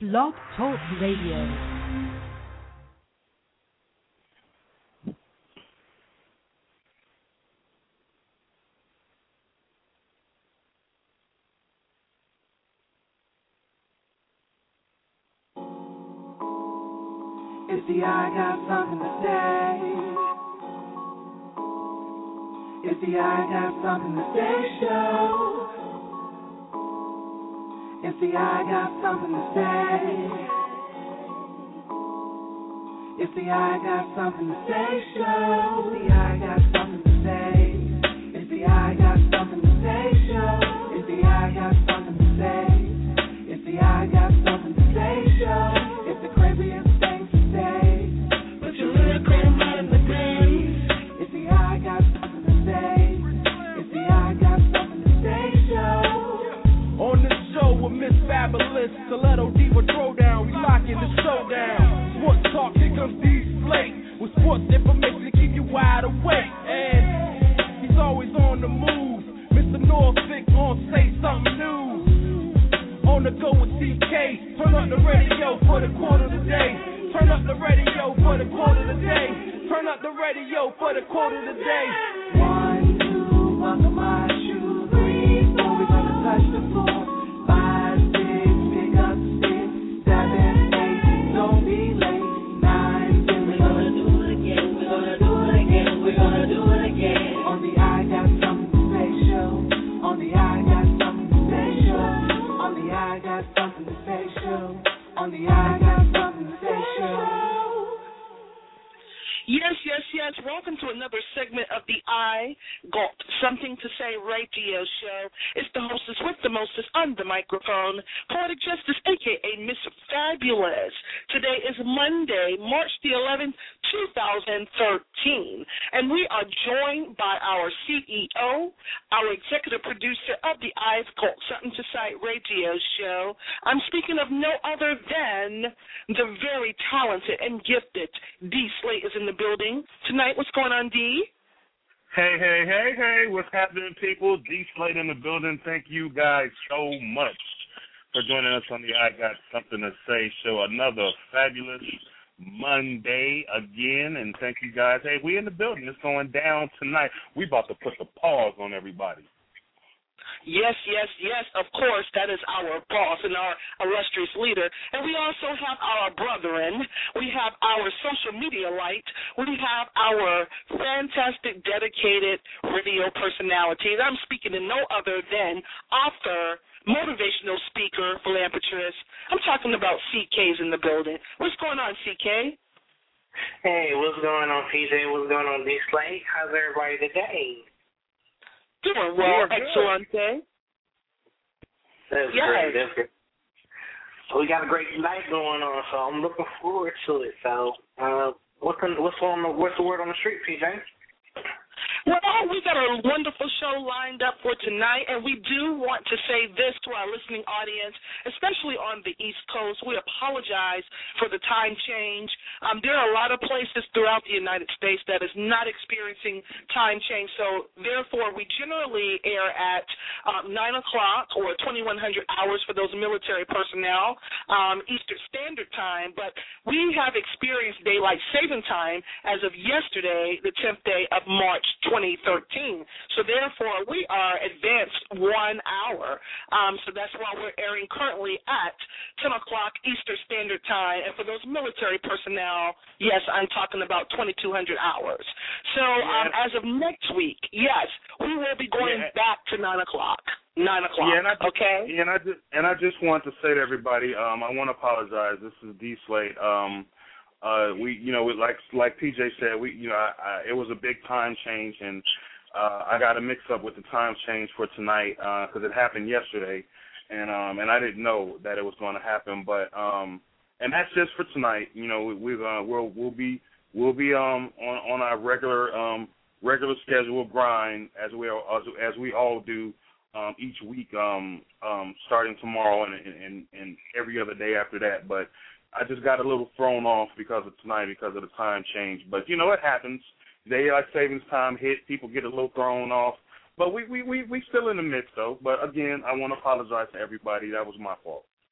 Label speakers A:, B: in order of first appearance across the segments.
A: Blog Talk Radio.
B: It's the I Got Something to Say. It's the I Got Something to Say show. It's the I Got Something to Say. It's the I Got Something to Say show. It's the I Got Something to Say. It's the I Got Something to Say show. It's the I Got Something to Say. It's the I Got Something to Say show. It's the craziest thing to say, but your lyrical mind in the days. It's the I Got Something to Say. It's the I Got Something to Say show.
C: On this show with Miss Fabulous, Stiletto Diva Throwdown, we locking the showdown. Sports talk, here comes D Slate with sports information to keep you wide awake. And he's always on the move. Mr. Norfolk on Say Something New. On the go with CK. Turn up the radio for the quarter of the day. Turn up the radio for the quarter of the day. Turn up the radio for the quarter of the day.
B: 1, 2, buckle my shoe. 3, 4, we're gonna touch the floor. 5, 6, pick up the stick. 7, 8, don't be late. 9, 10, we're gonna do it again. We're gonna do it again. We're gonna do it again. On the I Got Something to Say show. On the I Got Something to Say show. On the I Got Something to Say show. On the I Got Something to Say show.
D: Yes, yes, yes. Welcome to another segment of the I Got Something to Say radio show. It's the hostess with the mostest on the microphone, Poetic Justice, a.k.a. Miss Fabulous. Today is Monday, March the 11th, 2013, and we are joined by our CEO, our executive producer of the I've Got Something to Say radio show. I'm speaking of no other than the very talented and gifted D Slate is in the building tonight. What's going on, D?
E: Hey, what's happening, people? D Slate in the building. Thank you guys so much for joining us on the I Got Something to Say show. Another fabulous Monday again, and thank you guys. Hey, we in the building. It's going down tonight. We about to put the pause on everybody.
D: Yes, yes, yes, of course, that is our boss and our illustrious leader. And we also have our brethren. We have our social media light. We have our fantastic, dedicated radio personalities. I'm speaking to no other than author, motivational speaker, philanthropist. I'm talking about CK's in the building. What's going on, CK?
F: Hey, what's going on, PJ? What's going on, D Slate? How's everybody today?
D: Doing well, excellent day.
F: That's great. That's great. We got a great night going on, so I'm looking forward to it. So, what's the word on the street, PJ?
D: Well, we got a wonderful show lined up for tonight, and we do want to say this to our listening audience, especially on the East Coast. We apologize for the time change. There are a lot of places throughout the United States that is not experiencing time change, so therefore we generally air at 9 o'clock or 2100 hours for those military personnel, Eastern Standard Time, but we have experienced daylight saving time as of yesterday, the 10th day of March 2013. So therefore, we are advanced 1 hour. So that's why we're airing currently at 10 o'clock Eastern Standard Time. And for those military personnel, yes, I'm talking about 2,200 hours. So as of next week, yes, we will be going back to 9 o'clock. 9 o'clock. Okay.
E: And I just want to say to everybody, I want to apologize. This is D Slate. Like PJ said, it was a big time change, and I got a mix up with the time change for tonight because it happened yesterday, and I didn't know that it was going to happen. But and that's just for tonight. We'll be on our regular schedule grind as we all do each week, starting tomorrow and every other day after that. But I just got a little thrown off because of tonight, because of the time change. But, it happens. Daylight savings time hit. People get a little thrown off. But we still in the midst, though. But, again, I want to apologize to everybody. That was my fault.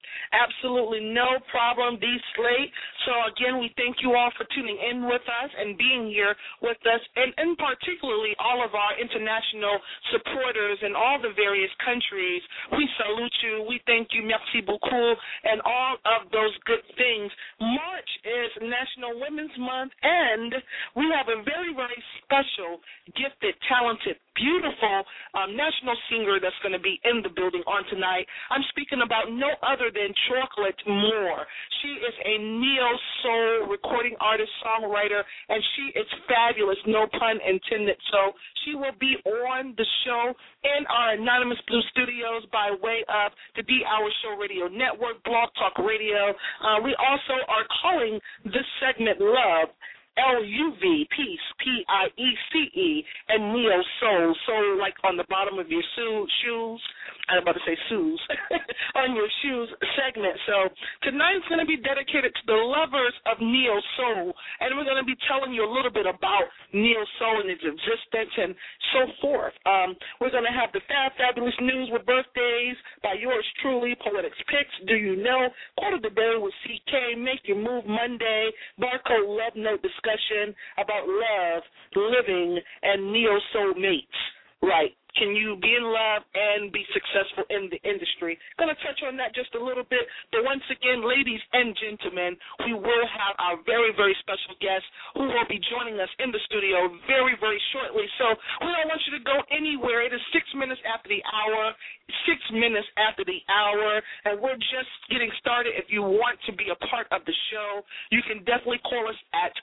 D: Absolutely no problem, D. Slate. So, again, we thank you all for tuning in with us and being here with us, and particularly all of our international supporters in all the various countries. We salute you. We thank you, merci beaucoup, and all of those good things. March is National Women's Month, and we have a very, very special, gifted, talented, beautiful national singer that's going to be in the building on tonight. I'm speaking about no other than Chocolate Moore. She is a neo-soul recording artist, songwriter, and she is fabulous, no pun intended. So she will be on the show in our Anonymous Blue Studios by way of the D Hour Show Radio Network, Blog Talk Radio. We also are calling this segment Love, L-U-V, peace, P-I-E-C-E, and neo-soul, soul like on the bottom of your shoes. I'm about to say shoes, on your shoes segment. So tonight's going to be dedicated to the lovers of neo-soul, and we're going to be telling you a little bit about neo-soul and its existence and so forth. We're going to have the fabulous news with birthdays by yours truly, Poetics Picks, Do You Know, Quote of the Day with CK, Make Your Move Monday, Barcode Love Note discussion about love, living, and neo-soul mates. Right. Can you be in love and be successful in the industry? Going to touch on that just a little bit. But once again, ladies and gentlemen, we will have our very, very special guest who will be joining us in the studio very, very shortly. So we don't want you to go anywhere. It is 6 minutes after the hour, 6 minutes after the hour, and we're just getting started. If you want to be a part of the show, you can definitely call us at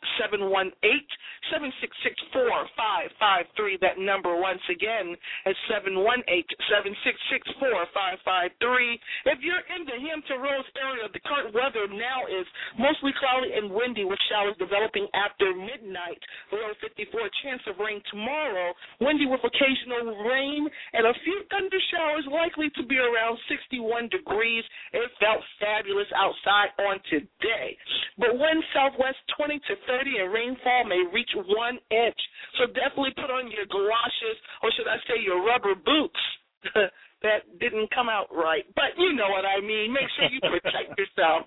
D: 718-766-4553. That number once again at 718-766-4553. If you're in the Hampton Roads area, the current weather now is mostly cloudy and windy with showers developing after midnight. Below 54, chance of rain tomorrow. Windy with occasional rain and a few thunder showers likely to be around 61 degrees. It felt fabulous outside on today. But wind southwest 20 to 30 and rainfall may reach 1 inch. So definitely put on your galoshes, or should I say your rubber boots. That didn't come out right, but you know what I mean. Make sure you protect yourself.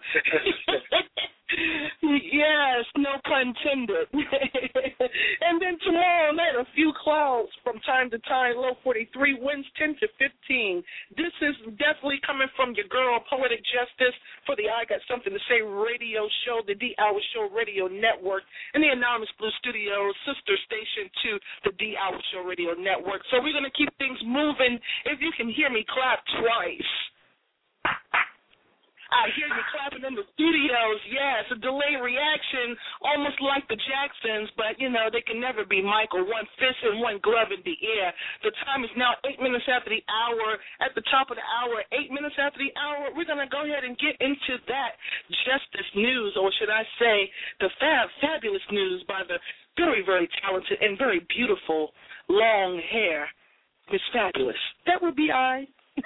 D: Yes, no pun intended. And then tomorrow night, a few clouds from time to time, low 43, winds 10 to 15. This is definitely coming from your girl, Poetic Justice, for the I Got Something to Say radio show, the D Hour Show Radio Network, and the Anonymous Blue Studios, sister station to the D Hour Show Radio Network. So we're going to keep things moving. If you can hear me clap twice. I hear you clapping in the studios. Yes, a delayed reaction, almost like the Jacksons, but, you know, they can never be Michael. One fist and one glove in the air. The time is now 8 minutes after the hour. At the top of the hour, 8 minutes after the hour, we're going to go ahead and get into that justice news, or should I say the fabulous news by the very, very talented and very beautiful long hair, Miss Fabulous. That would be I.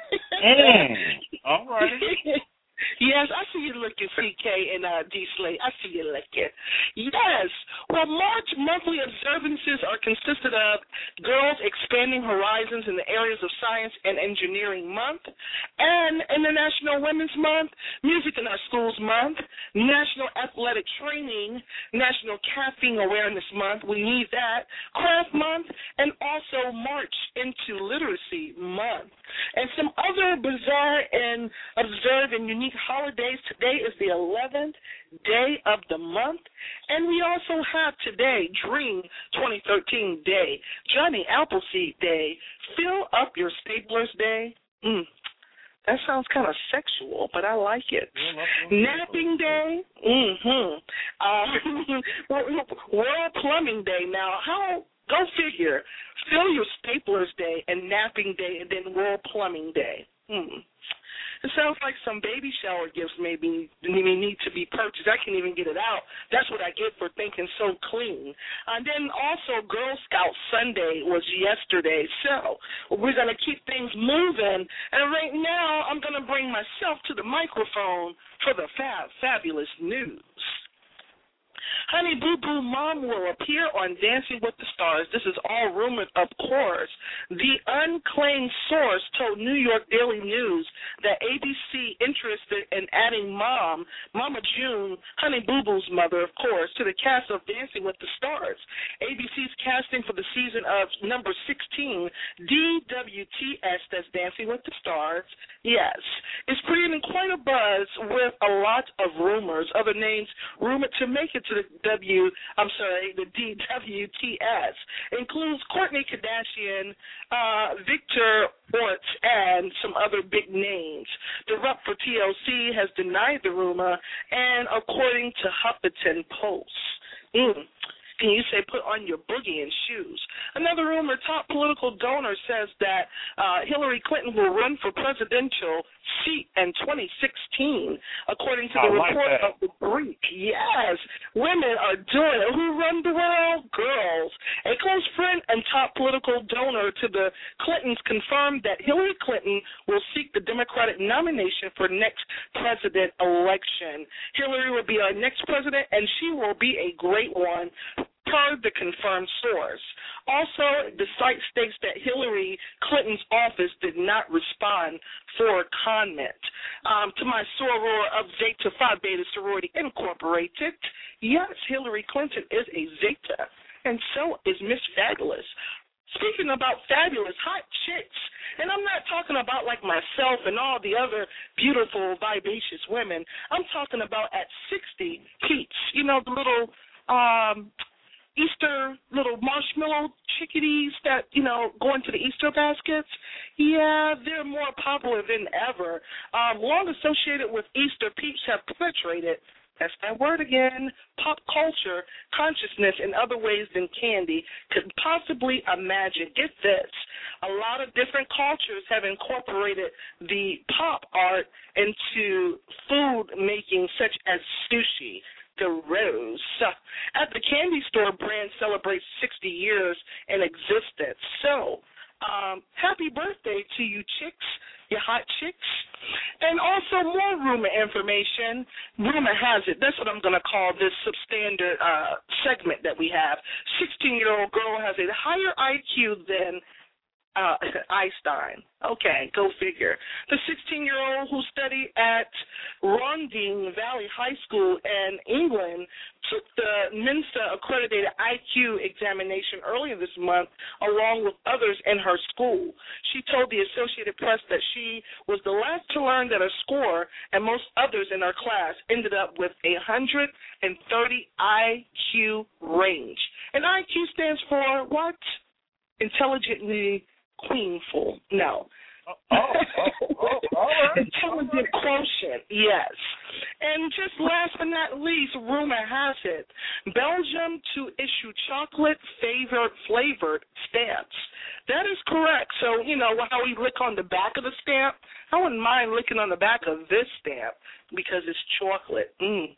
E: All right.
D: Yes, I see you looking, CK and D. Slate. I see you looking. Yes. Well, March monthly observances are consisted of Girls Expanding Horizons in the Areas of Science and Engineering Month, and International Women's Month, Music in Our Schools Month, National Athletic Training, National Caffeine Awareness Month, we need that, Craft Month, and also March into Literacy Month. And some other bizarre and observed and unique holidays. Today is the 11th day of the month, and we also have today Dream 2013 Day, Johnny Appleseed Day, Fill Up Your Staplers Day. That sounds kind of sexual, but I like it. Napping Day. World Plumbing Day. Now, go figure. Fill Your Staplers Day and Napping Day, and then World Plumbing Day. It sounds like some baby shower gifts maybe need to be purchased. I can't even get it out. That's what I get for thinking so clean. And then also Girl Scout Sunday was yesterday. So we're going to keep things moving. And right now I'm going to bring myself to the microphone for the fabulous news. Honey Boo Boo Mom will appear on Dancing with the Stars. This is all rumored, of course. The unclaimed source told New York Daily News that ABC interested in adding Mama June, Honey Boo Boo's mother, of course, to the cast of Dancing with the Stars. ABC's casting for the season of number 16, DWTS, that's Dancing with the Stars, yes, is creating quite a buzz with a lot of rumors. Other names rumored to make it to the DWTS includes Kourtney Kardashian, Victor Orts, and some other big names. The rep for TLC has denied the rumor, and according to Huffington Post, can you say put on your boogieing shoes? Another rumor, top political donor says that Hillary Clinton will run for presidential seat in 2016, according to the report of the Greek. Yes, women are doing it. Who run the world? Girls. A close friend and top political donor to the Clintons confirmed that Hillary Clinton will seek the Democratic nomination for next president election. Hillary will be our next president, and she will be a great one, per the confirmed source. Also, the site states that Hillary Clinton's office did not respond for comment. To my soror of Zeta Phi Beta Sorority Incorporated, yes, Hillary Clinton is a Zeta, and so is Miss Fabulous. Speaking about fabulous hot chicks, and I'm not talking about like myself and all the other beautiful, vivacious women. I'm talking about at 60 peeps, you know, the little Easter little marshmallow chickadees that, you know, go into the Easter baskets. Yeah, they're more popular than ever. Long associated with Easter, peeps have penetrated, that's that word again, pop culture, consciousness in other ways than candy could possibly imagine. Get this. A lot of different cultures have incorporated the pop art into food making, such as sushi. The Rose. At the candy store, brand celebrates 60 years in existence. So, happy birthday to you chicks, you hot chicks. And also more rumor information. Rumor has it, that's what I'm going to call this substandard segment that we have. 16-year-old girl has a higher IQ than Einstein. Okay, go figure. The 16-year-old who studied at Rondine Valley High School in England took the Mensa accredited IQ examination earlier this month along with others in her school. She told the Associated Press that she was the last to learn that her score and most others in her class ended up with 130 IQ range. And IQ stands for what? Intelligently queenful. No. Intelligent quotient, yes. And just last but not least, rumor has it, Belgium to issue chocolate-flavored stamps. That is correct. So, you know, how we lick on the back of the stamp, I wouldn't mind licking on the back of this stamp because it's chocolate.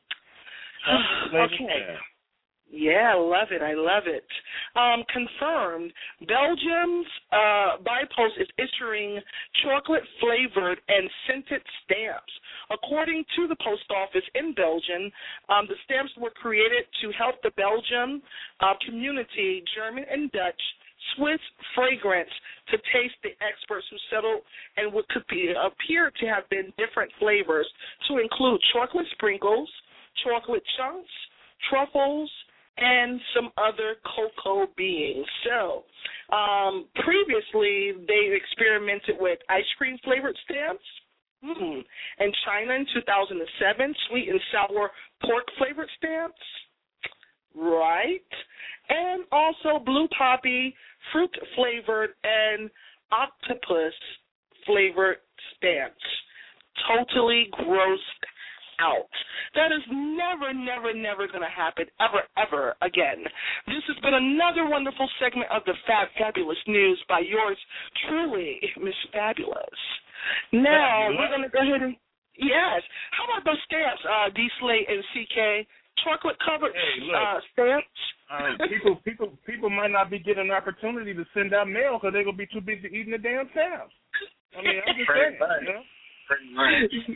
D: Okay. Yeah, I love it. I love it. Confirmed, Belgium's Bipost is issuing chocolate-flavored and scented stamps. According to the post office in Belgium, the stamps were created to help the Belgian community, German and Dutch, Swiss fragrance to taste the experts who settled and what could appear to have been different flavors to include chocolate sprinkles, chocolate chunks, truffles, and some other cocoa beans. So, previously they experimented with ice cream flavored stamps. In China in 2007, sweet and sour pork flavored stamps. Right. And also blue poppy, fruit flavored, and octopus flavored stamps. Totally grossed out. That is never going to happen ever again. This has been another wonderful segment of the Fabulous News by yours truly, Miss Fabulous. Now, we're going to go ahead and, yes. How about those stamps, D-Slate and CK? Chocolate-covered stamps?
E: People might not be getting an opportunity to send out mail because they're going to be too busy eating the damn stamps. I mean, I'm just saying, you know?
F: Pretty much.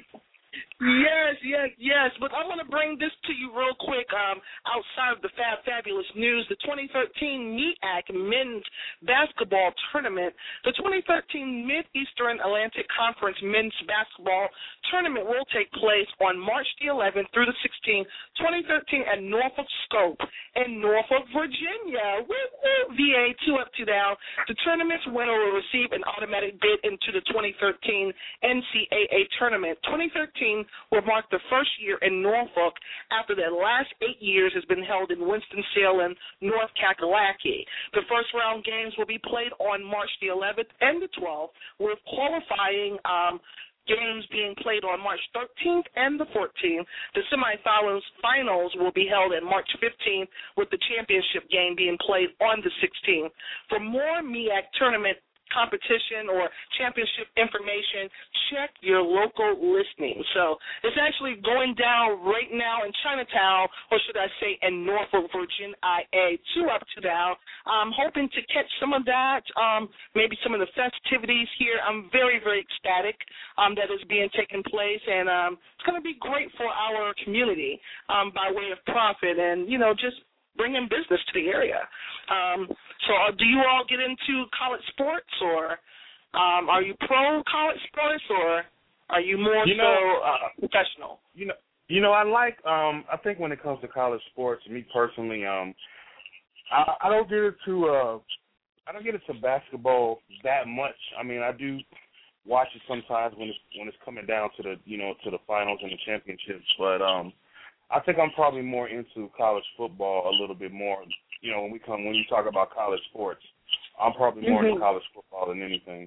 D: Yes. But I want to bring this to you real quick. Outside of the fabulous news, the 2013 MEAC Men's Basketball Tournament, the 2013 Mid-Eastern Atlantic Conference Men's Basketball Tournament will take place on March the 11th through the 16th, 2013 at Norfolk Scope in Norfolk, Virginia. VA 2 up, 2 down. The tournament's winner will receive an automatic bid into the 2013 NCAA tournament. 2013 will mark the first year in Norfolk after the last 8 years has been held in Winston-Salem, North Kakalaki. The first round games will be played on March the 11th and the 12th, with qualifying games being played on March 13th and the 14th. The semifinals will be held on March 15th, with the championship game being played on the 16th. For more MEAC tournament competition or championship information, check your local listing. So it's actually going down right now in Chinatown, or should I say in Norfolk, Virginia, IA, 2 up, 2 down. I'm hoping to catch some of that, maybe some of the festivities here. I'm very, very ecstatic that is being taken place, and it's going to be great for our community by way of profit and, just bringing business to the area. So do you all get into college sports, or are you pro college sports, or are you more professional?
E: I like. I think when it comes to college sports, me personally, I don't get into basketball that much. I mean, I do watch it sometimes when it's coming down to the to the finals and the championships, but I think I'm probably more into college football a little bit more. When you talk about college sports, I'm probably more into college football than anything.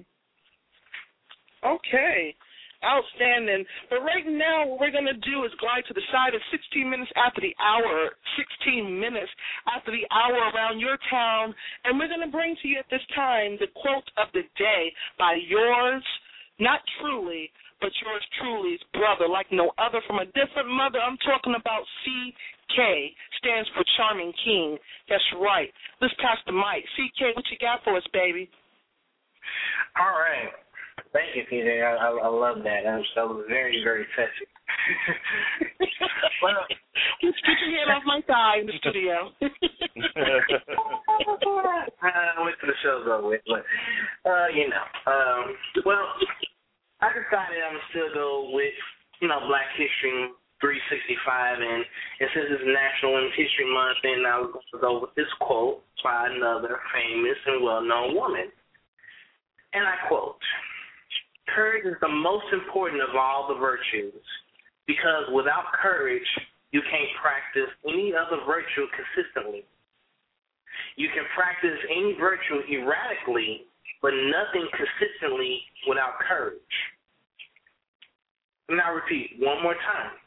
D: Okay. Outstanding. But right now, what we're going to do is glide to the side of 16 minutes after the hour around your town, and we're going to bring to you at this time the quote of the day by yours, not truly, but yours truly's brother, like no other, from a different mother. I'm talking about CK, stands for Charming King. That's right. Let's pass the mic. CK, what you got for us, baby?
F: All right. Thank you, PJ. I love that. That was very, very touching. Well,
D: just get your hand off my thigh in the studio.
F: I went to the show's over with, but, well, I decided I'm still go with, Black History 365, and since it's National Women's History Month, and I was going to go with this quote by another famous and well-known woman. And I quote, "Courage is the most important of all the virtues, because without courage, you can't practice any other virtue consistently. You can practice any virtue erratically, but nothing consistently without courage." And I'll repeat one more time.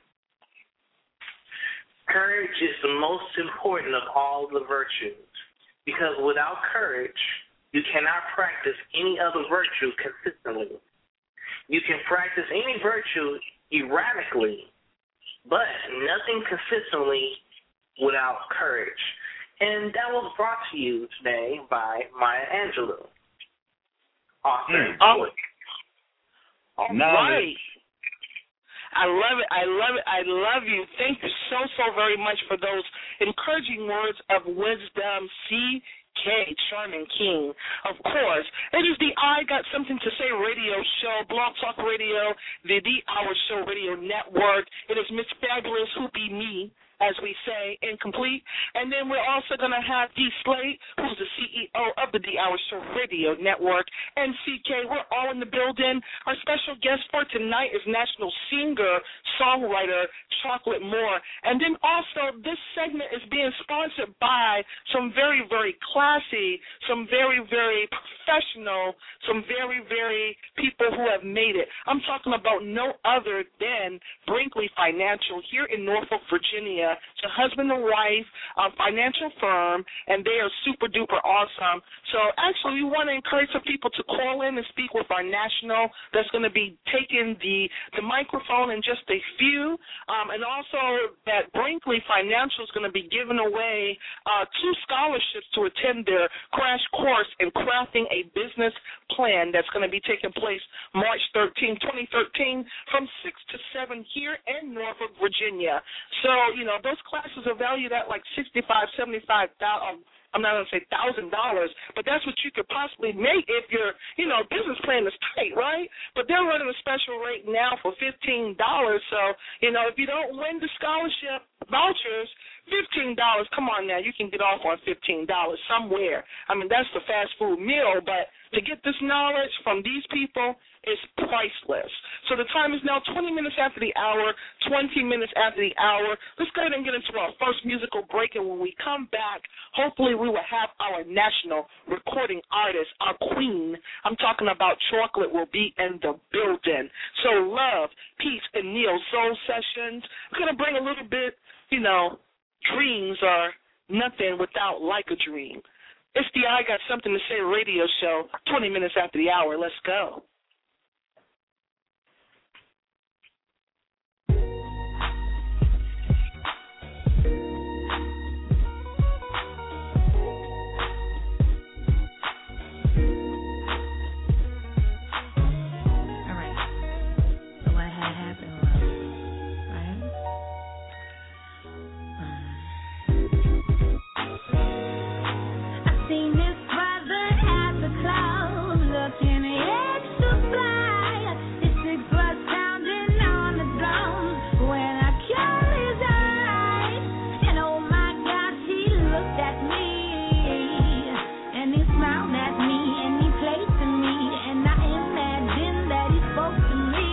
F: Courage is the most important of all the virtues, because without courage, you cannot practice any other virtue consistently. You can practice any virtue erratically, but nothing consistently without courage. And that was brought to you today by Maya Angelou, author and poet.
D: All right. I love it. I love you. Thank you so very much for those encouraging words of wisdom, CK, Charming King. Of course, it is the I Got Something to Say radio show, Blog Talk Radio, the Hour Show Radio Network. It is Miss Fabulous, who be me, as we say, incomplete. And then we're also going to have D. Slate, who's the CEO of the D-Hour Show Radio Network, and CK. We're all in the building. Our special guest for tonight is national singer, songwriter, Chocolate Moore. And then also this segment is being sponsored by some very, very classy, some very, very professional, some very, very people who have made it. I'm talking about no other than Brinkley Financial here in Norfolk, Virginia. Virginia. It's a husband and wife financial firm, and they are super duper awesome. So actually, we want to encourage some people to call in and speak with our national that's going to be taking the microphone in just a few, and also that Brinkley Financial is going to be giving away 2 scholarships to attend their crash course in crafting a business plan that's going to be taking place March 13, 2013 from 6 to 7 here in Norfolk, Virginia. So, those classes are valued at like $65,000, $75,000. I'm not going to say $1,000, but that's what you could possibly make if your, business plan is tight, right? But they're running a special rate now for $15. So, if you don't win the scholarship vouchers, $15, come on now, you can get off on $15 somewhere. I mean, that's the fast food meal, but to get this knowledge from these people is priceless. So the time is now 20 minutes after the hour, 20 minutes after the hour. Let's go ahead and get into our first musical break, and when we come back, hopefully we will have our national recording artist, our queen. I'm talking about Chocolate will be in the building. So Love, Peace, and Neo Soul Sessions. We're going to bring a little bit, dreams are nothing without Like a Dream. It's the I Got Something to Say radio show, 20 minutes after the hour. Let's go.
G: Seen this brother at the club, looking extra fly. His 6 was pounding on the drum when I caught his eye. And oh my gosh, he looked at me, and he smiled at me, and he played to me, and I imagined that he spoke to me.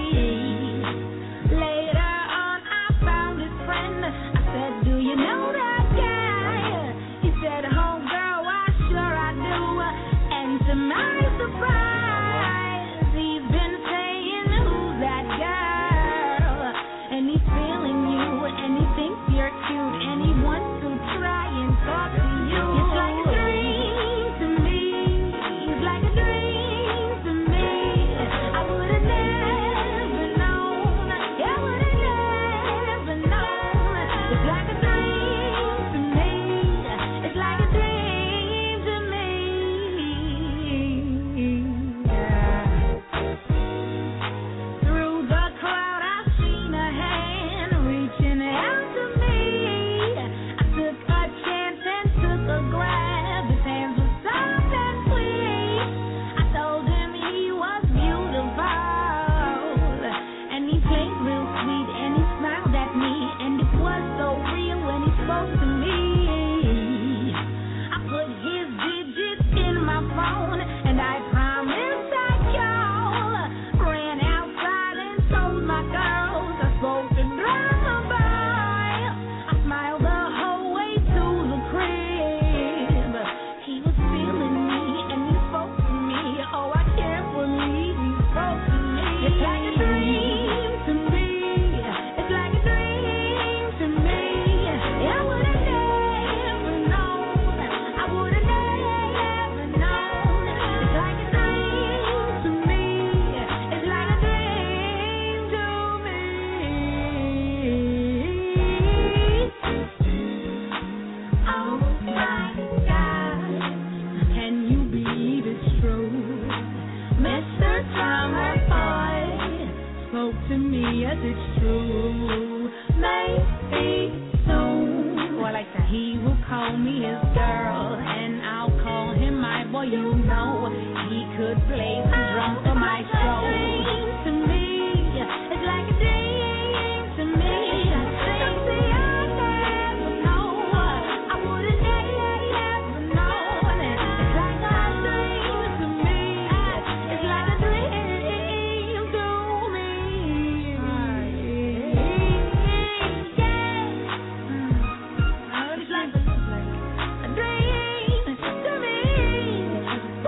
G: Later on, I found his friend. I said, do you know that guy? He said, homegirl, to my surprise, he's been saying, who's that girl? And he's feeling you, and he thinks you're cute, and he wants to try and talk to you. It's like a dream to me. It's like a dream to me. I would have never known. I would have never known. It's like a dream to me. It's like a dream to me. Through the crowd, I seen a hand reaching out to me. I took a chance and took a grab. His hands were soft and sweet. I told him he was beautiful, and he played real sweet, and he smiled at me, and it was so real when he spoke to me. I put his digits in my phone, and I promised I'd call. Ran outside and told my girls I spoke to drama boy. I smiled the whole way to the crib. He was feeling me, and he spoke to me. Oh, I can't believe he spoke to me. It's like a dream to me. It's like a dream to me. I would have never known. I would have never known. It's like a dream to me. It's like a dream to me. Oh my God, can you believe it's true? Mr. Drummer Boy spoke to me, yes it's true. Maybe soon, or like that, he will call me his girl, and I'll call him my boy. You know he could play the drum for my show. To me, it's like a dream to me. Don't say I never know. I would have never known. It's like a dream to me. It's like a dream to me. It's like a dream to me.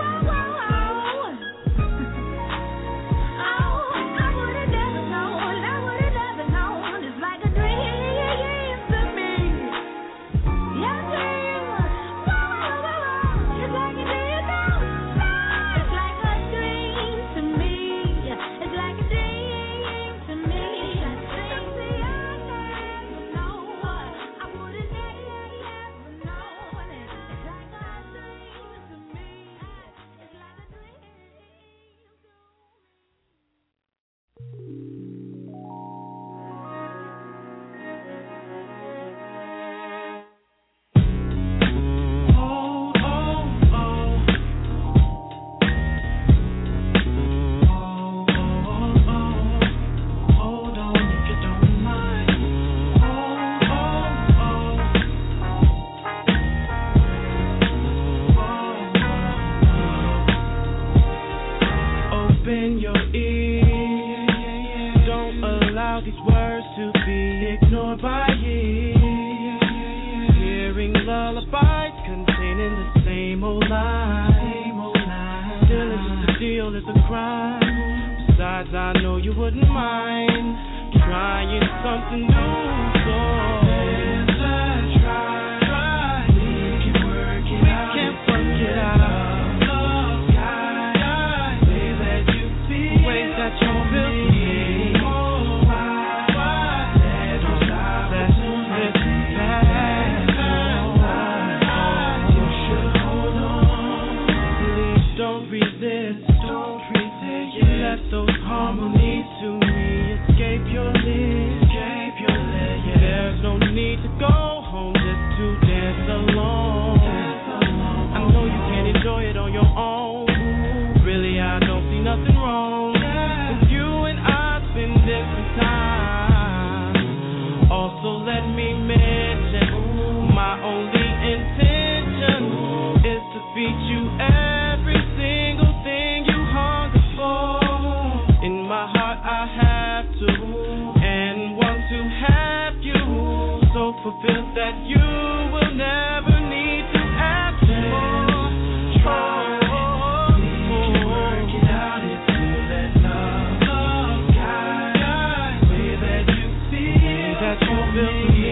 C: deserves to be ignored by years. Hearing lullabies containing the same old lies. Still, it's just a deal, it's a crime. Besides, I know you wouldn't mind trying something new. So let's try. We can work it out. We can work it out. Love guide, way that you feel, way that you feel to me. Those harmonies to me escape your lips. Yeah. There's no need to go home just to dance alone. I know you can't enjoy it on your own. Really, I don't see nothing wrong with you and I spending some time. Also, let me mention my only intention is to feed you every single thing you hunger for. In my heart I have to and want to have you, so fulfilled that you will never need to ask for. Try, we can work it out if you let love guide, way that you feel, that you feel to me.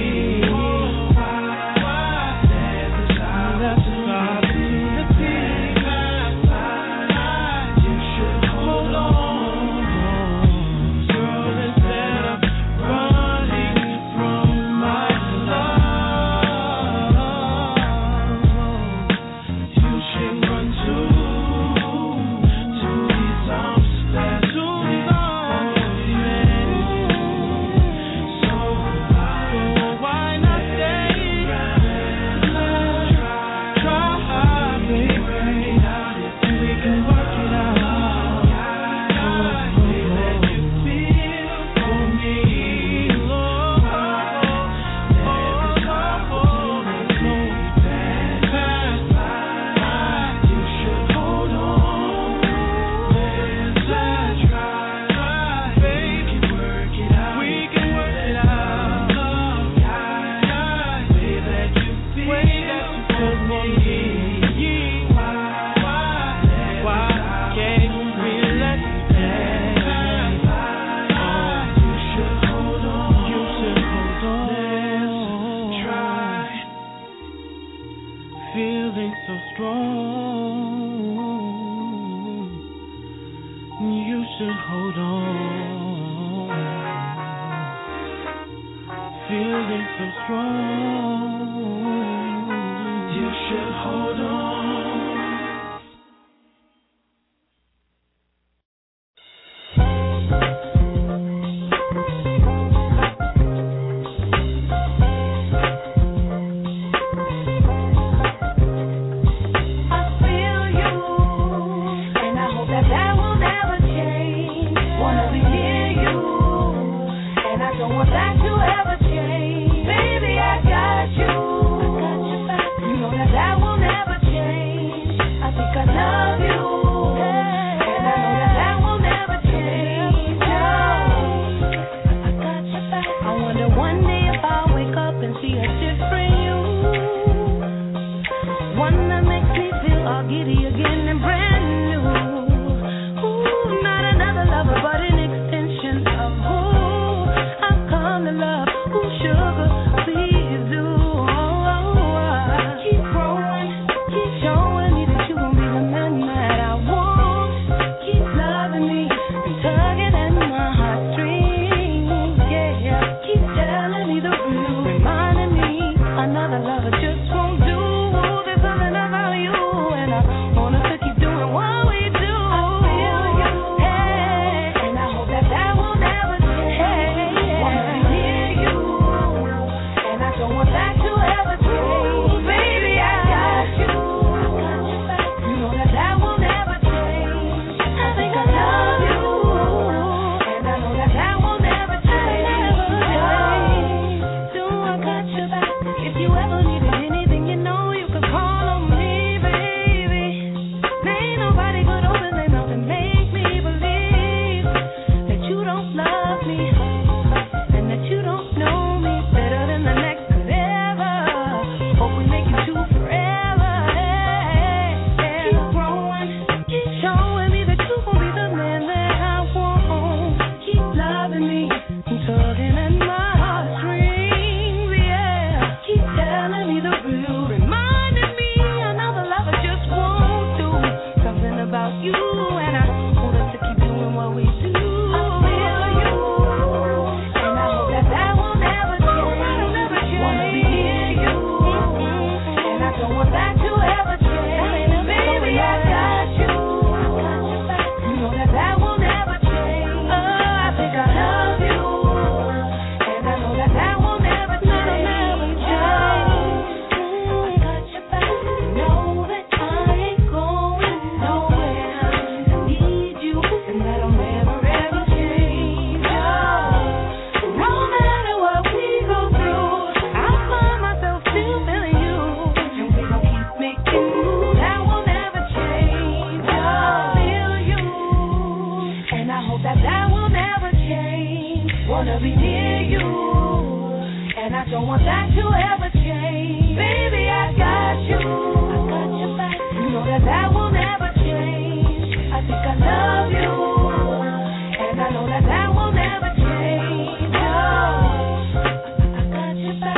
G: want that to ever change. Baby, I got you. I got your back. You know that will never change. I think I love you, and I know that will never change. Oh, I got your back.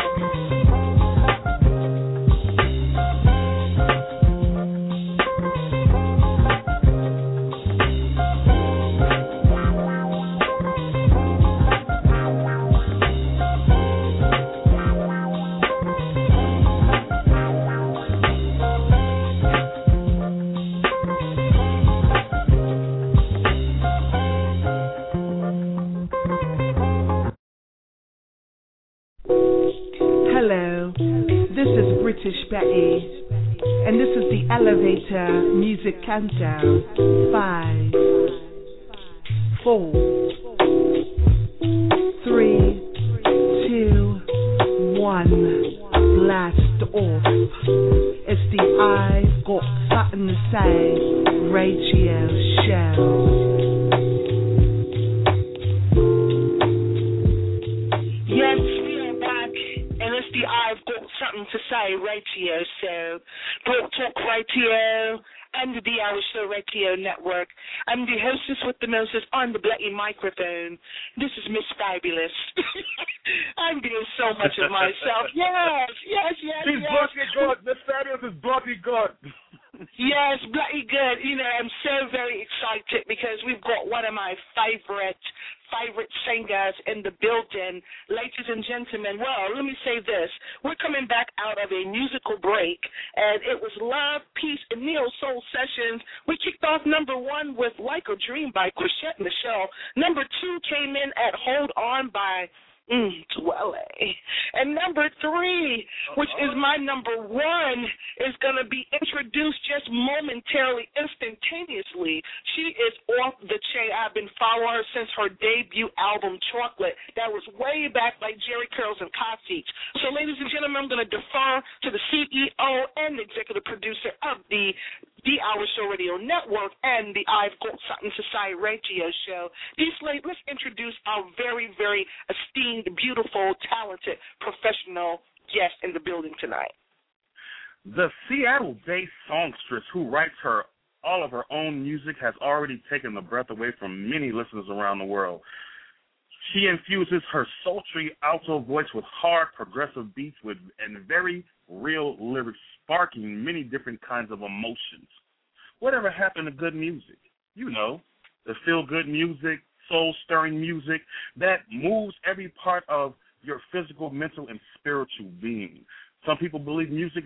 H: Hello, this is British Betty, and this is the Elevator Music Countdown. 5, 4, 3, 2, 1, blast off. It's the I've Got Something to Say radio show.
D: Yes, we are back, and it's the I've Got Something to Say radio show. Blog Talk Radio and the D-Hour Show Radio Network. I'm the hostess with the mostest on the bloody microphone. This is Miss Fabulous. I'm doing so much of myself. Yes.
E: She's bloody good. Miss Fabulous is bloody good.
D: Yes, bloody good. You know, I'm so very excited because we've got one of my favorite singers in the building. Ladies and gentlemen, well, let me say this. We're coming back out of a musical break, and it was Love, Peace, and Neo Soul Sessions. We kicked off number 1 with Like a Dream by Chrisette Michele. Number 2 came in at Hold On by Dwelle. And number 3, which is my number 1, is going to be introduced just momentarily, instantaneously. She is off the chain. I've been following her since her debut album, Chocolate. That was way back by Jerry Curls and Car Seats. So, ladies and gentlemen, I'm going to defer to the CEO and the executive producer of the D-Hour Show Radio Network and the I've Got Something to Say radio show. D-Slate, let's introduce our very, very esteemed, beautiful, talented, professional guest in the building tonight.
E: The Seattle-based songstress who writes all of her own music has already taken the breath away from many listeners around the world. She infuses her sultry alto voice with hard progressive beats and very real lyrics, sparking many different kinds of emotions. Whatever happened to good music? You know, the feel-good music, soul-stirring music that moves every part of your physical, mental, and spiritual being. Some people believe music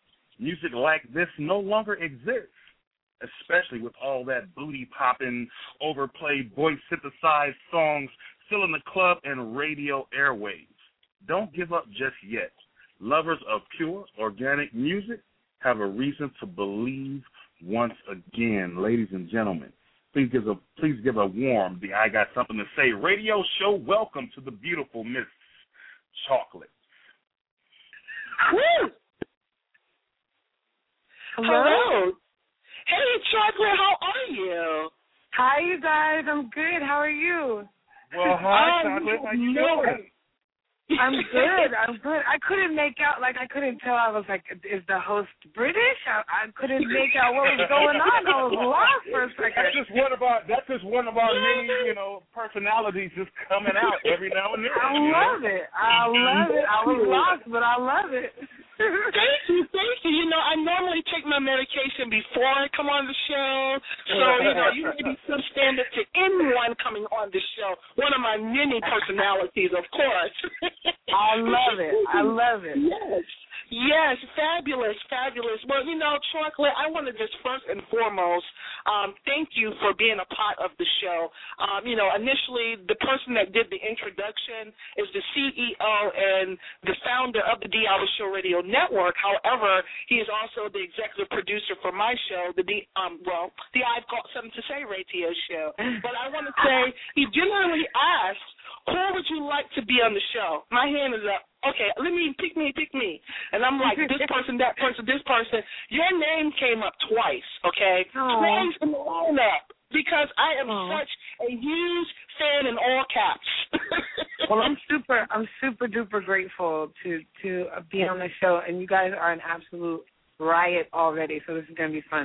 E: like this no longer exists, especially with all that booty-popping, overplayed, voice-synthesized songs filling the club and radio airwaves. Don't give up just yet. Lovers of pure, organic music have a reason to believe once again. Ladies and gentlemen, please give a warm, the I Got Something to Say radio show welcome to the beautiful Miss Chocolate.
D: Woo!
I: Hello.
D: Hey, Chocolate, how are you?
I: Hi, you guys. I'm good. How are you?
E: Well, hi, Chocolate. How you doing?
I: I'm good. I couldn't make out, I couldn't tell. I was like, is the host British? I couldn't make out what was going on. I was lost for a second.
E: That's just one of our many, personalities just coming out every now and then.
I: I love it. I was lost, but I love it.
D: Thank you. You know, I normally take my medication before I come on the show. So, you may be substandard to anyone coming on the show. One of my many personalities, of course.
I: I love it.
D: Yes, fabulous. Well, Chocolate, I want to just first and foremost thank you for being a part of the show. Initially, the person that did the introduction is the CEO and the founder of the D-Hour Show Radio Network. However, he is also the executive producer for my show, the I've Got Something to Say radio show. But I want to say he generally asked, who would you like to be on the show? My hand is up. Okay, pick me. And I'm like, this person, that person, this person. Your name came up twice, okay? Twice in the lineup. because I am such a huge fan in all caps.
I: Well, I'm super duper grateful to be on the show, and you guys are an absolute riot already. So this is gonna be fun.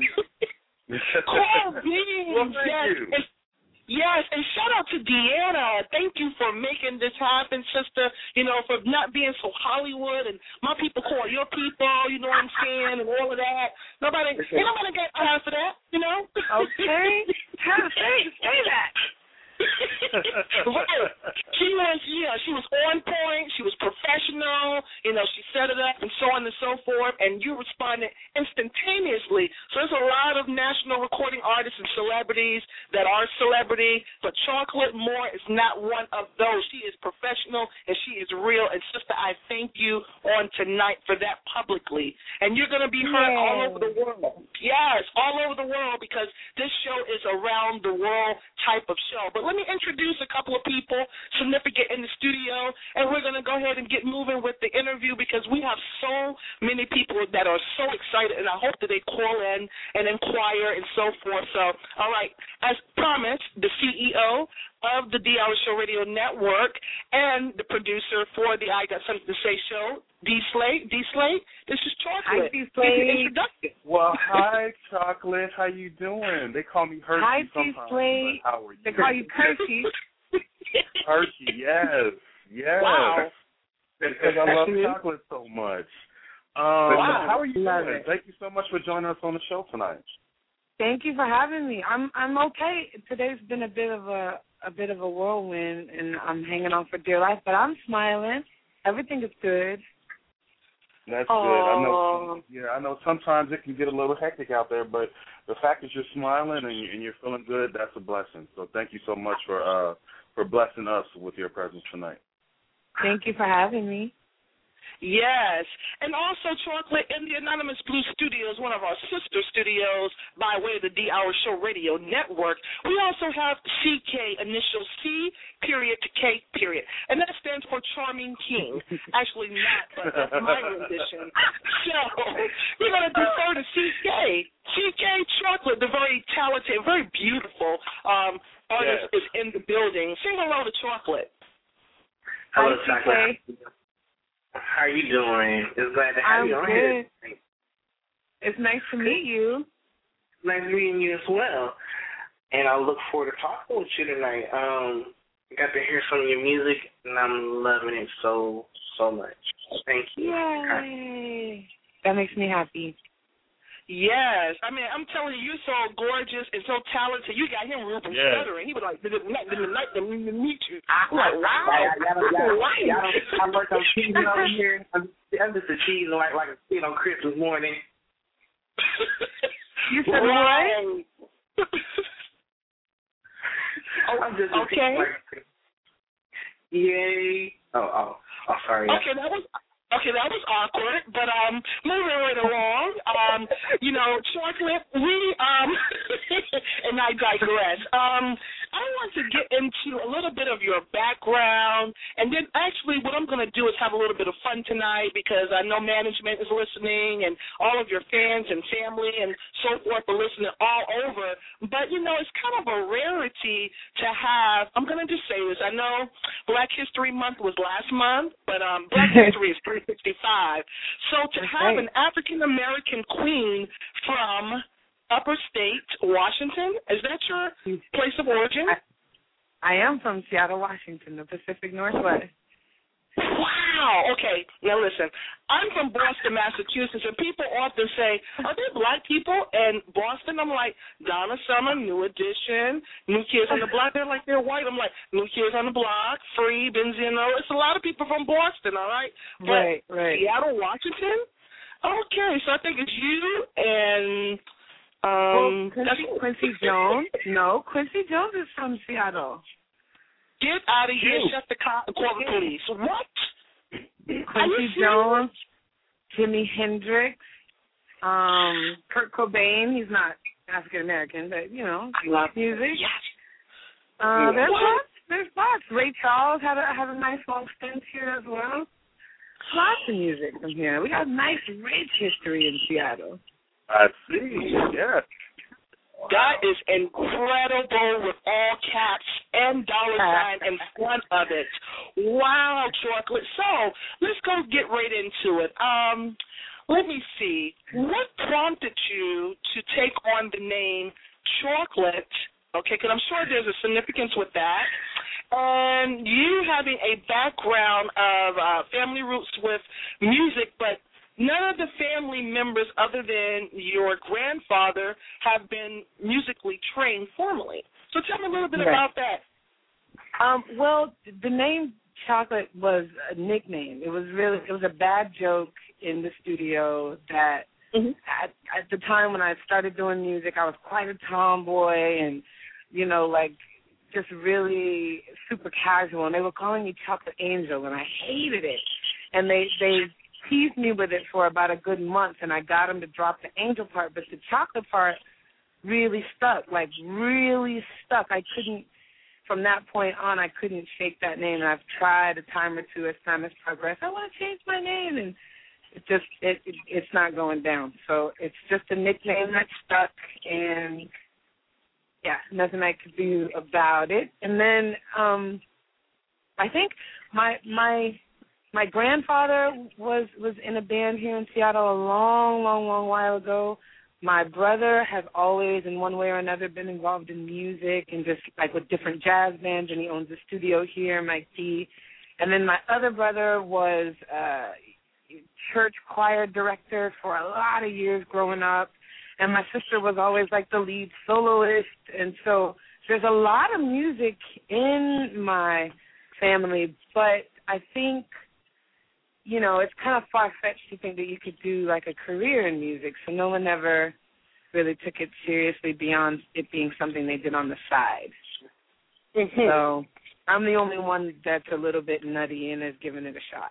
D: Cool beans.
E: Well, thank you.
D: Yes, and shout out to Deanna. Thank you for making this happen, sister, for not being so Hollywood, and my people call your people, you know what I'm saying, and all of that. Nobody got time for that,
I: Okay. Say that.
D: Right. She was on point, she was professional, she set it up and so on and so forth, and you responded instantaneously. So there's a lot of national recording artists and celebrities that are celebrity, but Chocolate Moore is not one of those. She is professional and she is real, and sister, I thank you on tonight for that publicly. And you're going to be heard all over the world. Yes, all over the world, because this show is a round the world type of show. But let me introduce a couple of people significant in the studio, and we're going to go ahead and get moving with the interview, because we have so many people that are so excited, and I hope that they call in and inquire and so forth. So, all right, as promised, the CEO of the D. Hour Show Radio Network and the producer for the I Got Something to Say show, D. Slate. D. Slate, this is Chocolate.
I: Hi, D. Slate.
D: Introduction.
E: Well, hi, Chocolate. How you doing? They call me Hershey
I: Hi,
E: sometimes.
I: D. Slate.
E: How are you?
I: They call you Hershey.
E: Hershey, yes.
D: Wow.
E: Because I love chocolate so much.
D: Wow.
E: How are you
I: Love
E: doing?
I: it.
E: Thank you so much for joining us on the show tonight.
I: Thank you for having me. I'm okay. Today's been a bit of a whirlwind, and I'm hanging on for dear life, but I'm smiling. Everything is good.
E: That's good. I know sometimes it can get a little hectic out there, but the fact that you're smiling and you're feeling good, that's a blessing. So thank you so much for blessing us with your presence tonight.
I: Thank you for having me.
D: Yes, and also Chocolate in the Anonymous Blue Studios, one of our sister studios by way of the D Hour Show Radio Network. We also have CK, initial C period to K period, and that stands for Charming King. Actually not, but that's my rendition. So we're going to defer to CK. CK Chocolate, the very talented, very beautiful artist, is in the building. Say hello to Chocolate.
F: Hello,
I: Hi,
F: Chocolate.
I: CK.
F: How are you doing? It's glad to have you on here.
I: It's nice to meet you.
F: Nice meeting you as well. And I look forward to talking with you tonight. I got to hear some of your music, and I'm loving it so much. Thank you.
I: Yay. That makes me happy.
D: Yes. I mean, I'm telling you, you're so gorgeous and so talented. You got him real from stuttering. He was like, the night to meet you. I'm like, wow.
F: I work on cheese over here. I'm just a cheese like a kid on Christmas morning.
I: You said what?
F: I'm just a
D: okay.
F: Yay. Oh, sorry.
D: Okay, that was awkward, but moving right along, Chocolate, and I digress. I want to get into a little bit of your background, and then actually what I'm going to do is have a little bit of fun tonight, because I know management is listening, and all of your fans and family and so forth are listening all over. But, it's kind of a rarity to have, I'm going to just say this, I know Black History Month was last month, but Black History is 365. So to have an African-American queen from Upper State, Washington, is that your place of origin?
I: I am from Seattle, Washington, the Pacific Northwest.
D: Wow. Okay. Now listen, I'm from Boston, Massachusetts, and people often say, are there black people in Boston? I'm like, Donna Summer, New Edition, New Kids on the Block. They're like, they're white. I'm like, New Kids on the Block, Free, Benzino. It's a lot of people from Boston, all right? But
I: right.
D: Seattle, Washington? Okay, so I think it's you and
I: Quincy Jones. No, Quincy Jones is from Seattle.
D: Get out of here. Shut the corporate police. What?
I: Quincy Jones, Jimi Hendrix, Kurt Cobain. He's not African American, but, I love music.
D: Yes.
I: There's lots. Ray Charles had a nice long stint here as well. Lots of music from here. We got nice, rich history in Seattle.
E: I see, yeah.
D: That is incredible with all caps and dollar sign in front of it. Wow, Chocolate. So let's go get right into it. Let me see. What prompted you to take on the name Chocolate? Okay, because I'm sure there's a significance with that. And you having a background of family roots with music, but none of the family members other than your grandfather have been musically trained formally. So tell me a little bit about that.
I: Well, the name Chocolate was a nickname. It was a bad joke in the studio that at the time when I started doing music, I was quite a tomboy and, you know, like just really super casual. And they were calling me Chocolate Angel, and I hated it. And they teased me with it for about a good month, and I got them to drop the angel part, but the chocolate part really stuck, like really stuck. I couldn't, from that point on, I couldn't shake that name, and I've tried a time or two as time has progressed. I want to change my name, and it's not going down. So it's just a nickname that stuck, and yeah, nothing I could do about it. And then I think my grandfather was in a band here in Seattle a long while ago. My brother has always, in one way or another, been involved in music and just like with different jazz bands, and he owns a studio here, Mike P. And then my other brother was church choir director for a lot of years growing up, and my sister was always like the lead soloist. And so there's a lot of music in my family, but I think, you know, it's kind of far-fetched to think that you could do, like, a career in music, so no one ever really took it seriously beyond it being something they did on the side. So I'm the only one that's a little bit nutty and has given it a shot.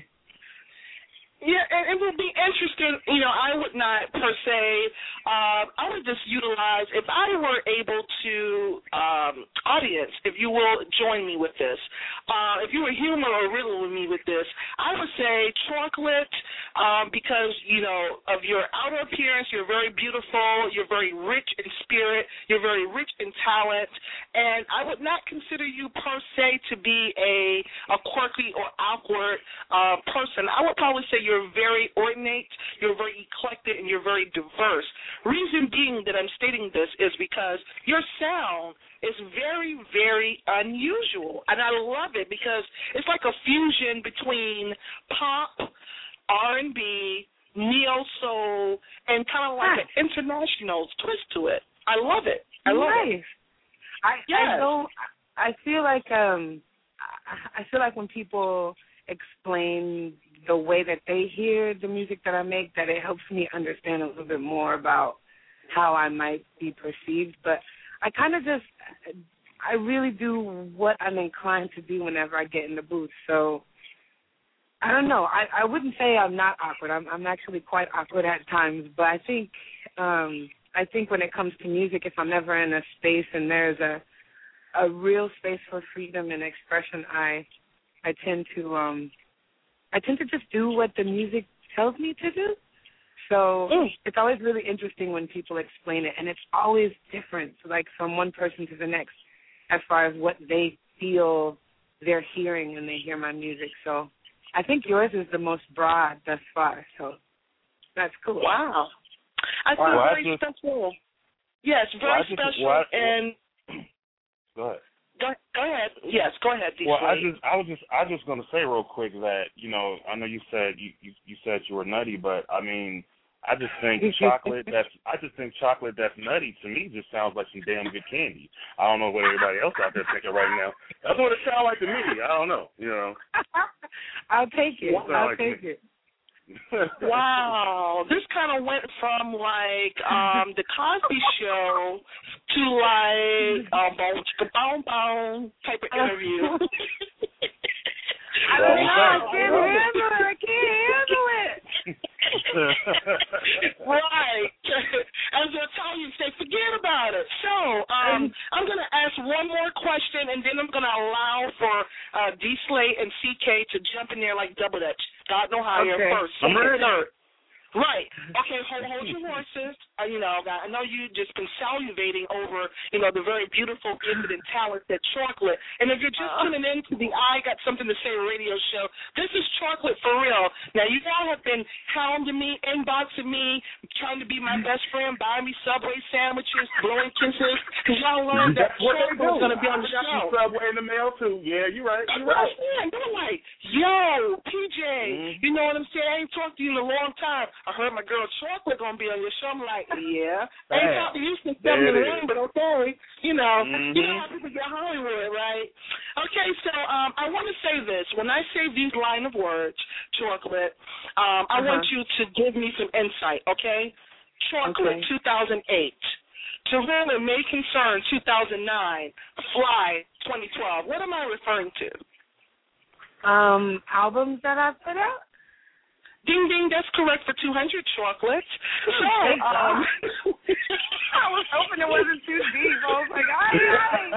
D: Yeah, and it would be interesting, you know, I would not per se, I would just utilize, if I were able to, audience, if you will join me with this, if you were humor or riddle with me with this, I would say Chocolate, because, you know, of your outer appearance, you're very beautiful, you're very rich in spirit, you're very rich in talent, and I would not consider you per se to be a quirky or awkward person. I would probably say you're very ornate, you're very eclectic, and you're very diverse. Reason being that I'm stating this is because your sound is very, very unusual, and I love it because it's like a fusion between pop, R&B, neo-soul, and kind of like an international twist to it. I love it. I love it.
I: I feel like when people explain the way that they hear the music that I make, that it helps me understand a little bit more about how I might be perceived. But I kind of just, I really do what I'm inclined to do whenever I get in the booth. So I don't know. I wouldn't say I'm not awkward. I'm actually quite awkward at times. But I think when it comes to music, if I'm ever in a space and there's a real space for freedom and expression, I tend to just do what the music tells me to do. So it's always really interesting when people explain it, and it's always different, like from one person to the next, as far as what they feel they're hearing when they hear my music. So I think yours is the most broad thus far, so that's cool.
D: Wow. I feel very special. Yes, very special. And
E: go ahead.
D: Go ahead. Yes, go ahead, D.
E: Well, I was just going to say real quick that, you know, I know you said you said you were nutty, but I mean, I just think chocolate that's nutty to me just sounds like some damn good candy. I don't know what everybody else out there thinking right now. That's what it sounds like to me. I don't know, you know.
I: I'll take it. I'll take it.
D: Wow, this kind of went from like the Cosby Show to like boom type of interview.
I: I don't know. I can't handle it.
D: Right. As the Italians say, forget about it. So I'm going to ask one more question, and then I'm going to allow for D-Slate and CK to jump in there like double dutch. God know how you're first.
I: I'm ready.
D: Third. Right. Okay, hold your horses. I know you just been salivating over, the very beautiful, gifted, and talented Chocolate. And if you're just tuning in to the I Got Something to Say radio show, this is Chocolate for real. Now, you all have been hounding me, inboxing me, trying to be my best friend, buying me Subway sandwiches, blowing kisses, because y'all learned that Chocolate was going to be on the show.
E: Subway in the mail, too. Yeah, you're right.
D: You're right. They're like, yo, PJ, you know what I'm saying? I ain't talked to you in a long time. I heard my girl Chocolate gonna be on your show. I'm like, yeah. I ain't talked to you since 7-Eleven, but okay. You know how people get Hollywood, right? Okay, so I want to say this. When I say these line of words, Chocolate, I want you to give me some insight, okay? Chocolate, 2008. To Whom It May Concern, 2009. Fly, 2012. What am I referring to?
I: Albums that I've put out?
D: Ding, ding, that's correct for 200 Chocolates. So,
I: I was hoping it wasn't too deep. I was like, all right.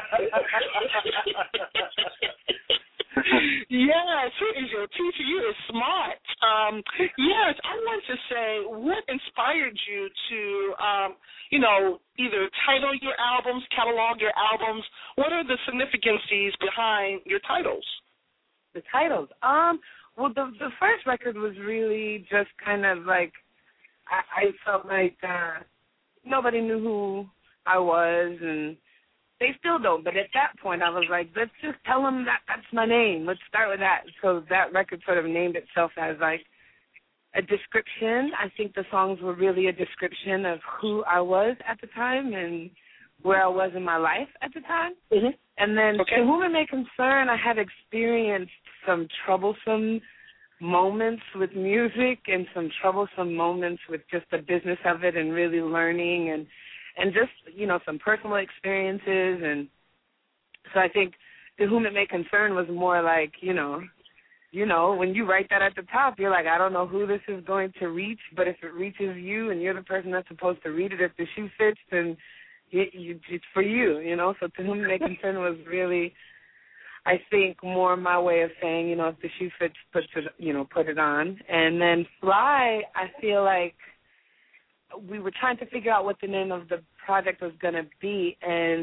D: Yes, who is your teacher? You are smart. Yes, I want to say, what inspired you to, either title your albums, catalog your albums? What are the significances behind your titles?
I: The titles? Well, the first record was really just kind of like, I felt like nobody knew who I was, and they still don't. But at that point, I was like, let's just tell them that's my name. Let's start with that. So that record sort of named itself as like a description. I think the songs were really a description of who I was at the time and where I was in my life at the time.
D: Mm-hmm.
I: And then To Whom It May Concern, I had experienced some troublesome moments with music and some troublesome moments with just the business of it and really learning and just, some personal experiences. And so I think To Whom It May Concern was more like, when you write that at the top, you're like, I don't know who this is going to reach, but if it reaches you and you're the person that's supposed to read it, if the shoe fits, then it's for you, So To Whom It May Concern was really, I think, more my way of saying, if the shoe fits, put it on. And then Fly, I feel like we were trying to figure out what the name of the project was going to be. And,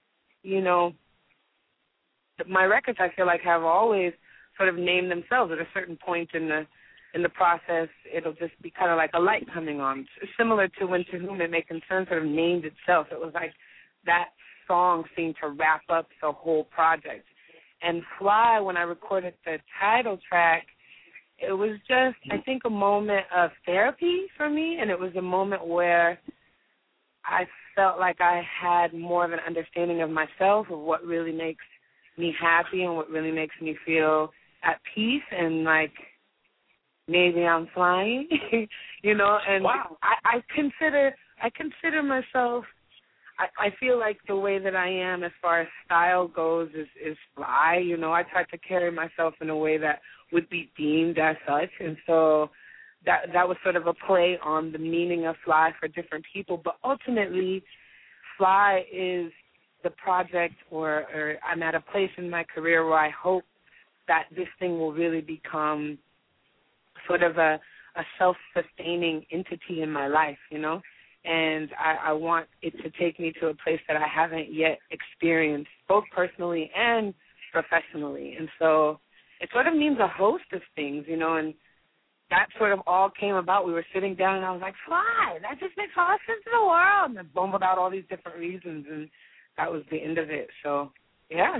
I: my records, I feel like, have always sort of named themselves at a certain point in the process. It'll just be kind of like a light coming on, similar to when To Whom It May Concern sort of named itself. It was like that song seemed to wrap up the whole project. And Fly, when I recorded the title track, it was just, I think, a moment of therapy for me, and it was a moment where I felt like I had more of an understanding of myself, of what really makes me happy and what really makes me feel at peace, and like maybe I'm flying, and
D: wow.
I: I consider myself, I feel like the way that I am as far as style goes is fly. I try to carry myself in a way that would be deemed as such, and so that was sort of a play on the meaning of fly for different people. But ultimately, Fly is the project, or I'm at a place in my career where I hope that this thing will really become sort of a self-sustaining entity in my life, and I want it to take me to a place that I haven't yet experienced, both personally and professionally. And so it sort of means a host of things, and that sort of all came about. We were sitting down, and I was like, Fly, that just makes all sense in the world, and I bumbled out all these different reasons, and that was the end of it. So, yeah.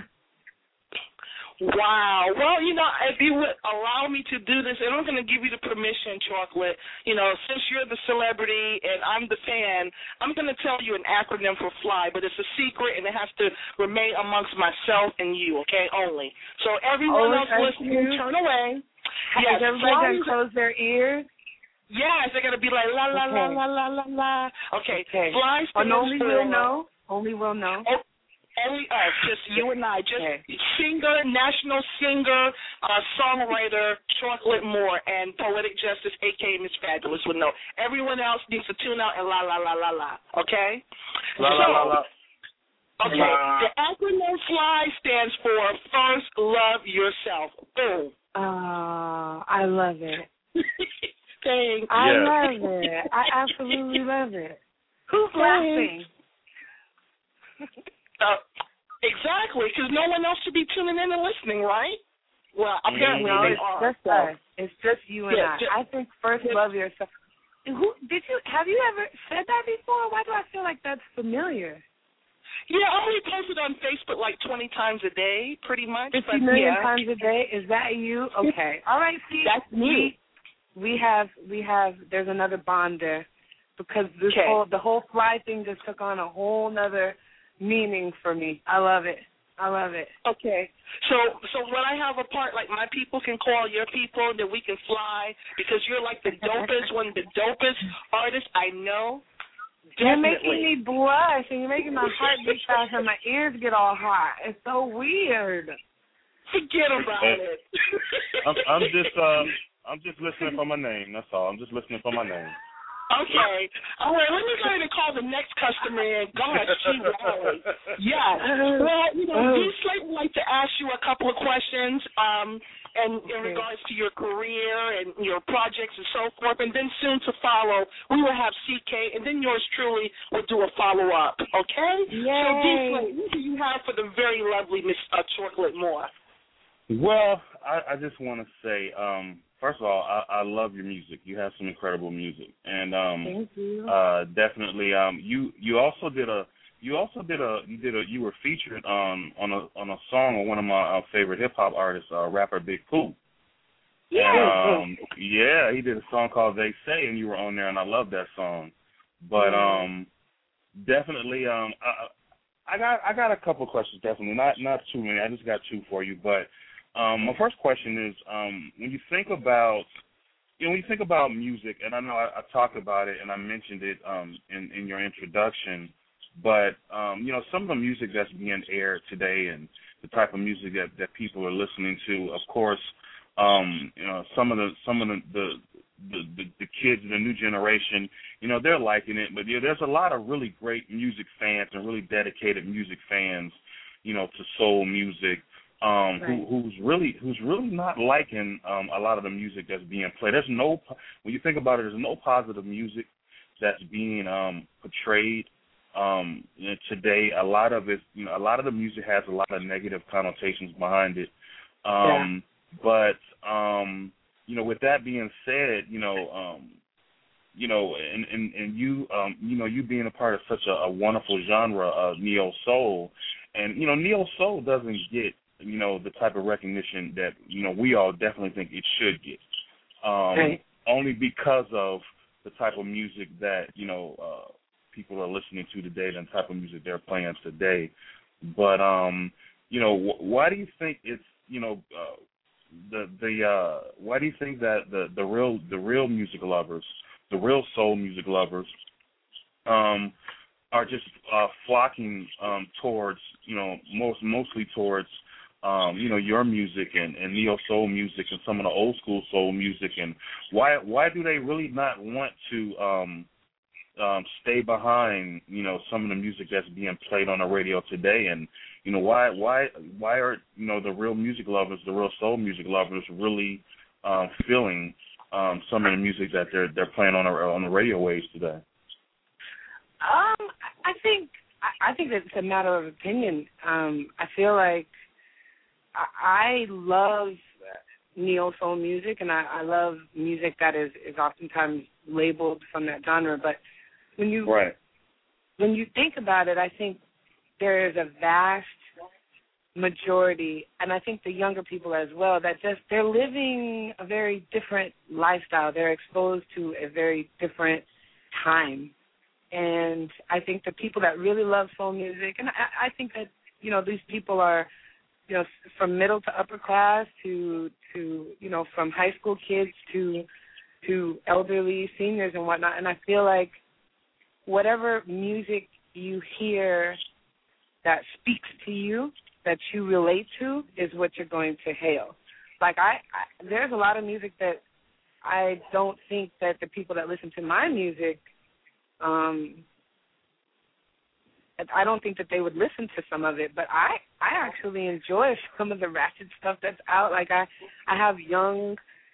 D: Wow. Well, if you would allow me to do this, and I'm going to give you the permission, Chocolate, since you're the celebrity and I'm the fan, I'm going to tell you an acronym for Fly, but it's a secret, and it has to remain amongst myself and you, okay, only. So everyone else listening, turn away.
I: Yes, everybody got to close their ears?
D: Yes, they're going to be like, la, la, la, la, la, la, la. Okay. Fly stands
I: for... Only we'll know.
D: Only us, just you and I, just singer, national singer, songwriter, Chocolate Moore, and Poetic Justice, a.k.a. Miss Fabulous, would know. Everyone else needs to tune out and la, la, la, la, la, okay?
E: La, la, la, la.
D: Okay, the acronym FLY stands for First Love Yourself. Boom.
I: I love it.
D: Thanks.
I: I love it. I absolutely love it. Who's laughing?
D: Exactly, because no one else should be tuning in and listening, right? Well, apparently
I: no,
D: they
I: it's
D: are.
I: just us. It's just you and I. I think first love yourself. Have you ever said that before? Why do I feel like that's familiar?
D: Yeah, I only post it on Facebook like 20 times a day, pretty much.
I: 50 million times a day? Is that you? Okay. All right, see.
D: That's me.
I: We have, there's another bond there because the whole fly thing just took on a whole nother meaning for me. I love it.
D: Okay. So when I have a part, like my people can call your people, then we can fly because you're like the dopest, one of the dopest artists I know.
I: You're making me blush, and you're making my heart beat fast, and my ears get all hot. It's so weird.
D: Forget about it.
E: I'm just listening for my name. That's all. I'm just listening for my name.
D: Okay. All right, let me go ahead and call the next customer in. Gosh, gee, Wally. Yeah. Well, Slate would like to ask you a couple of questions and in regards to your career and your projects and so forth. And then soon to follow, we will have CK, and then yours truly will do a follow-up, okay?
I: Yay.
D: So, Slate, what do you have for the very lovely Miss Chocolate Moore?
E: Well, I just want to say, first of all, I love your music. You have some incredible music, and
I: thank you.
E: Definitely, you were featured on a song of one of my favorite hip hop artists, rapper Big Pooh.
I: Yeah.
E: And, he did a song called They Say, and you were on there, and I love that song. But definitely, I got a couple of questions. Definitely, not too many. I just got two for you, but. My first question is, when you think about music, and I know I talked about it and I mentioned it in your introduction, but some of the music that's being aired today and the type of music that people are listening to, of course, some of the kids, the new generation, they're liking it, but there's a lot of really great music fans and really dedicated music fans, to soul music. Who's really not liking a lot of the music that's being played. When you think about it, there's no positive music that's being portrayed today. A lot of it, a lot of the music has a lot of negative connotations behind it. But with that being said, and you being a part of such a wonderful genre of neo soul, and neo soul doesn't get the type of recognition that, we all definitely think it should get. Only because of the type of music that, people are listening to today, and the type of music they're playing today. But, why do you think it's, why do you think that the real music lovers, the real soul music lovers, are just flocking towards, mostly towards, your music and neo soul music and some of the old school soul music, and why do they really not want to stay behind, some of the music that's being played on the radio today, and why are the real music lovers, the real soul music lovers, really feeling some of the music that they're playing on the radio waves today?
I: I think it's a matter of opinion. I feel like I love neo soul music, and I love music that is oftentimes labeled from that genre. But when you think about it, I think there is a vast majority, and I think the younger people as well, that they're living a very different lifestyle. They're exposed to a very different time. And I think the people that really love soul music, and I think that, these people are, from middle to upper class to from high school kids to elderly seniors and whatnot. And I feel like whatever music you hear that speaks to you, that you relate to, is what you're going to hail. Like there's a lot of music that I don't think that the people that listen to my music, I don't think that they would listen to some of it, but I actually enjoy some of the ratchet stuff that's out. Like I have young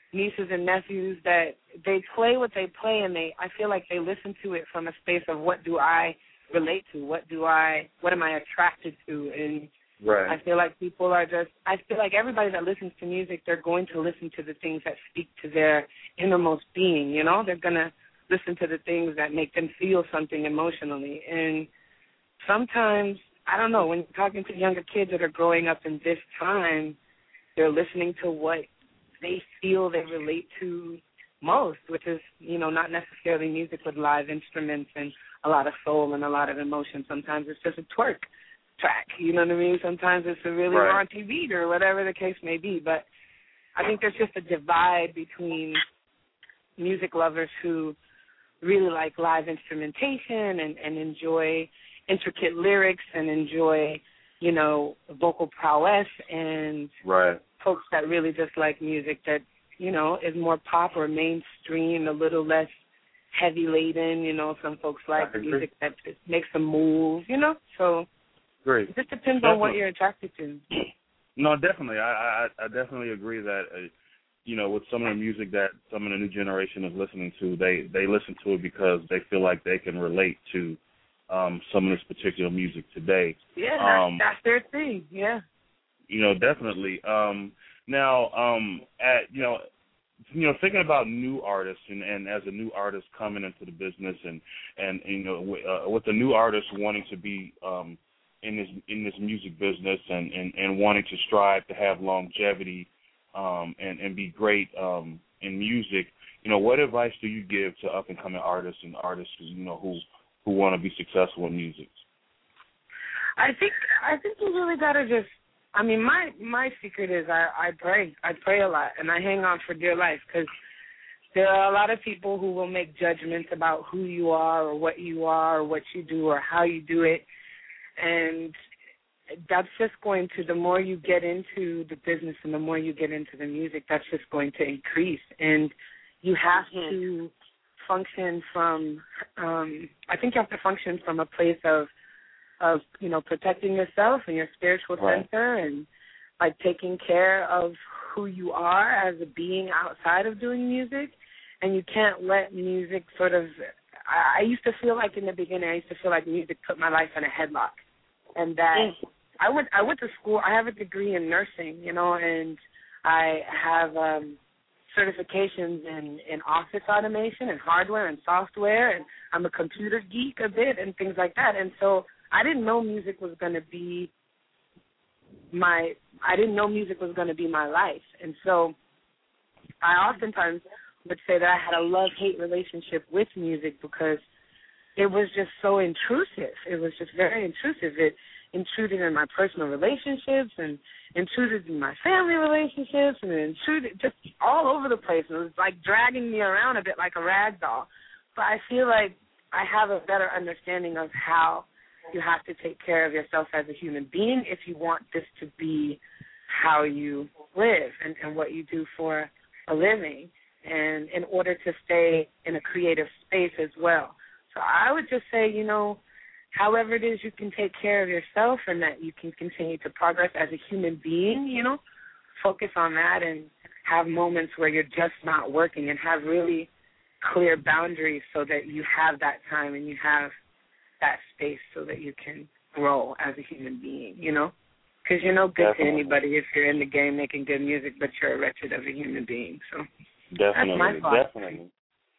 I: nieces and nephews that they play what they play, and I feel like they listen to it from a space of what do I relate to, what am I attracted to, and
E: right.
I: I feel like I feel like everybody that listens to music, they're going to listen to the things that speak to their innermost being, you know? They're going to listen to the things that make them feel something emotionally. And sometimes, I don't know, when you're talking to younger kids that are growing up in this time, they're listening to what they feel they relate to most, which is, you know, not necessarily music with live instruments and a lot of soul and a lot of emotion. Sometimes it's just a twerk track, you know what I mean? Sometimes it's a really raunchy beat or whatever the case may be. But I think there's just a divide between music lovers who really like live instrumentation and enjoy intricate lyrics and enjoy, you know, vocal prowess, and folks that really just like music that, you know, is more pop or mainstream, a little less heavy laden. You know, some folks like music that just makes them move, you know. So
E: great.
I: It just depends on what you're attracted to.
E: No, definitely. I definitely agree that, you know, with some of the music that some of the new generation is listening to, they listen to it because they feel like they can relate to some of this particular music today.
I: Yeah, that's their thing. Yeah.
E: You know, definitely. Now, you know, thinking about new artists and as a new artist coming into the business and you know, with the new artist wanting to be in this music business and wanting to strive to have longevity and be great in music, you know, what advice do you give to up and coming artists and artists you know who want to be successful in music?
I: I think you really gotta just. I mean, my secret is I pray a lot, and I hang on for dear life, because there are a lot of people who will make judgments about who you are or what you are or what you do or how you do it, and that's just going to, the more you get into the business and the more you get into the music, that's just going to increase, and you have to function from, I think you have to function from a place of, you know, protecting yourself and your spiritual center and, like, taking care of who you are as a being outside of doing music. And you can't let music sort of, I used to feel like in the beginning, I used to feel like music put my life in a headlock. And that I went to school, I have a degree in nursing, you know, and I have certifications in office automation and hardware and software, and I'm a computer geek a bit and things like that. And so I didn't know music was going to be my life. And so I oftentimes would say that I had a love-hate relationship with music because it was just so intrusive. It was just very intrusive. It intruded in my personal relationships and intruded in my family relationships, and it intruded just all over the place. It was like dragging me around a bit like a rag doll. But I feel like I have a better understanding of how you have to take care of yourself as a human being if you want this to be how you live and what you do for a living, and in order to stay in a creative space as well. So I would just say, you know, however it is you can take care of yourself and that you can continue to progress as a human being, you know, focus on that and have moments where you're just not working and have really clear boundaries so that you have that time and you have that space so that you can grow as a human being, you know? Because you're no good to anybody if you're in the game making good music, but you're a wretched of a human being. So
E: definitely,
I: that's my thought.
E: Definitely.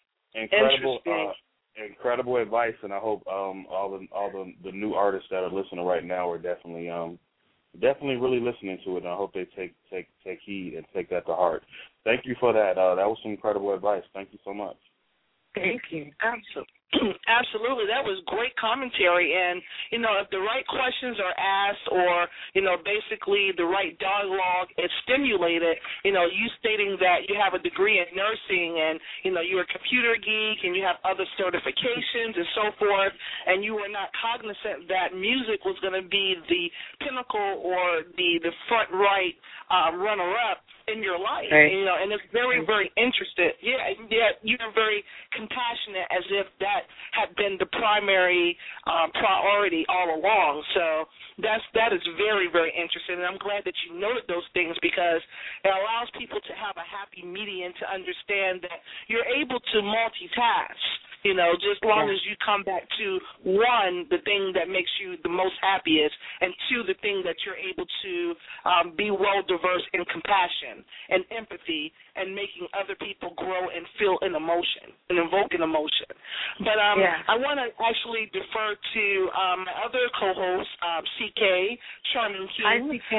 E: Incredible advice, and I hope all the new artists that are listening right now are definitely really listening to it, and I hope they take heed and take that to heart. Thank you for that. That was some incredible advice. Thank you so much.
I: Thank you.
D: Absolutely. That was great commentary. And, you know, if the right questions are asked or, you know, basically the right dialogue is stimulated, you know, you stating that you have a degree in nursing and, you know, you're a computer geek and you have other certifications and so forth, and you were not cognizant that music was going to be the pinnacle or the front right runner-up in your life,
I: right.
D: And it's very, very interesting. Yeah, you're very compassionate, as if that had been the primary priority all along. So that is very, very interesting, and I'm glad that you noted those things, because it allows people to have a happy median, to understand that you're able to multitask. Just as long as you come back to, one, the thing that makes you the most happiest, and two, the thing that you're able to be well diverse in compassion and empathy and making other people grow and feel an emotion and invoke an emotion. But I want to actually defer to my other co-host, CK, Charming King.
I: Hi, CK.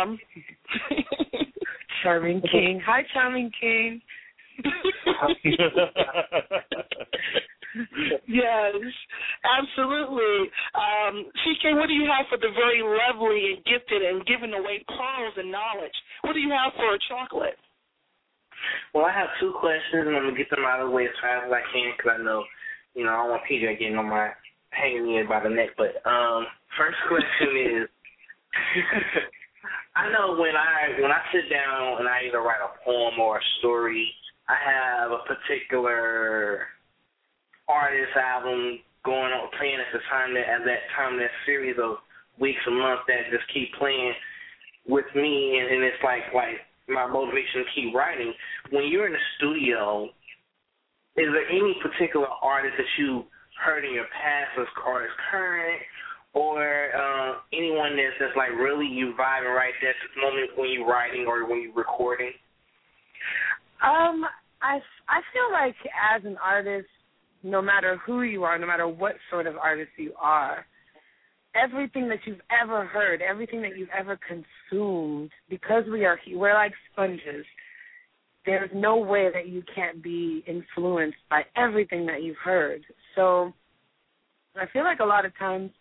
I: Charming King. Hi, Charming King.
D: Yes, absolutely. CK, what do you have for the very lovely and gifted and giving away pearls and knowledge? What do you have for a chocolate?
F: Well, I have two questions, and I'm going to get them out of the way as fast as I can, because I know, I don't want PJ getting on my, hanging me by the neck. But first question is, I know when I sit down and I either write a poem or a story, I have a particular artist album going on, playing at that series of weeks or months that just keep playing with me, and it's like my motivation to keep writing. When you're in the studio, is there any particular artist that you heard in your past or is current, or anyone that's like really you vibing right there at this moment when you're writing or when you're recording?
I: I feel like as an artist, no matter who you are, no matter what sort of artist you are, everything that you've ever heard, everything that you've ever consumed, because we're like sponges, there's no way that you can't be influenced by everything that you've heard. So I feel like a lot of times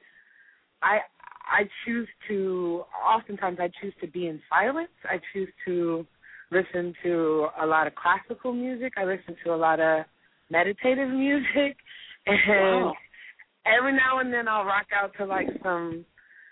I: oftentimes I choose to be in silence. I choose to listen to a lot of classical music. I listen to a lot of meditative music, and every now and then I'll rock out to like some,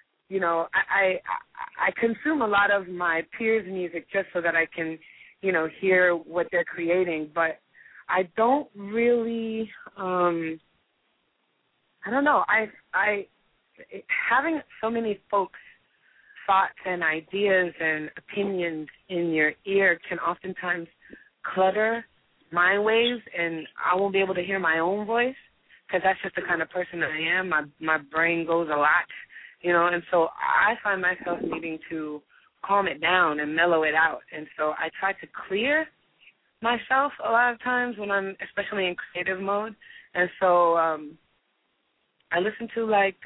I: I consume a lot of my peers' music just so that I can, hear what they're creating, but I don't really, I don't know, having so many folks' thoughts and ideas and opinions in your ear can oftentimes clutter mind waves, and I won't be able to hear my own voice, because that's just the kind of person that I am. My brain goes a lot, and so I find myself needing to calm it down and mellow it out. And so I try to clear myself a lot of times when I'm especially in creative mode. And so I listen to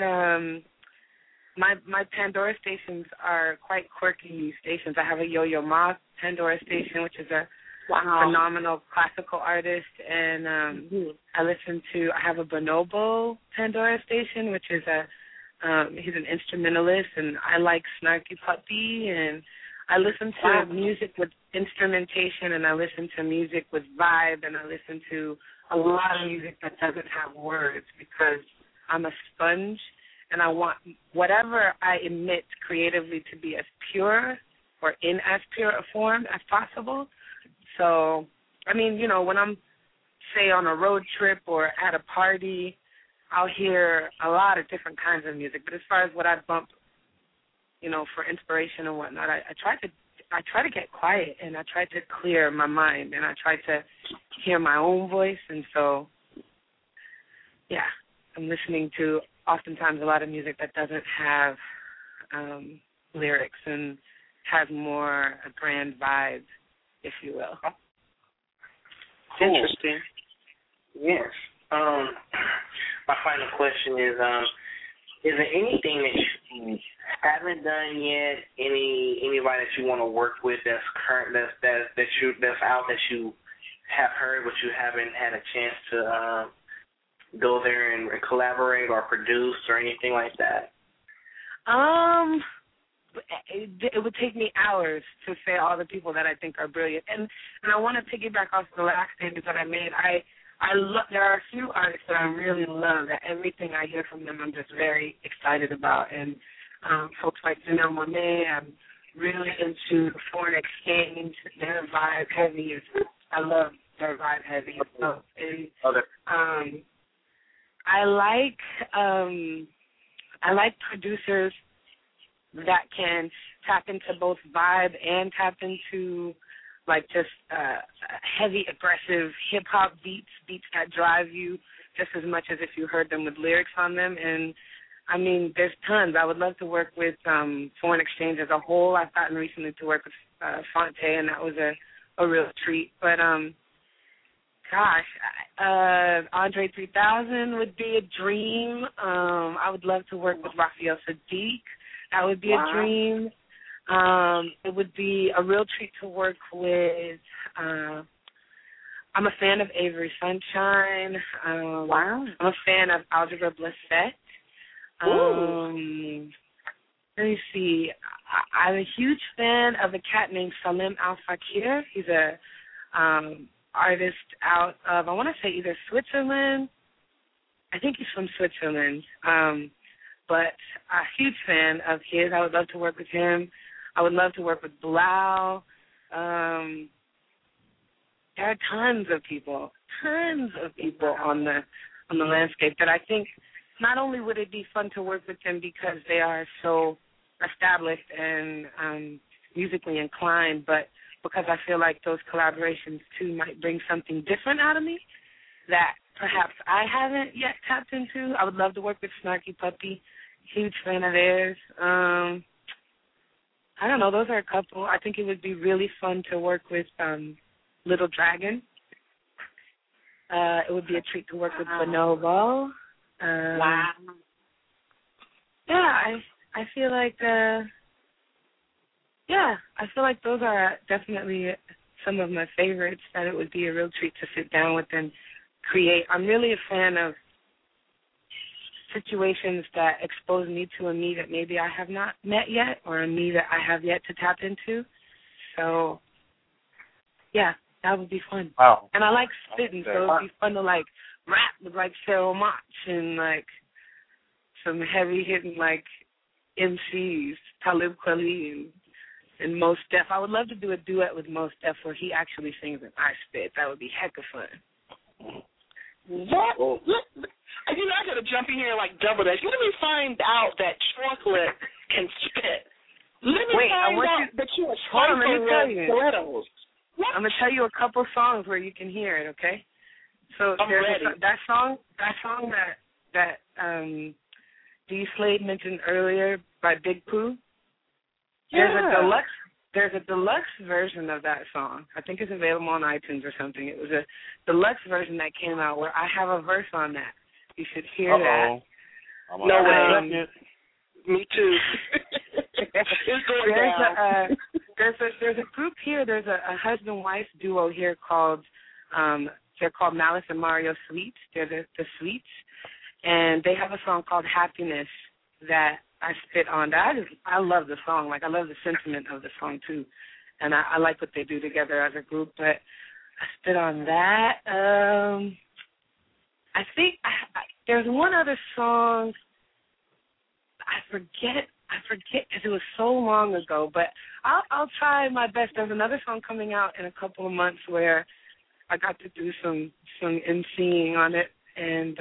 I: my Pandora stations are quite quirky stations. I have a Yo-Yo Ma Pandora station, which is a phenomenal classical artist, and I have a Bonobo Pandora station, which is he's an instrumentalist, and I like Snarky Puppy, and I listen to music with instrumentation, and I listen to music with vibe, and I listen to a lot of music that doesn't have words, because I'm a sponge, and I want whatever I emit creatively to be as pure or in as pure a form as possible. So, I mean, when I'm, say, on a road trip or at a party, I'll hear a lot of different kinds of music. But as far as what I bump, for inspiration and whatnot, I try to get quiet, and I try to clear my mind, and I try to hear my own voice. And so, yeah, I'm listening to oftentimes a lot of music that doesn't have lyrics and has more a grand vibe, if you will.
F: Cool. Interesting. Yes. My final question is there anything that you haven't done yet? Anybody that you want to work with that's current, that's out, that you have heard but you haven't had a chance to go there and collaborate or produce or anything like that?
I: It would take me hours to say all the people that I think are brilliant, and I want to piggyback off the last statement that I made. There are a few artists that I really love. That everything I hear from them, I'm just very excited about. And folks like Janelle Monáe, I'm really into foreign exchange. They're vibe heavy. I love their vibe heavy. So, and, I like producers that can tap into both vibe and tap into like just heavy, aggressive hip hop beats that drive you just as much as if you heard them with lyrics on them. And I mean, there's tons. I would love to work with Foreign Exchange as a whole. I've gotten recently to work with Fonte, and that was a real treat. But Andre 3000 would be a dream. I would love to work with Raphael Sadiq. That would be a dream. It would be a real treat to work with. I'm a fan of Avery Sunshine. I'm a fan of Algebra Blessett. Let me see. I'm a huge fan of a cat named Salim Al Fakir. He's a artist out of, I want to say, either Switzerland. I think he's from Switzerland. But a huge fan of his. I would love to work with him. I would love to work with Bilal. There are tons of people on the landscape that I think not only would it be fun to work with them because they are so established and musically inclined, but because I feel like those collaborations too might bring something different out of me that perhaps I haven't yet tapped into. I would love to work with Snarky Puppy. Huge fan of theirs. I don't know. Those are a couple. I think it would be really fun to work with Little Dragon. It would be a treat to work with Bonobo. Yeah, I feel like I feel like those are definitely some of my favorites that it would be a real treat to sit down with and create. I'm really a fan of situations that expose me to a me that maybe I have not met yet or a me that I have yet to tap into. So, yeah, that would be fun.
E: Wow.
I: And I like spitting, so it would be fun to, like, rap with, like, Cheryl Mach and, like, some heavy-hitting, like, MCs, Talib Kweli and Mos Def. I would love to do a duet with Mos Def where he actually sings and I spit. That would be heck of fun.
D: What? You know, I got to jump in here like double that. Let me find out that Chocolate can spit. Let me find out that you are trying to
I: I'm going to tell you a couple songs where you can hear it, okay? So there's that song that D. Slade mentioned earlier by Big Pooh. There's a deluxe version of that song. I think it's available on iTunes or something. It was a deluxe version that came out where I have a verse on that. You should hear that.
D: No way. Me too. It's going down.
I: There's a group here. There's a husband-wife duo here called they're called Malice and Mario Sweets. They're the Sweets, and they have a song called Happiness that I spit on. I love the song. Like, I love the sentiment of the song too, and I like what they do together as a group. But I spit on that. I think there's one other song. I forget because it was so long ago, but I'll try my best. There's another song coming out in a couple of months where I got to do some emceeing on it, and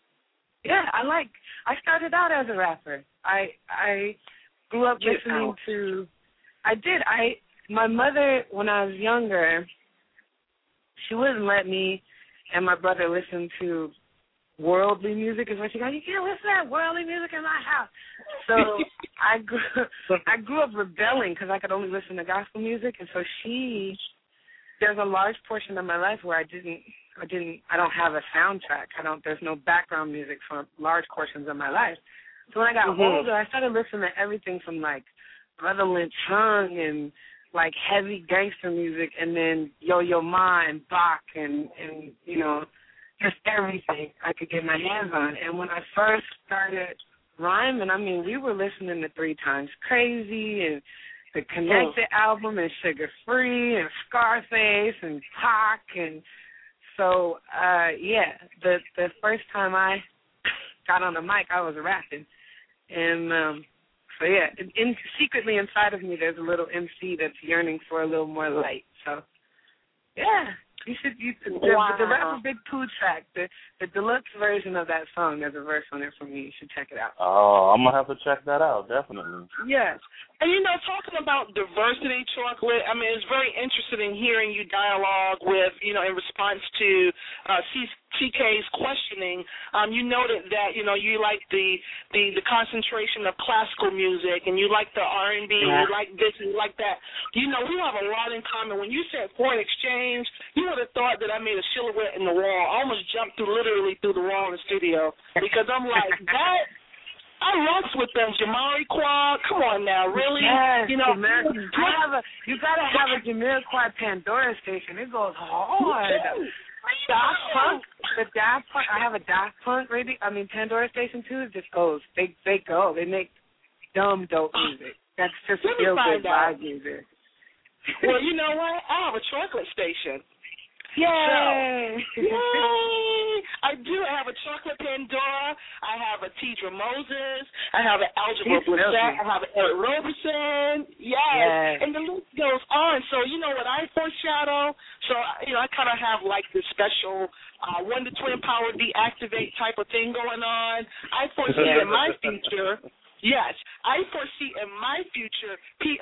I: I started out as a rapper. I grew up listening to. My mother, when I was younger, she wouldn't let me and my brother listen to worldly music. Is what she goes, you can't listen to that worldly music in my house. So I grew up rebelling because I could only listen to gospel music, and so there's a large portion of my life where I don't have a soundtrack. There's no background music for large portions of my life. So when I got older, I started listening to everything from like Brother Lynch Hung and like heavy gangster music, and then Yo-Yo Ma and Bach and you know, just everything I could get my hands on. And when I first started rhyming, I mean, we were listening to 3 Times Crazy and the Connected album and Sugar Free and Scarface and Pac. And so, the first time I got on the mic, I was rapping. And So yeah, secretly inside of me, there's a little MC that's yearning for a little more light. So yeah. The Rapper Big Pooh track, the deluxe version of that song, there's a verse on it for me. You should check it out.
E: Oh, I'm going to have to check that out, definitely.
D: Yes. And, you know, talking about diversity, Chocolate, I mean, it's very interesting hearing you dialogue with, you know, in response to CK's questioning. You noted that, you know, you like the concentration of classical music, and you like the R&B, you like this, and you like that. You know, we have a lot in common. When you said foreign exchange, you would have thought that I made a silhouette in the wall. I almost jumped literally through the wall in the studio because I'm like, that... I rocks with them, Jamiroquai. Come on now, really?
I: Yes,
D: you know,
I: you gotta have a Jamiroquai Pandora station. It goes hard. Daft Punk, I have a Daft Punk Pandora station too. It just goes. They go. They make dumb dope music. That's just feel good vibe music.
D: Well, you know what? I have a chocolate station.
I: Yay!
D: So, yay! I do. I have a chocolate Pandora. I have a Tidra Moses. I have an Algebra Blissett. I have an Eric Roberson. Yes. And the list goes on. So, you know what I foreshadow? So, you know, I kind of have like this special Wonder Twin Power deactivate type of thing going on. I foresee in my future. Yes, I foresee in my future,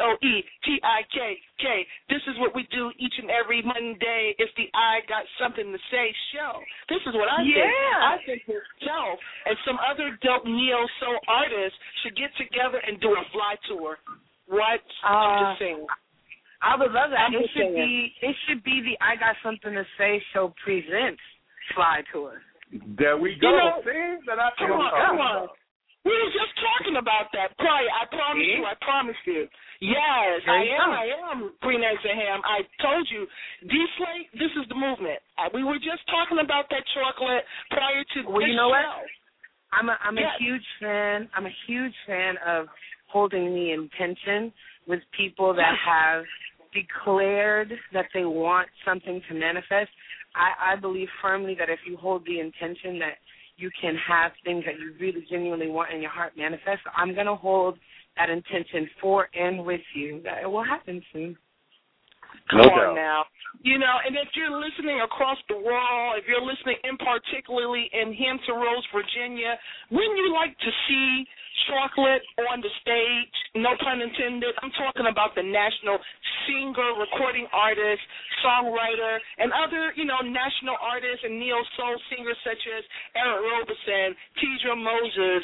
D: POETIKK. This is what we do each and every Monday. It's the I Got Something to Say show. This is what I think. I think myself and some other dope neo-soul artists should get together and do a fly tour. What? I'm just saying.
I: I would love that. It should be the I Got Something to Say show presents fly tour.
E: There we go.
D: You know,
E: see? Come
D: on. We were just talking about that prior. I promise you. Yes, I am Green Eggs and Ham. I told you, D-Slate, this is the movement. We were just talking about that chocolate prior to this
I: you know
D: show.
I: What? I'm a huge fan. I'm a huge fan of holding the intention with people that have declared that they want something to manifest. I believe firmly that if you hold the intention that you can have things that you really genuinely want in your heart manifest. I'm going to hold that intention for and with you. That it will happen soon.
D: Come on now. You know, and if you're listening across the world, if you're listening in particularly in Hampton Roads, Virginia, wouldn't you like to see Chocolate on the stage? No pun intended. I'm talking about the national singer, recording artist, songwriter, and other, you know, national artists and neo-soul singers such as Eric Roberson, Tidra Moses,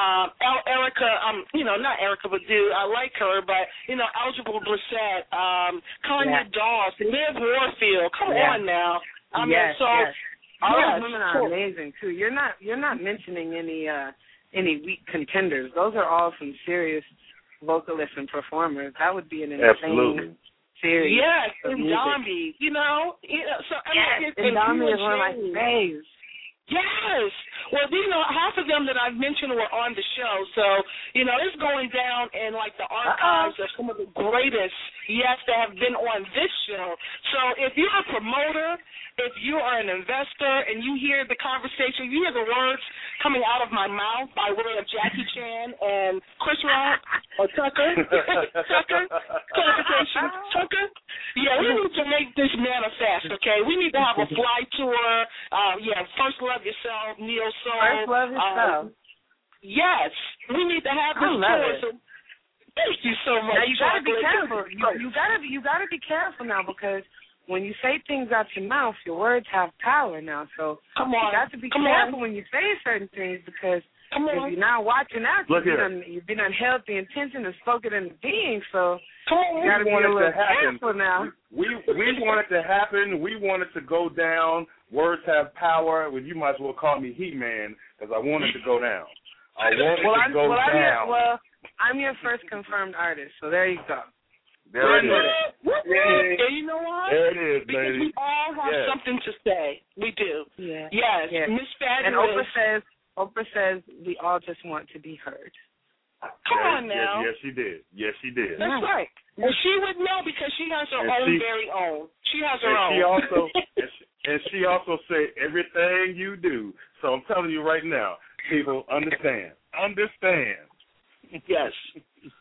D: Erica, you know, not Erica Badu, I like her, but, you know, Algebra Blissett, Kanye Doss, Liv Warfield. Come on now. I mean,
I: all those women are amazing too. You're not mentioning any weak contenders. Those are all some serious vocalists and performers. That would be an insane series.
D: Yes, Ndombi, you know. So
I: Ndombi is one of my faves.
D: Yes. Well, you know, half of them that I've mentioned were on the show. So, you know, it's going down in, like, the archives of some of the greatest, that have been on this show. So if you're a promoter, if you are an investor and you hear the conversation, you hear the words coming out of my mouth by way of Jackie Chan and Chris Rock or Tucker, Tucker. Yeah, we need to make this manifest, okay? We need to have a fly tour. First Love Yourself, Neo Soul.
I: First Love Yourself.
D: Yes, we need to have this tour. So thank you so much.
I: Now you gotta be careful. You gotta be careful now, because when you say things out your mouth, your words have power now. So you got to be careful when you say certain things, because if you're not watching out, you've been unhealthy intention and spoken into being. So you got to be a little careful now.
E: We want it to happen. We want it to go down. Words have power. Well, you might as well call me Heat Man, because I want it to go down. I want it to go down.
I: I'm your first confirmed artist, so there you go.
E: There it is.
D: And you know what?
E: There it is,
D: because
E: baby.
D: we all have something to say. We do.
I: Yeah.
D: Yes. Miss Fabulous.
I: And Oprah says we all just want to be heard.
D: Come on now.
E: Yes, she did. Yes, she did.
D: That's right. And she would know, because she has her very own. She has her own.
E: She also said everything you do. So I'm telling you right now, people, understand. Understand.
D: Yes.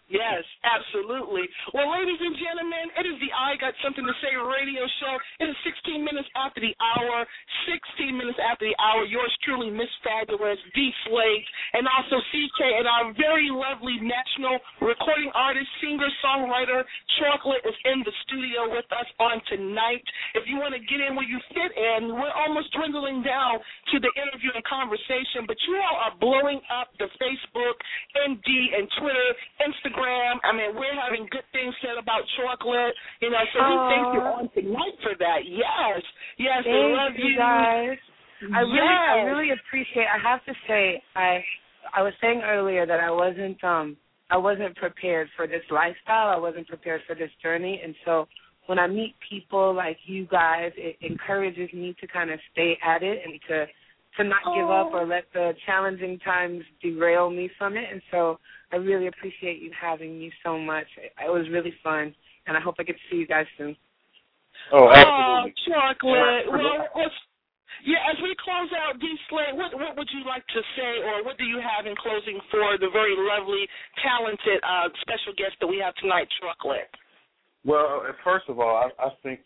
D: Yes, absolutely. Well, ladies and gentlemen, it is the I Got Something to Say radio show. It is 16 minutes after the hour. 16 minutes after the hour. Yours truly, Miss Fabulous, D. Slate, and also CK, and our very lovely national recording artist, singer, songwriter, Chocolate is in the studio with us on tonight. If you want to get in where you fit in, we're almost dwindling down to the interview and conversation, but you all are blowing up the Facebook, ND, and Twitter, Instagram. I mean, we're having good things said about Chocolate, so we thank you on tonight for that. Yes,
I: thank
D: we love you
I: guys. I really appreciate. I have to say, I was saying earlier that I wasn't prepared for this lifestyle. I wasn't prepared for this journey, and so when I meet people like you guys, it encourages me to kind of stay at it and to not give up or let the challenging times derail me from it. And so I really appreciate you having me so much. It was really fun, and I hope I get to see you guys soon.
E: Oh, absolutely.
D: Chocolate. Well, as we close out, D. Slate, what would you like to say, or what do you have in closing for the very lovely, talented special guest that we have tonight, Chocolate?
E: Well, first of all, I think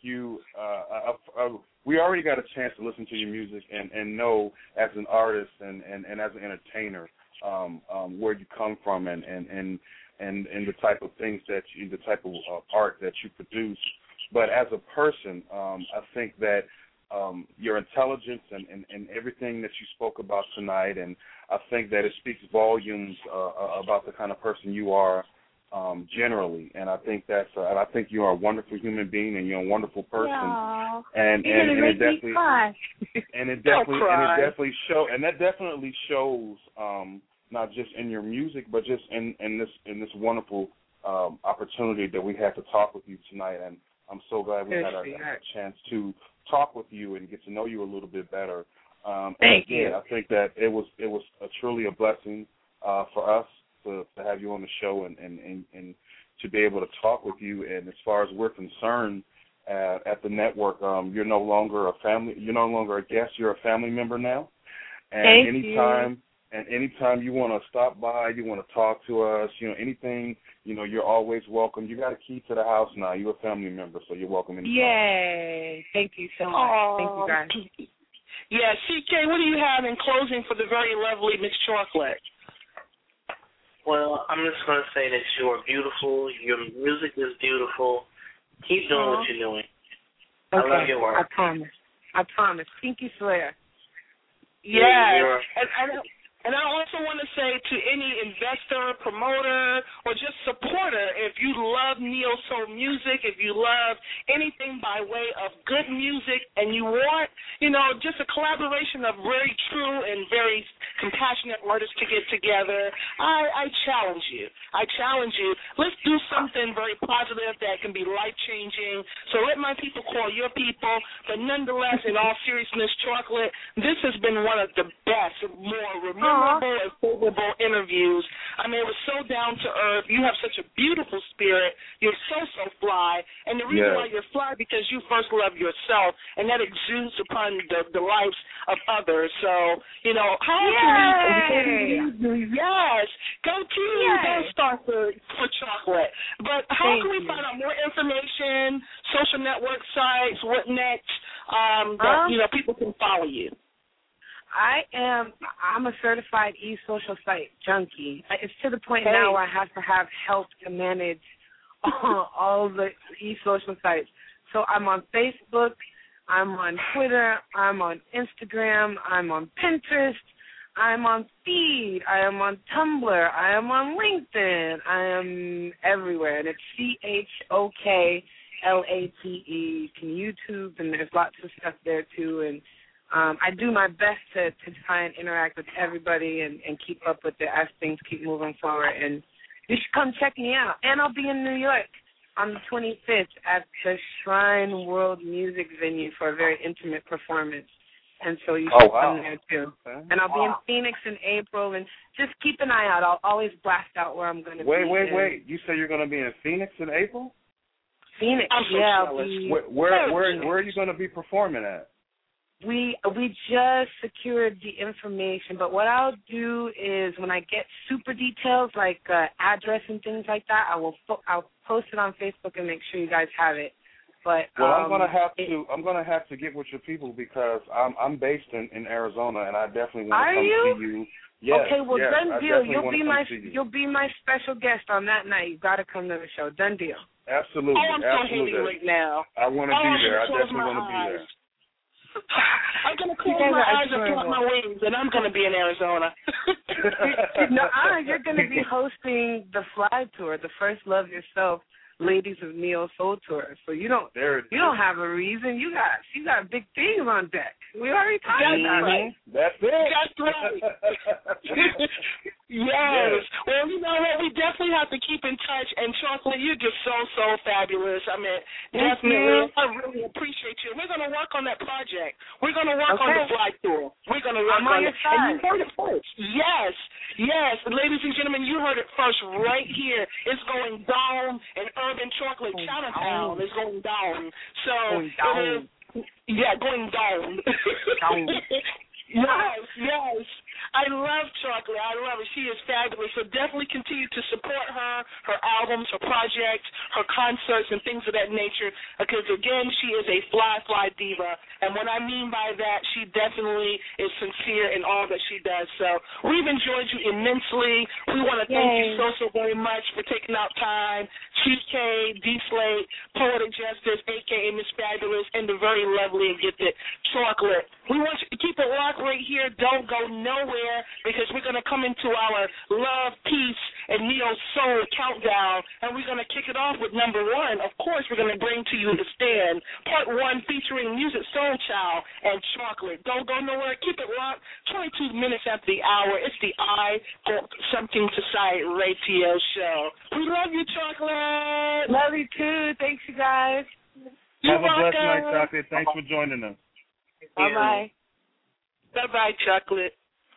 E: we already got a chance to listen to your music and know as an artist and as an entertainer where you come from and the type of things the type of art that you produce. But as a person, I think that your intelligence and everything that you spoke about tonight, and I think that it speaks volumes about the kind of person you are. Generally, and I think and I think you are a wonderful human being, and you're a wonderful person.
I: Aww.
E: And it definitely shows not just in your music, but just in this wonderful opportunity that we had to talk with you tonight. And I'm so glad we had a chance to talk with you and get to know you a little bit better.
I: Thank you.
E: I think that it was truly a blessing for us to have you on the show and to be able to talk with you. And as far as we're concerned at the network, you're no longer a family. You're no longer a guest. You're a family member now. And anytime you want to stop by, you want to talk to us, anything, you're always welcome. You got a key to the house now. You're a family member, so you're welcome anytime.
I: Yay! Thank you so much. Thank you guys.
D: Yeah, CK, what do you have in closing for the very lovely Miss Chocolate?
F: Well, I'm just going to say that you are beautiful. Your music is beautiful. Keep doing what you're doing.
I: Okay.
F: I love your work.
I: I promise. Pinky swear.
D: Yeah. And I also want to say to any investor, promoter, or just supporter, if you love neo soul music, if you love anything by way of good music, and you want, just a collaboration of very true and very compassionate artists to get together, I challenge you. Let's do something very positive that can be life-changing. So let my people call your people. But nonetheless, in all seriousness, Chocolate, this has been one of the best, more memorable and favorable interviews. I mean, it was so down to earth. You have such a beautiful spirit. You're so fly. And the reason why you're fly because you first love yourself, and that exudes upon the lives of others. So, how can we yes, go team, don't start for Chocolate. But how can we find out more information, social network sites, what next, that people can follow you?
I: I'm a certified e-social site junkie. It's to the point now where I have to have help to manage all the e-social sites. So I'm on Facebook, I'm on Twitter, I'm on Instagram, I'm on Pinterest, I'm on Feed, I am on Tumblr, I am on LinkedIn, I am everywhere. And it's CHOKLATE. You can YouTube, and there's lots of stuff there too. And I do my best to try and interact with everybody and keep up with it as things keep moving forward. And you should come check me out. And I'll be in New York on the 25th at the Shrine World Music Venue for a very intimate performance. And so you should come there, too. Okay. And I'll be in Phoenix in April. And just keep an eye out. I'll always blast out where I'm going to be.
E: Wait. You say you're going to be in Phoenix in April?
I: Phoenix,
E: Where are you going to be performing at?
I: We just secured the information, but what I'll do is when I get super details like address and things like that, I'll post it on Facebook and make sure you guys have it. But
E: I'm gonna have to get with your people because I'm based in Arizona and I definitely want to come see you. Yes,
I: okay, well,
E: yes,
I: done deal. You'll be my special guest on that night. You got to come to the show. Done deal.
E: Absolutely.
D: Oh, I'm so happy right now.
E: I want to be there. I definitely want to be there.
D: I'm going to close my eyes and flap my wings, and I'm going to be in Arizona.
I: You're going to be hosting the Fly Tour, the First Love Yourself Ladies of Neo Soul Tour. So you don't have a reason. You got big things on deck. We already talked about it.
E: That's it.
D: That's right. Yes. Well, you know what? We definitely have to keep in touch. And Chocolate, you're just so fabulous. I mean, definitely, I really appreciate you. We're going to work on that project. We're going to work on the Fly Tour. We're going to work on it. And you heard it first. Yes. Ladies and gentlemen, you heard it first right here. It's going down in Urban Chocolate Chinatown. It's going down. So, going down. Yes. I love Chocolate. I love her. She is fabulous. So definitely continue to support her albums, her projects, her concerts, and things of that nature. Because, again, she is a fly diva. And what I mean by that, she definitely is sincere in all that she does. So we've enjoyed you immensely. We want to thank you so very much for taking out time. Chief K, D Slate, Poetic Justice, a.k.a. Miss Fabulous, and the very lovely and gifted Chocolate. We want you to keep it locked right here. Don't go nowhere because we're going to come into our Love, Peace, and Neo Soul countdown, and we're going to kick it off with number 1. Of course, we're going to bring to you The Stand, Part 1, featuring Music Soul Child and Chocolate. Don't go nowhere. Keep it locked. 22 minutes after the hour. It's the I Got Something to Say radio show. We love you, Chocolate.
I: Love you, too. Thanks, you guys.
E: Have a blessed night, Chocolate. Thanks for joining us.
I: Bye-bye.
D: Bye-bye, Chocolate.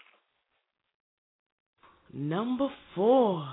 A: Number 4.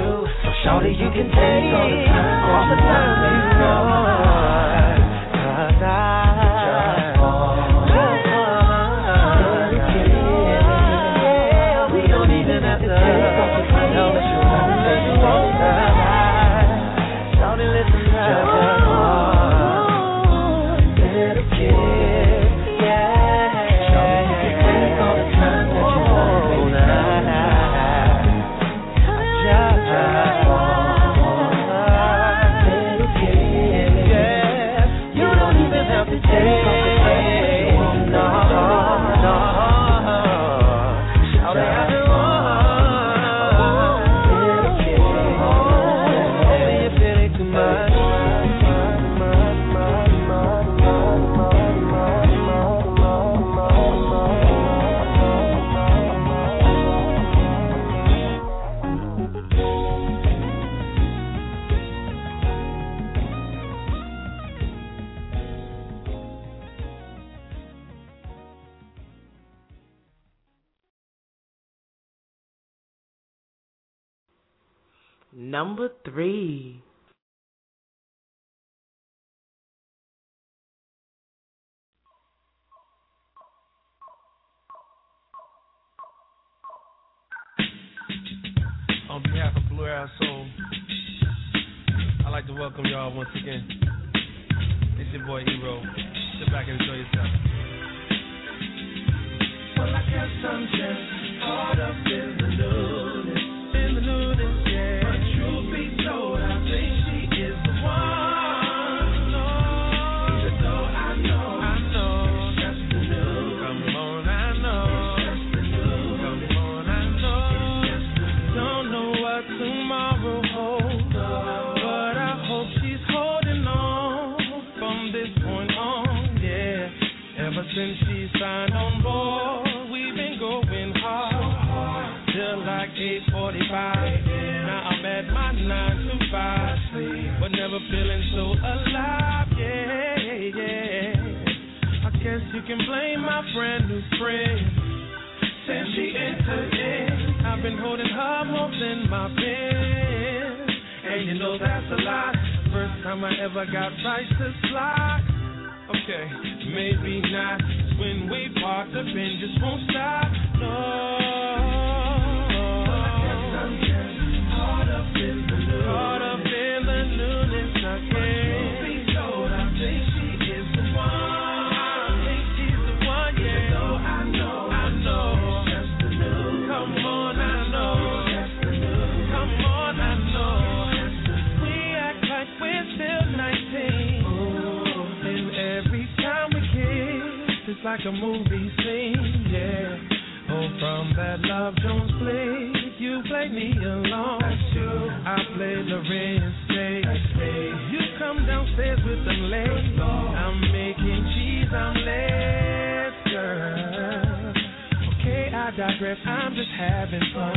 B: Shawty, you can take all the time, you know.
A: Number 3.
C: On behalf of Blue Air Soul, I'd like to welcome y'all once again. It's your boy Hero. Sit back and enjoy yourself. Well, I guess I'm just caught up in the newness. In the newness, yeah. But truth be told, I think she is the one. Even though I know it's just the news. Come on, I know it's just the news. Come on, I know it's just the news. Don't know what tomorrow holds, but I hope she's holding on from this point on, yeah. Ever since she signed on board, we've been going hard till like 8:45. Now I'm at my 9 to 5 sleep, but never feeling so alive, yeah. I guess you can blame my brand new friend since she entered in. I've been holding her more than my pen, and you know that's a lot. First time I ever got right to slide. Okay, maybe not. When we parked up and just won't stop. No. I'm just caught up in the newness. Caught up in the newness again. Truth be told, I think she is the one. I think she's the one, yeah. Even though I know it's just the news. Come on, I know it's just the news. Come on, I know it's just the news. We act like we're still 19. And every time we kiss, it's like a movie scene, yeah. Oh, from that Love Jones play, you play me along. That's true. I play Lorenz Day. You come downstairs with them legs. I'm making cheese omelets, girl. Okay, I digress. I'm just having fun.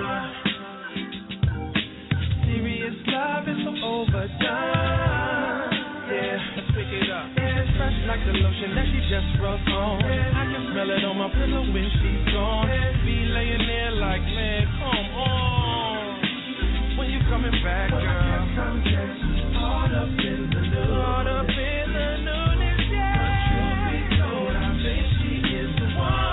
C: Serious love is so overdone. Yeah, let's pick it up. It's fresh like the lotion that she just rubbed on. I can smell it on my pillow when she's gone. Be laying there like, man, come on. When you coming back, girl? I'm just caught up in the news. Caught up in the newness, yeah. But truth be told, I think she is the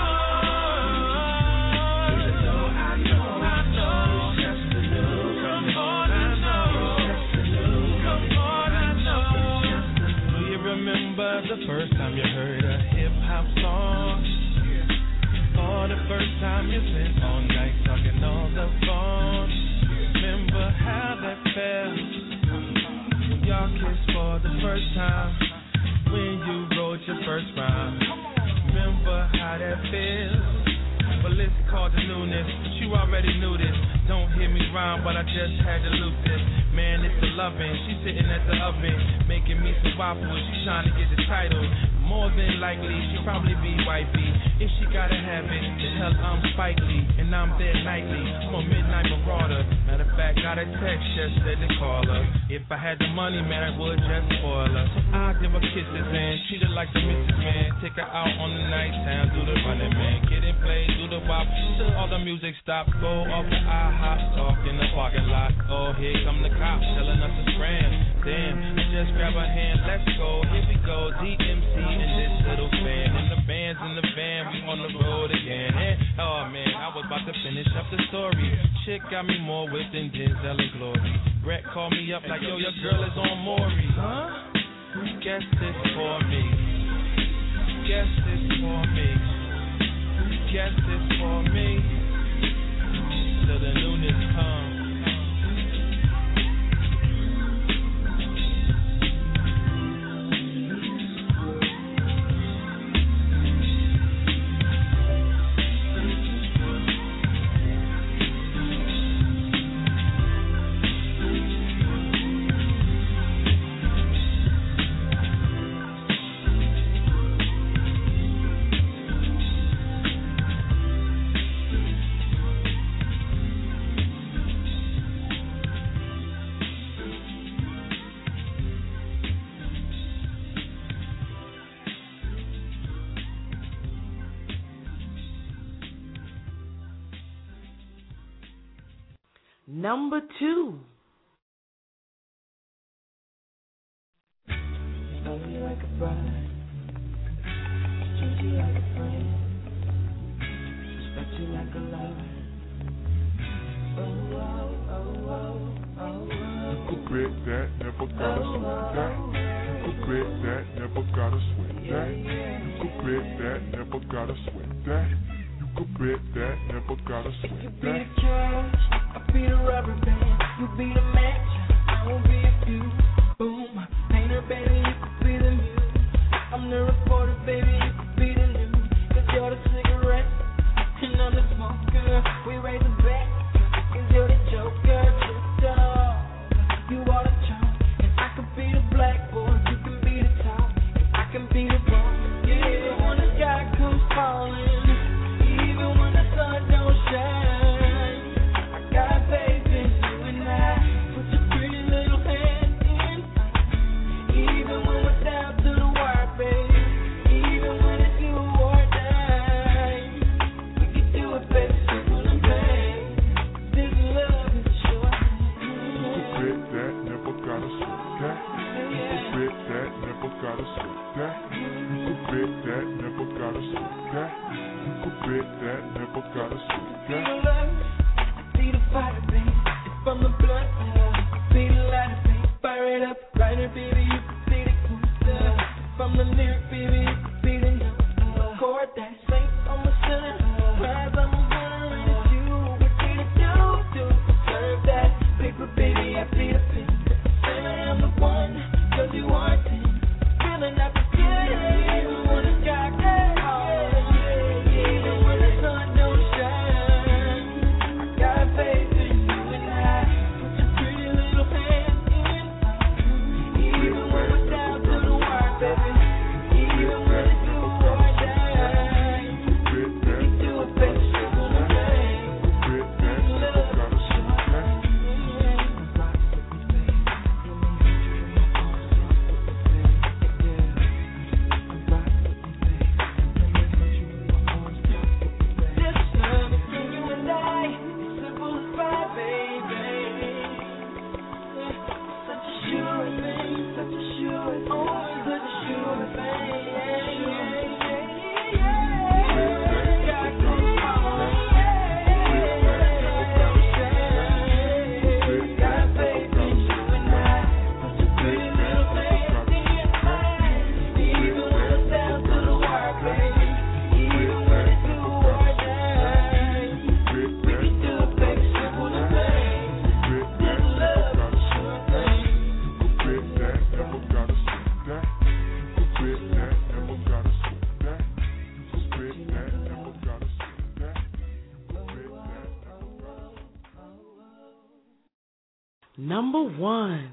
C: one. Even though I know it's just the news. Come on, I know it's just the news. Come on, I know. Do you remember the first time you heard a hip-hop song? Or the first time you spent all night talking on the phone? Remember how that felt when y'all kissed for the first time? When you wrote your first rhyme? Remember how that feels? Well, it's called the newness, but you already knew this. Don't hear me rhyme, but I just had to loop this. Man, it's the loving. She's sitting at the oven, making me some waffles. She's trying to get the title. More than likely, she'll probably be wifey. If she gotta have it, then hell, I'm Spike Lee, and I'm there nightly. I'm a midnight marauder. Matter of fact, got a text, just said to call her. If I had the money, man, I would just spoil her. So I give her kisses, man, treat her like the missus, man. Take her out on the night time, do the running, man. Get in play, do the wop, till all the music stop. Go off the IHOP, talk in the parking lot. Oh, here come the cops, telling us to scram. Damn, just grab her hand, let's go. Here we go, DMC and this little fan. And the band's in the van, we on the road again. And, oh man, I was about to finish up the story. Chick got me more whipped than Denzel and Glory. Brett called me up like, yo, your girl is on Maury. Huh? Guess this for me. Guess this for me. Guess this for me. Till the newness comes.
A: Number 2.
B: Love me like a bride, treat you like a friend, respect you like a lover. Oh, oh, oh, oh, oh.
J: Regret that, never gotta sweat that. Regret that, never gotta sweat that. You regret that, never gotta sweat that. You regret that, never gotta sweat that.
B: You be the cash, I'll be the rubber band. You be the match, I won't be a fuse. Boom, painter, baby, you could be the muse. I'm the reporter, baby, you could be the news. Cause you're the cigarette, and I'm the smoker. We raise the bet, cause you're the joker. Just you are the charm, and I could be the blackboard, you can be the top, and I can be the boss. Yeah, when the sky comes falling, even when the sun don't shine, I got faith in you and I put your pretty little hand in mine. Even when we're down to the wire, baby, even when it's you or die, we can do it, baby, simple and plain. This love is short.
J: Regret that, never gotta sweat that. You regret that, never gotta sweat that. You regret that, never gotta sweat that. You regret that, never gotta sweat that.
B: Be the fire, baby, it's from the blood. Be the lighter, baby, fire it up. Writer, baby, you can see the coaster. From the lyric, baby, you can be the note. Chord that sings on the center. Rise, I'm a winner, and it's you. What did it do? Serve that paper, baby, I see the pin. Say I'm the one, cause you are 10. Feeling up the good, even when the sky gets hard. Even when the sun don't shine, I got faith in you and I put your pretty little hand in mine. Even when we're down to the wire, baby, even when it's you or die, we can do it, baby, simple and plain. Love is short. This love between you and I is simple as pie, baby. Such a sure thing, such a sure thing, such a sure thing. God comes falling, got faith in you and I. Put your pretty little hand in mine. Even when it's down to the wire, baby. Even when it's you or die. We can do it, baby, simple and plain. This love is a sure thing.
J: You regret that, never gotta sweat that. You regret that, never gotta sweat that. You regret that, never gotta sweat that. You regret that, never gotta sweat that.
A: Number 1.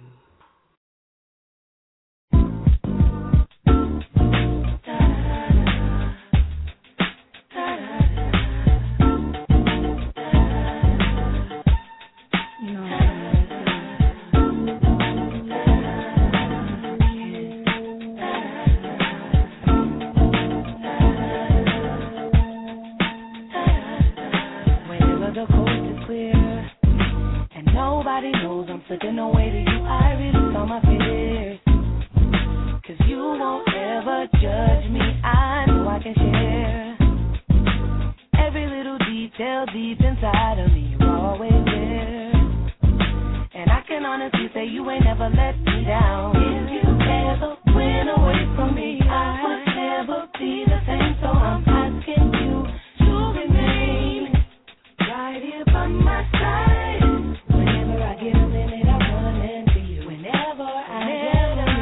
G: Whenever the coast is clear and nobody knows I'm slipping away to you, I release all my fears. Cause you won't ever judge me, I know I can share every little detail deep inside of me, you're always there. And I can honestly say you ain't never let me down. If you ever went away from me, I would never be the same. So I'm asking you to remain right here by my side. Whenever I get a minute, I run into you. Whenever I get a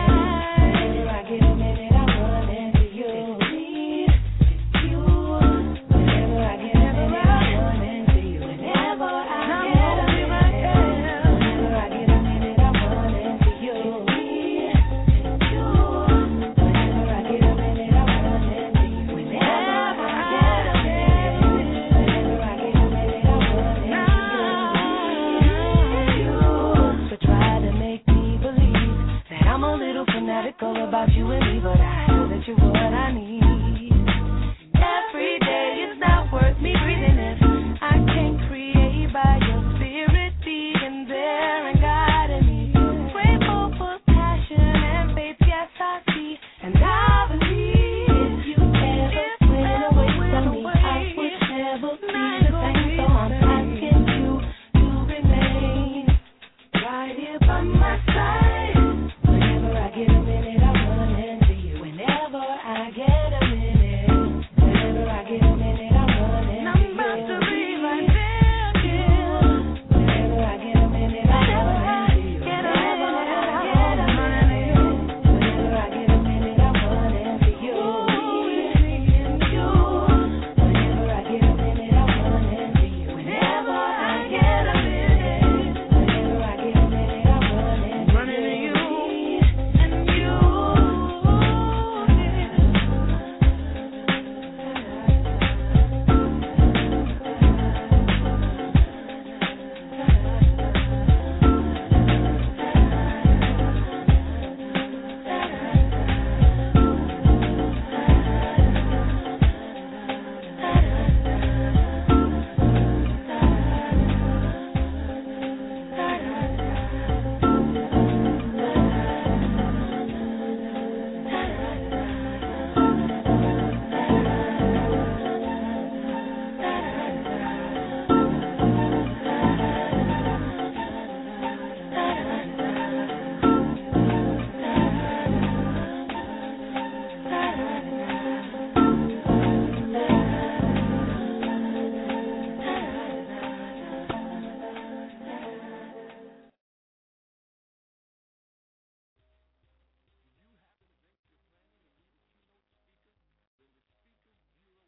G: minute, I run into you. It's you. Whenever I get a minute, I run into you. Whenever I get a minute, I run into you.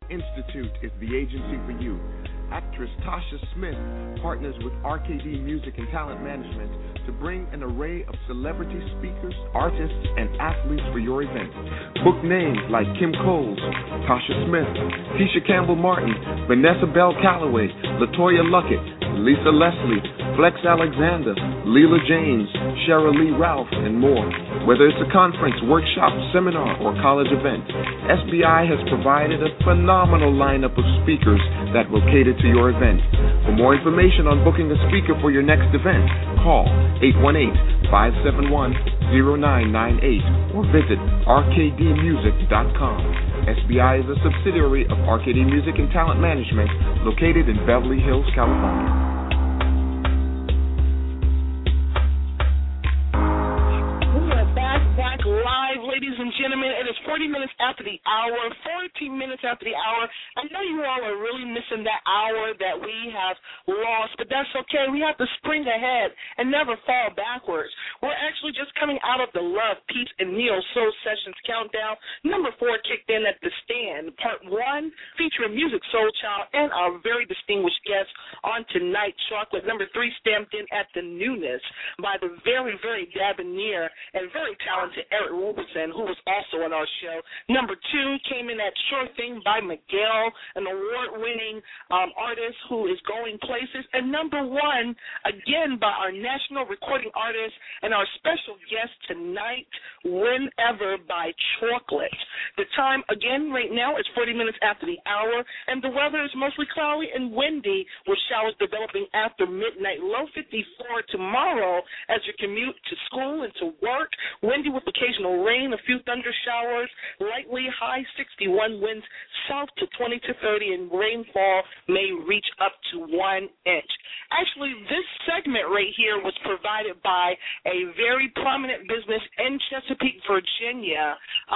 K: Institute is the agency for you. Actress Tasha Smith partners with RKD Music and Talent Management to bring an array of celebrity speakers, artists, and athletes for your event. Book names like Kim Coles, Tasha Smith, Tisha Campbell-Martin, Vanessa Bell Calloway, LaToya Luckett, Lisa Leslie, Flex Alexander, Leela James, Cheryl Lee Ralph, and more. Whether it's a conference, workshop, seminar, or college event, SBI has provided a phenomenal lineup of speakers that will cater to your event. For more information on booking a speaker for your next event, call 818-571-0998 or visit rkdmusic.com. SBI is a subsidiary of RKD Music and Talent Management located in Beverly Hills, California.
D: Live, ladies and gentlemen, it is 40 minutes after the hour, 14 minutes after the hour. I know you all are really missing that hour that we have lost, but that's okay. We have to spring ahead and never fall backwards. We're actually just coming out of the Love, Peace, and Neo Soul Sessions countdown. Number 4 kicked in at the Stand, Part 1, featuring Music Soul Child and our very distinguished guest on tonight, Chocolate. Number 3 stamped in at the Newness by the very, very debonair and very talented Eric Roberson, who was also on our show. Number 2 came in at Sure Thing by Miguel, an award-winning artist who is going places. And number 1, again, by our national recording artist and our special guest tonight, Whenever by Chocolate. The time, again, right now, is 40 minutes after the hour, and the weather is mostly cloudy and windy with showers developing after midnight. Low 54 tomorrow as you commute to school and to work. Windy with occasional rain, a few thunder showers, lightly high 61 winds south to 20 to 30, and rainfall may reach up to 1 inch. Actually, this segment right here was provided by a very prominent business in Chesapeake, Virginia,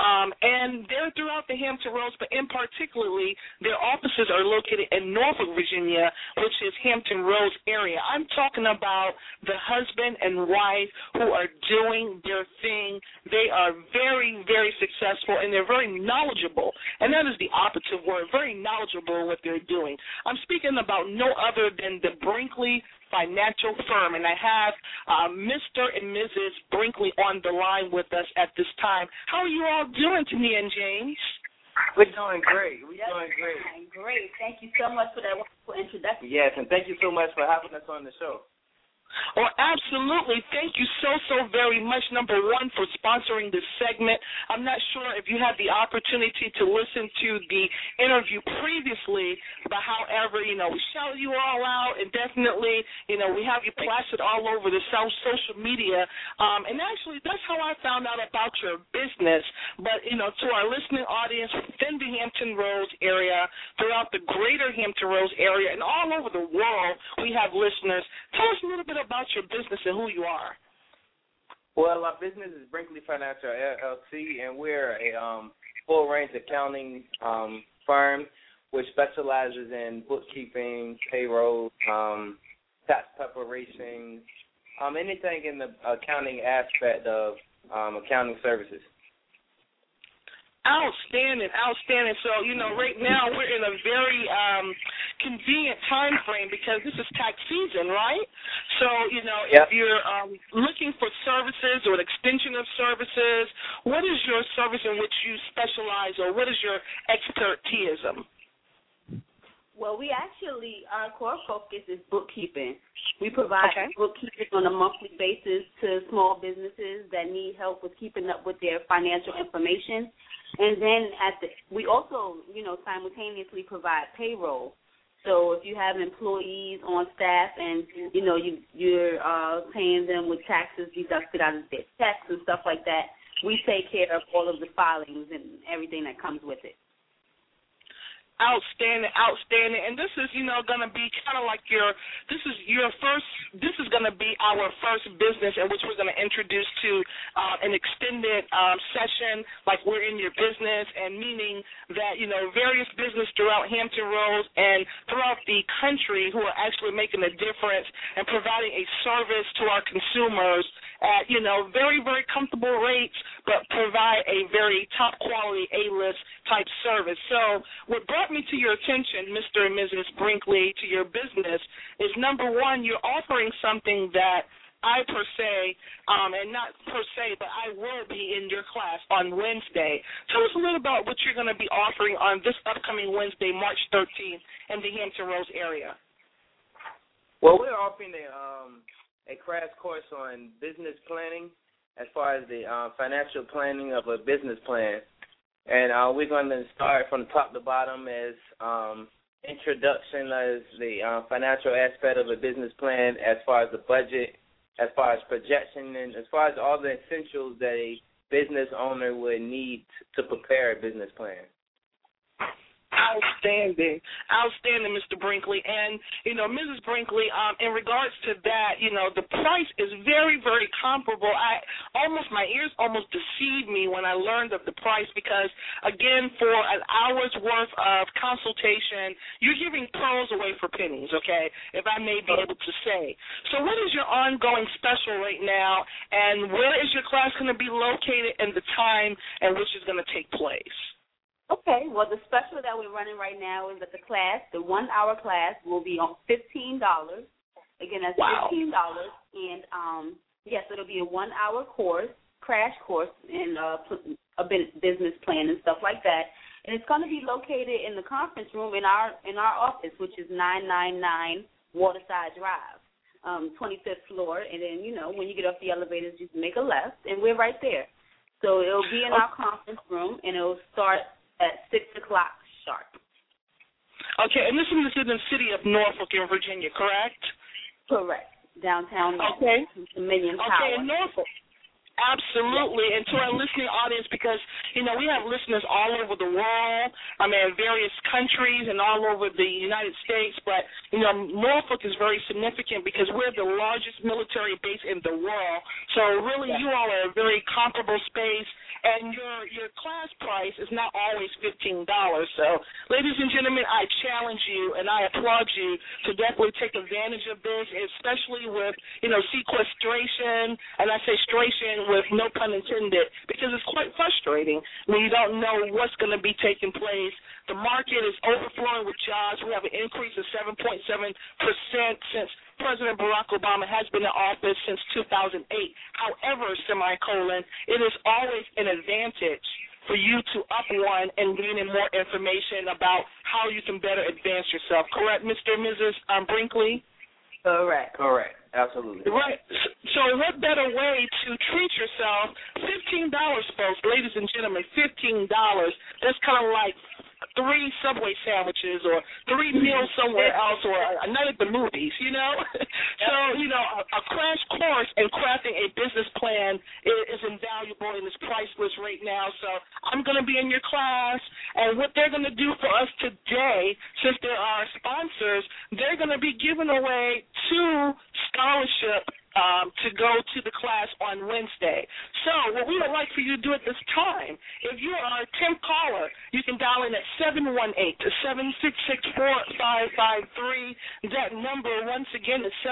D: and they're throughout the Hampton Roads, but in particularly their offices are located in Norfolk, Virginia, which is Hampton Roads area. I'm talking about the husband and wife who are doing their thing. They are very, very successful, and they're very knowledgeable, and that is the operative word, very knowledgeable in what they're doing. I'm speaking about no other than the Brinkley Financial Firm, and I have Mr. and Mrs. Brinkley on the line with us at this time. How are you all doing, Tania and James?
L: We're doing great.
M: Great. Thank you so much for that wonderful introduction.
L: Yes, and thank you so much for having us on the show.
D: Oh, absolutely. Thank you so very much, number 1, for sponsoring this segment. I'm not sure if you had the opportunity to listen to the interview previously, but however, we shout you all out, and definitely, we have you plastered all over the social media. And actually, that's how I found out about your business. But, to our listening audience within the Hampton Roads area, throughout the greater Hampton Roads area, and all over the world, we have listeners. Tell us a little bit about your business and who you are.
L: Well, our business is Brinkley Financial LLC, and we're a full-range accounting firm which specializes in bookkeeping, payroll, tax preparation, anything in the accounting aspect of accounting services.
D: Outstanding. So, right now we're in a very convenient time frame because this is tax season, right? So, if you're looking for services or an extension of services, what is your service in which you specialize, or what is your expertise?
M: Well, our core focus is bookkeeping. We provide bookkeeping on a monthly basis to small businesses that need help with keeping up with their financial information. And then we also, simultaneously provide payroll. So if you have employees on staff and, you're paying them with taxes deducted out of their checks and stuff like that, we take care of all of the filings and everything that comes with it.
D: Outstanding. And this is, going to be kind of like this is going to be our first business in which we're going to introduce to an extended session, like we're in your business, and meaning that, various business throughout Hampton Roads and throughout the country who are actually making a difference and providing a service to our consumers at, very, very comfortable rates, but provide a very top quality A-list type service. So what brought me to your attention, Mr. and Mrs. Brinkley, to your business is, number one, you're offering something that I per se, and not per se, but I will be in your class on Wednesday. Tell us a little about what you're going to be offering on this upcoming Wednesday, March 13th, in the Hampton Roads area.
L: Well, we're offering a crash course on business planning as far as the financial planning of a business plan. And we're going to start from the top to bottom as introduction as the financial aspect of a business plan, as far as the budget, as far as projection, and as far as all the essentials that a business owner would need to prepare a business plan.
D: Outstanding, Mr. Brinkley. And, Mrs. Brinkley, in regards to that, the price is very, very comparable. My ears almost deceived me when I learned of the price because, again, for an hour's worth of consultation, you're giving pearls away for pennies, okay, if I may be able to say. So what is your ongoing special right now, and where is your class going to be located and the time and which is going to take place?
M: Okay, well, the special that we're running right now is that the 1-hour class will be on $15. Again, that's $15. And, yes, it'll be a 1-hour course, crash course, in a business plan and stuff like that. And it's going to be located in the conference room in our office, which is 999 Waterside Drive, 25th floor. And then, when you get off the elevators, you can make a left, and we're right there. So it'll be in our conference room, and it'll start at 6 o'clock sharp.
D: Okay, and this is in the city of Norfolk in Virginia, correct?
M: Correct. Downtown Norfolk.
D: Okay.
M: Dominion Tower.
D: Okay, in Norfolk. Absolutely. And to our listening audience, because, we have listeners all over the world, various countries and all over the United States, but, Norfolk is very significant because we're the largest military base in the world. So really you all are a very comparable space, and your class price is not always $15. So, ladies and gentlemen, I challenge you and I applaud you to definitely take advantage of this, especially with, sequestration, and I say stration with no pun intended, because it's quite frustrating when you don't know what's going to be taking place. The market is overflowing with jobs. We have an increase of 7.7% since President Barack Obama has been in office since 2008. However, it is always an advantage for you to up one and gain in more information about how you can better advance yourself. Correct, Mr. and Mrs. Brinkley?
L: Correct. Absolutely.
D: Right. So what better way to treat yourself? $15, folks, ladies and gentlemen, $15. That's kind of like 3 Subway sandwiches or 3 meals somewhere else or a night at the movies, So, a crash course in crafting a business plan is invaluable and is priceless right now. So I'm going to be in your class, and what they're going to do for us today, since there are sponsors, they're going to be giving away 2 scholarships to go to the class on Wednesday. So what we would like for you to do at this time, if you are a 10th caller, you can dial in at 718-766-4553. That number, once again, is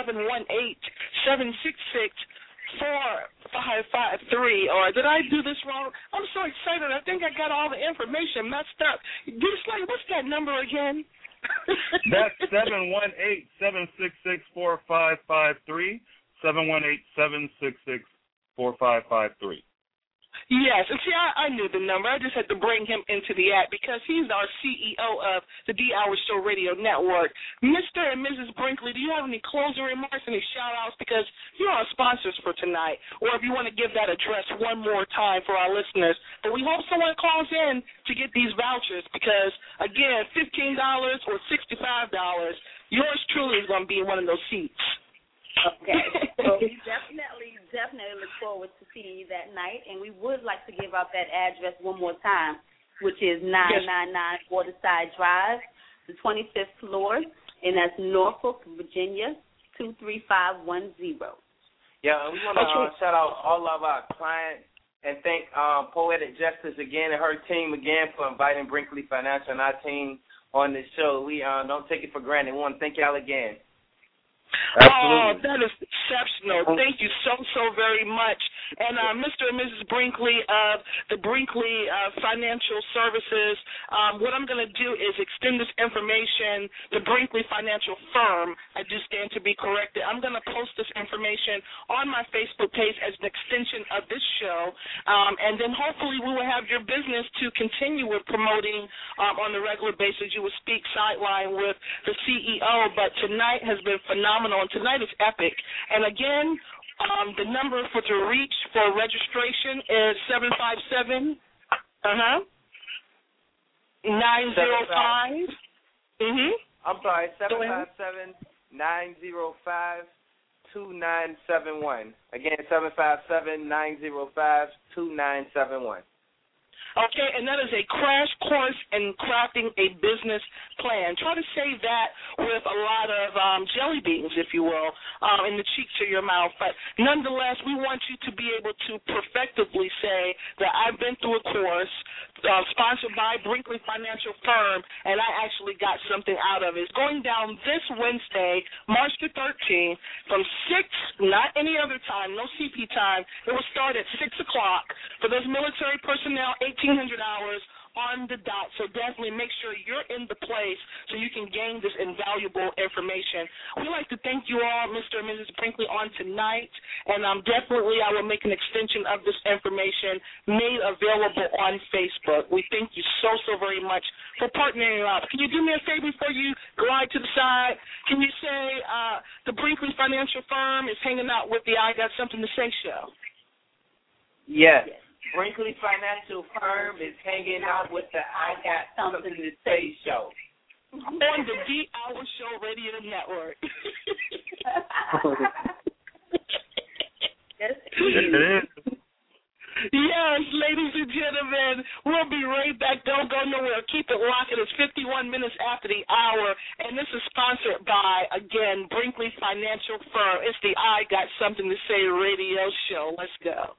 D: 718-766-4553. Or did I do this wrong? I'm so excited. I think I got all the information messed up. What's that number again?
E: That's 718-766-4553. 718-766-4553.
D: Yes, and see, I knew the number. I just had to bring him into the act because he's our CEO of the D-Hour Show Radio Network. Mr. and Mrs. Brinkley, do you have any closing remarks, any shout-outs? Because you are sponsors for tonight. Or if you want to give that address one more time for our listeners. But we hope someone calls in to get these vouchers because, again, $15 or $65, yours truly is going to be in one of those seats.
M: Okay. So we definitely look forward to seeing you that night, and we would like to give out that address one more time, which is 999 Waterside Drive, the 25th floor, and that's Norfolk, Virginia, 23510.
L: Yeah, and we want to shout out all of our clients and thank Poetic Justice again and her team again for inviting Brinkley Financial and our team on this show. We don't take it for granted. We want to thank y'all again.
D: Oh, that is exceptional. Thank you so very much. And Mr. and Mrs. Brinkley of the Brinkley Financial Services, what I'm going to do is extend this information, the Brinkley Financial Firm, I do stand to be corrected. I'm going to post this information on my Facebook page as an extension of this show, and then hopefully we will have your business to continue with promoting on a regular basis. You will speak sideline with the CEO, but tonight has been phenomenal, and tonight is epic. And again, the number to reach for registration is 757 905.
L: I'm sorry, 757-905-2971. Again, 757-905-2971.
D: Okay, and that is a crash course in crafting a business plan. Try to say that with a lot of jelly beans, if you will, in the cheeks of your mouth. But nonetheless, we want you to be able to perfectively say that I've been through a course sponsored by Brinkley Financial Firm, and I actually got something out of it. It's going down this Wednesday, March the 13th, from 6, not any other time, no CP time. It will start at 6 o'clock for those military personnel, 1,800 hours on the dot. So definitely make sure you're in the place so you can gain this invaluable information. We'd like to thank you all, Mr. and Mrs. Brinkley, on tonight, and definitely I will make an extension of this information made available on Facebook. We thank you so very much for partnering up. Can you do me a favor before you glide to the side? Can you say the Brinkley Financial Firm is hanging out with the I Got Something to Say show?
L: Yes. Brinkley Financial Firm is hanging out with the I Got Something to Say show.
D: On the D Hour Show Radio Network.
E: Yes, it is.
D: Yes, ladies and gentlemen, we'll be right back. Don't go nowhere. Keep it locked. It's 51 minutes after the hour, and this is sponsored by, again, Brinkley Financial Firm. It's the I Got Something to Say radio show. Let's go.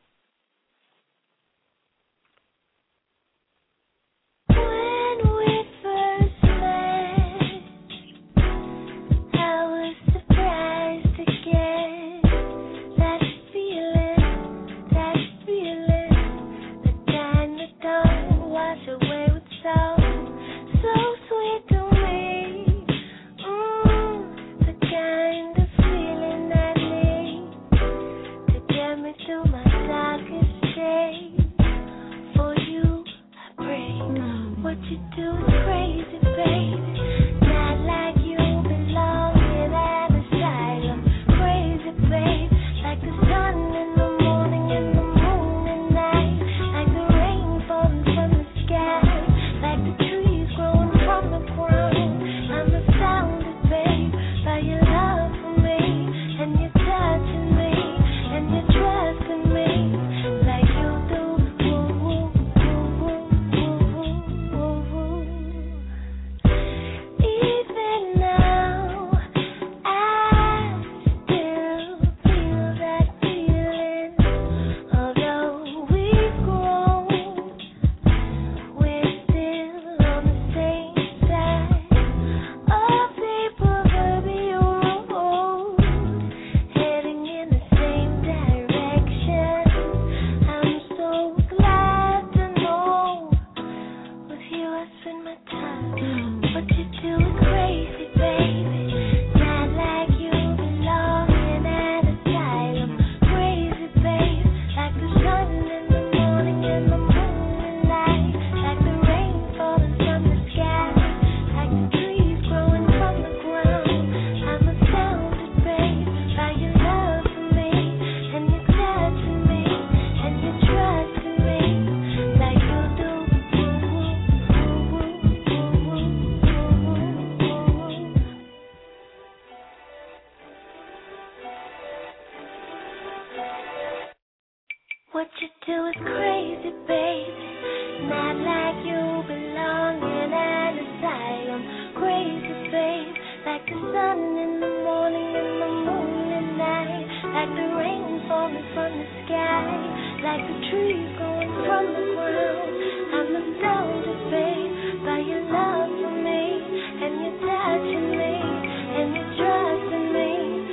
G: What you do is crazy, baby. Not like you belong in an asylum. Crazy, babe. Like the sun in the morning and the moon at night. Like the rain falling from the sky. Like the trees growing from the ground. I'm astounded, babe, by your love for me. And your touch in me. And your trust in me.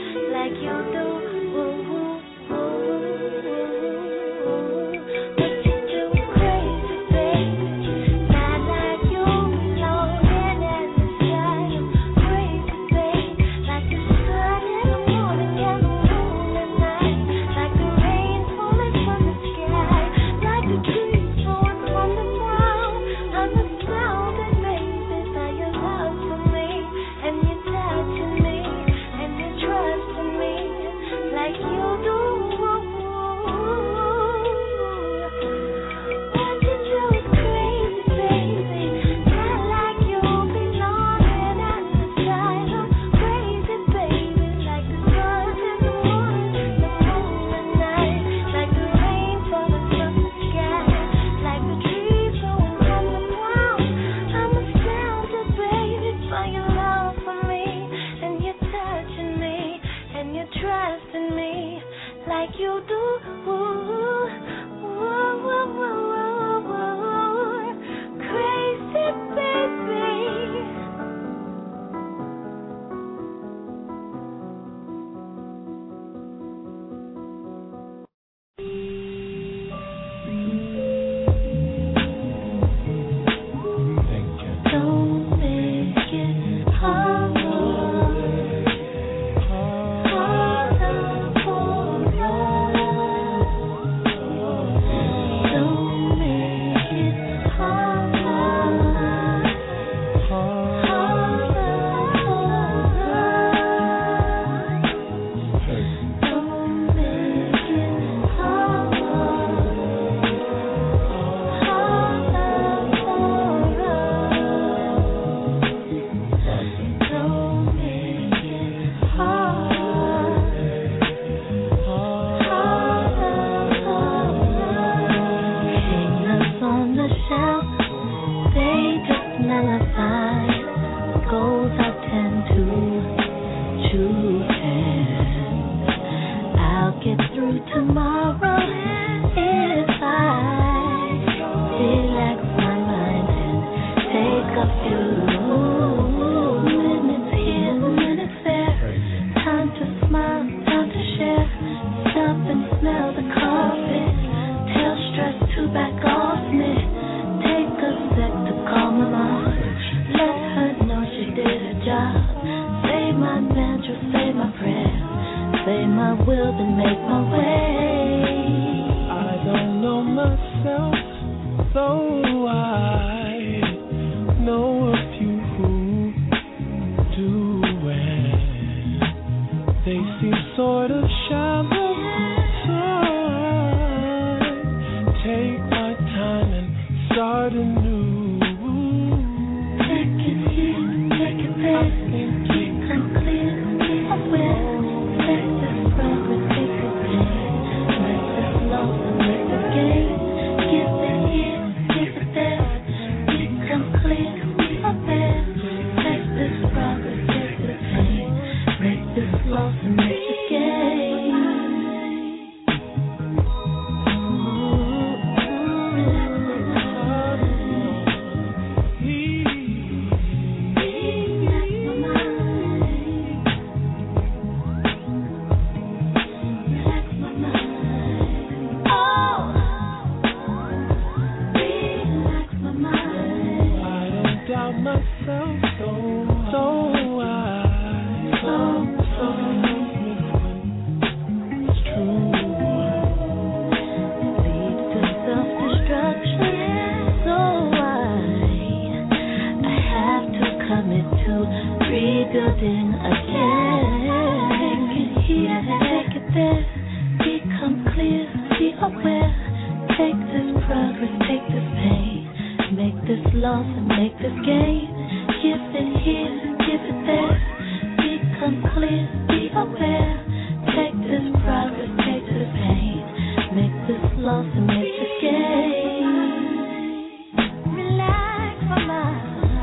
G: love you. Minutes here, minutes there. Time to smile, time to share. Stop and smell the carpet. Tell stress to back off me. Take a sec to calm her mind. Let her know she did her job. Say my mantra, say my prayer. Say my will, then make my way.
C: I don't know myself, though I know a few who do, and they seem sort of shallow. So I take my time and start anew.
G: Take it here, take it there, become clear, be aware. Take this progress, take this pain, make this loss and make this gain. Give it here, give it there, become clear, be aware. Take this progress, take this pain, make this loss and make this gain. Rebuilding again. Take it here, take it there. Become clear, be aware. Take this progress, take this pain. Make this loss and make this gain. Give it here, give it there. Become clear, be aware. Take this progress, take this pain. Make this loss and make this gain. Relax my mind.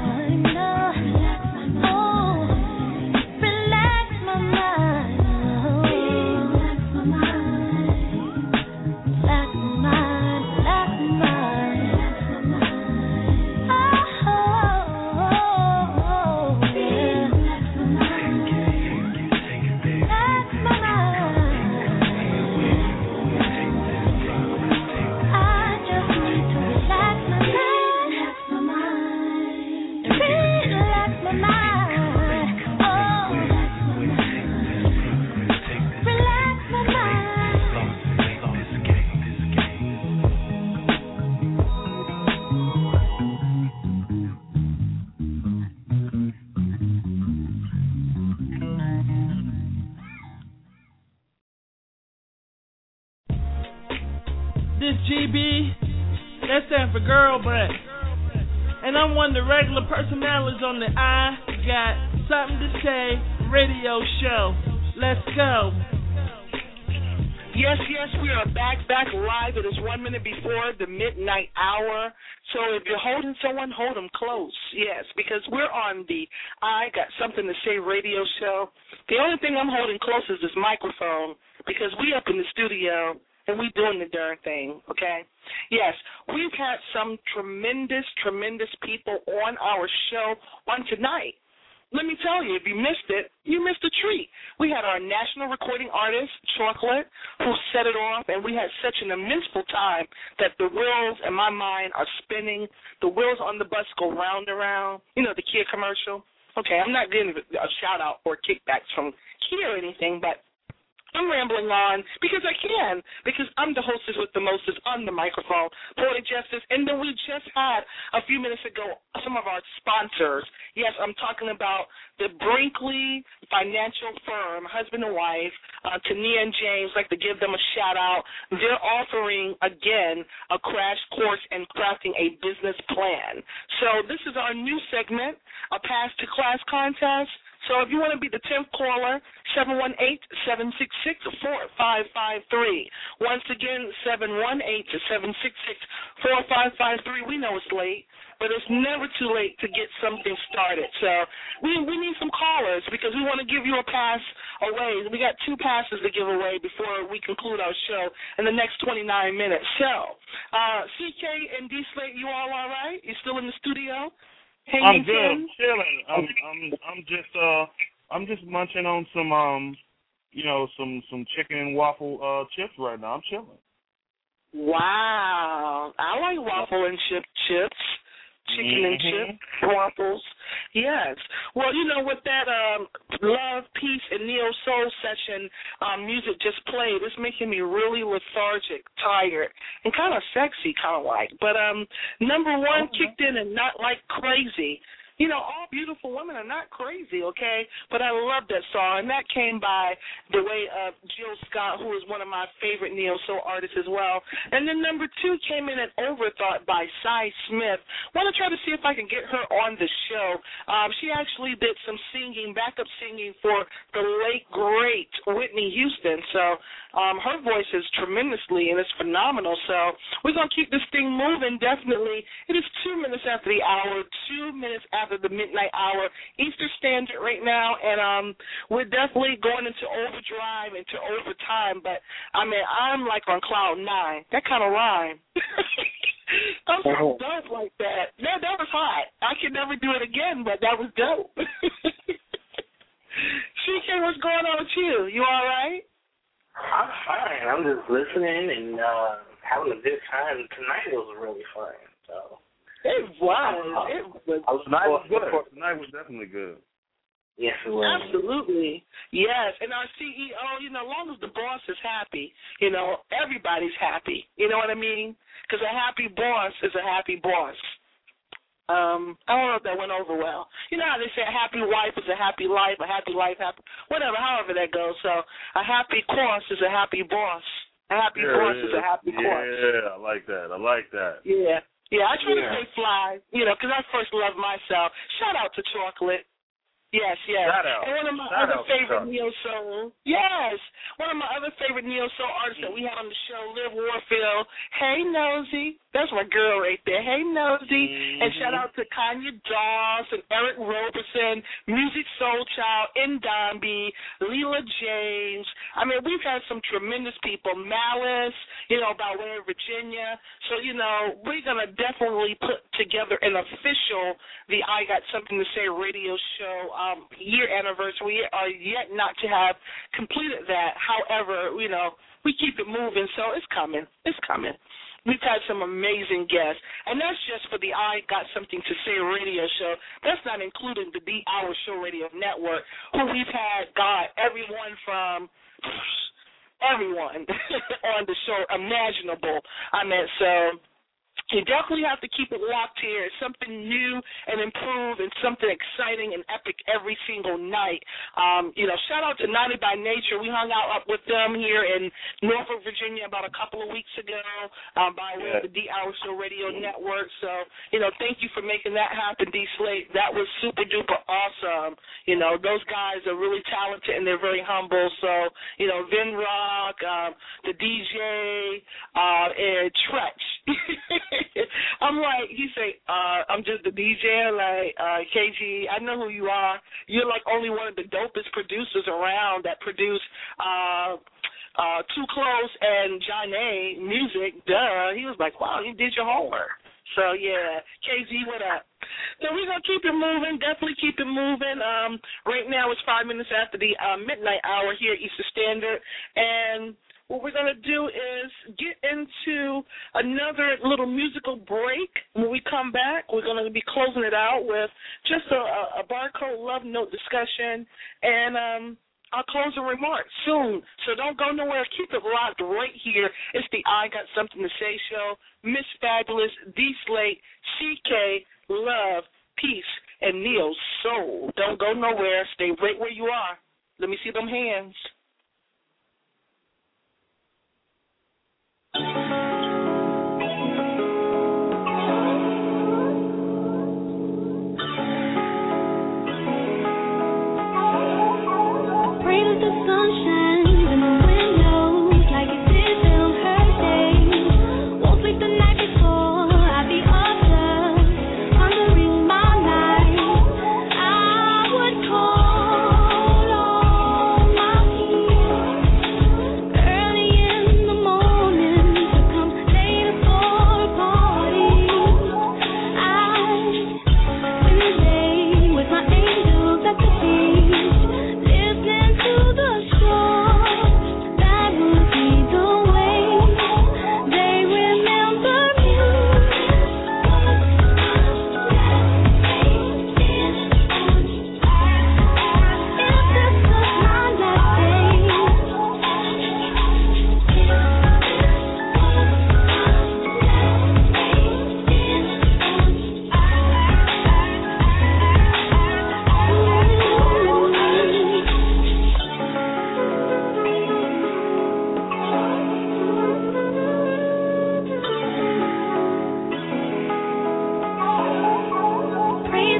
N: This GB, that stands for girl breath. And I'm one of the regular personalities on the I Got Something to Say radio show. Let's go.
D: Yes, we are back live. It is 1 minute before the midnight hour. So if you're holding someone, hold them close. Yes, because we're on the I Got Something to Say radio show. The only thing I'm holding close is this microphone because we up in the studio and we doing the darn thing, okay? Yes, we've had some tremendous people on our show on tonight. Let me tell you, if you missed it, you missed a treat. We had our national recording artist, Chocolate, who set it off, and we had such an immenseful time that the wheels in my mind are spinning. The wheels on the bus go round and round. You know, the Kia commercial? Okay, I'm not getting a shout-out or kickbacks from Kia or anything, but I'm rambling on because I can, because I'm the hostess with the mostest on the microphone, Poetic Justice. And then we just had, a few minutes ago, some of our sponsors. Yes, I'm talking about the Brinkley Financial Firm, husband and wife, Tania and James. Like to give them a shout-out. They're offering, again, a crash course in crafting a business plan. So this is our new segment, a Pass to Class contest. So if you want to be the 10th caller, 718-766-4553. Once again, 718-766-4553. We know it's late, but it's never too late to get something started. So we need some callers because we want to give you a pass away. We got 2 passes to give away before we conclude our show in the next 29 minutes. So, CK and D-Slate, you all right? You still in the studio?
E: I'm good. Chilling. I'm just munching on some some chicken and waffle chips right now. I'm chilling.
D: Wow. I like waffle and chips. Chicken and chips, waffles. Yes. Well, with that Love, Peace, and Neo Soul session music just played, it's making me really lethargic, tired, and kind of sexy, kind of like. But number one kicked in and Not Like Crazy. All beautiful women are not crazy, okay? But I love that song, and that came by the way of Jill Scott, who is one of my favorite neo-soul artists as well. And then number two came in at Overthought by Cy Smith. Want to try to see if I can get her on the show. She actually did some singing, backup singing for the late, great Whitney Houston. So her voice is tremendously, and it's phenomenal. So we're going to keep this thing moving, definitely. It is 2 minutes after the hour, 2 minutes after the midnight hour, Eastern Standard right now, and we're definitely going into overdrive, into overtime, but, I'm like on cloud 9. That kind of rhyme. I'm so dope like that. That was hot. I could never do it again, but that was dope. CK, what's going on with you? You all right?
F: I'm fine. I'm just listening and having a good time. Tonight was really fun, so...
D: It was.
E: Tonight was good. Tonight was definitely good.
F: Yes, it was.
D: Absolutely. Yes. And our CEO, as long as the boss is happy, everybody's happy. You know what I mean? Because a happy boss is a happy boss. I don't know if that went over well. You know how they say a happy wife is a happy life, whatever, however that goes. So a happy course is a happy boss. A happy boss is a happy course.
E: Yeah, I like that.
D: Yeah. Yeah, I try to stay fly, because I first love myself. Shout out to Chocolate. Yes.
E: Shout out.
D: And one of my other favorite neo-soul. Yes. One of my other favorite neo-soul artists that we had on the show, Liv Warfield. Hey, Nosy. That's my girl right there. Hey, Nosy. And shout out to Kanye Doss and Eric Roberson, Music Soul Child, Ndombi, Leela James. We've had some tremendous people. Malice, by way of Virginia. So, we're going to definitely put together an official The I Got Something to Say radio show year anniversary. We are yet not to have completed that. However, we keep it moving, so it's coming. We've had some amazing guests, and that's just for the I Got Something to Say radio show. That's not including the D Hour Show Radio Network, who we've had, everyone on the show imaginable. So you definitely have to keep it locked here. It's something new and improved and something exciting and epic every single night. Shout out to 90 by Nature. We hung out with them here in Norfolk, Virginia about a couple of weeks ago by way of the D Hour Show Radio Network. So, thank you for making that happen, D Slate. That was super duper awesome. Those guys are really talented and they're very humble. So, Vin Rock, the DJ, and Tretch. I'm like, he say, I'm just the DJ, like, KG, I know who you are. You're like only one of the dopest producers around that produce Too Close and John A. music. Duh. He was like, wow, you did your homework. So, yeah, KG, what up? So we're going to keep it moving, definitely keep it moving. Right now it's 5 minutes after the midnight hour here at Eastern Standard, and what we're going to do is get into another little musical break. When we come back, we're going to be closing it out with just a barcode love note discussion and our closing remarks soon. So don't go nowhere. Keep it locked right here. It's the I Got Something to Say show. Miss Fabulous, D Slate, CK, Love, Peace, and Neo Soul. Don't go nowhere. Stay right where you are. Let me see them hands.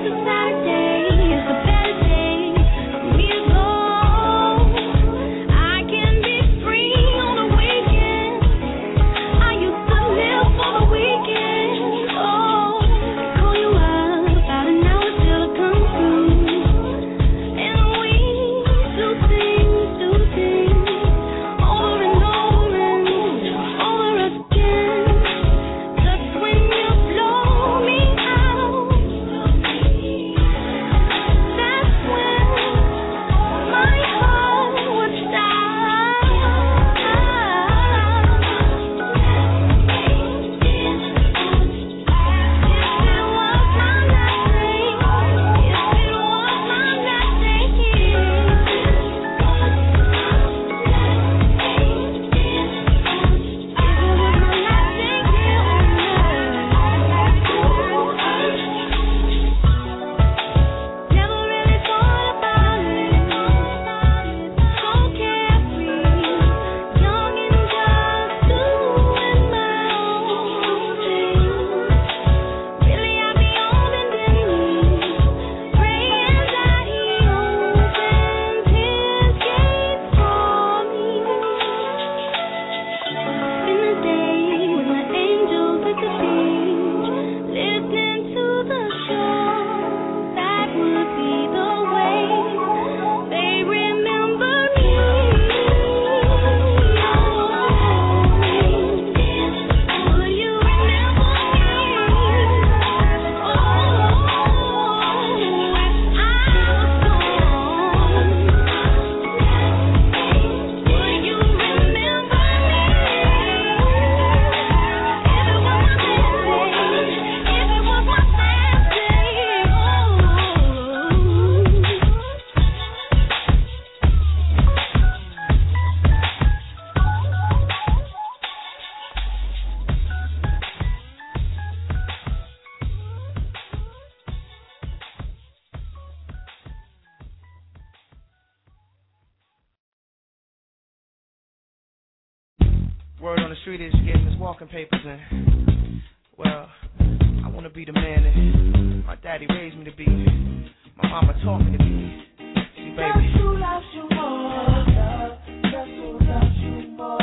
O: Word on the street is you're getting his walking papers in. Well, I want to be the man that my daddy raised me to be. My mama taught me to be. See, baby.
B: Guess who loves you more? Guess who loves you more?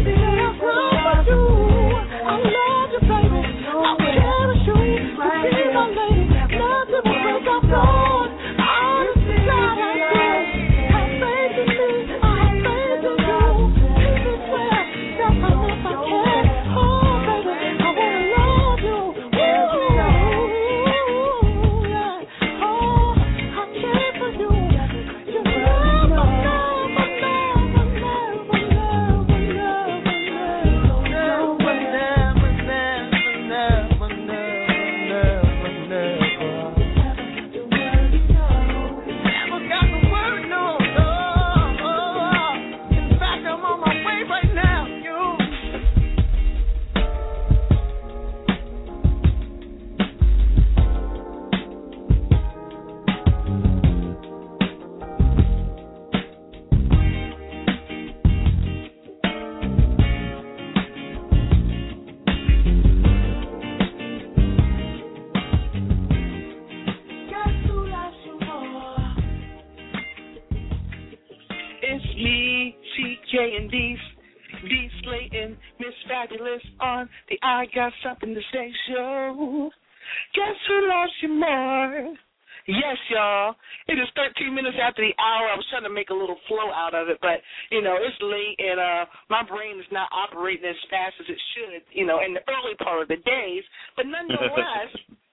B: Right.
D: CK and D Slayton, Miss Fabulous on the I Got Something to Say show. Guess who loves you more? Yes, y'all. It is 13 minutes after the hour. I was trying to make a little flow out of it, but, it's late, and my brain is not operating as fast as it should, in the early part of the days. But nonetheless,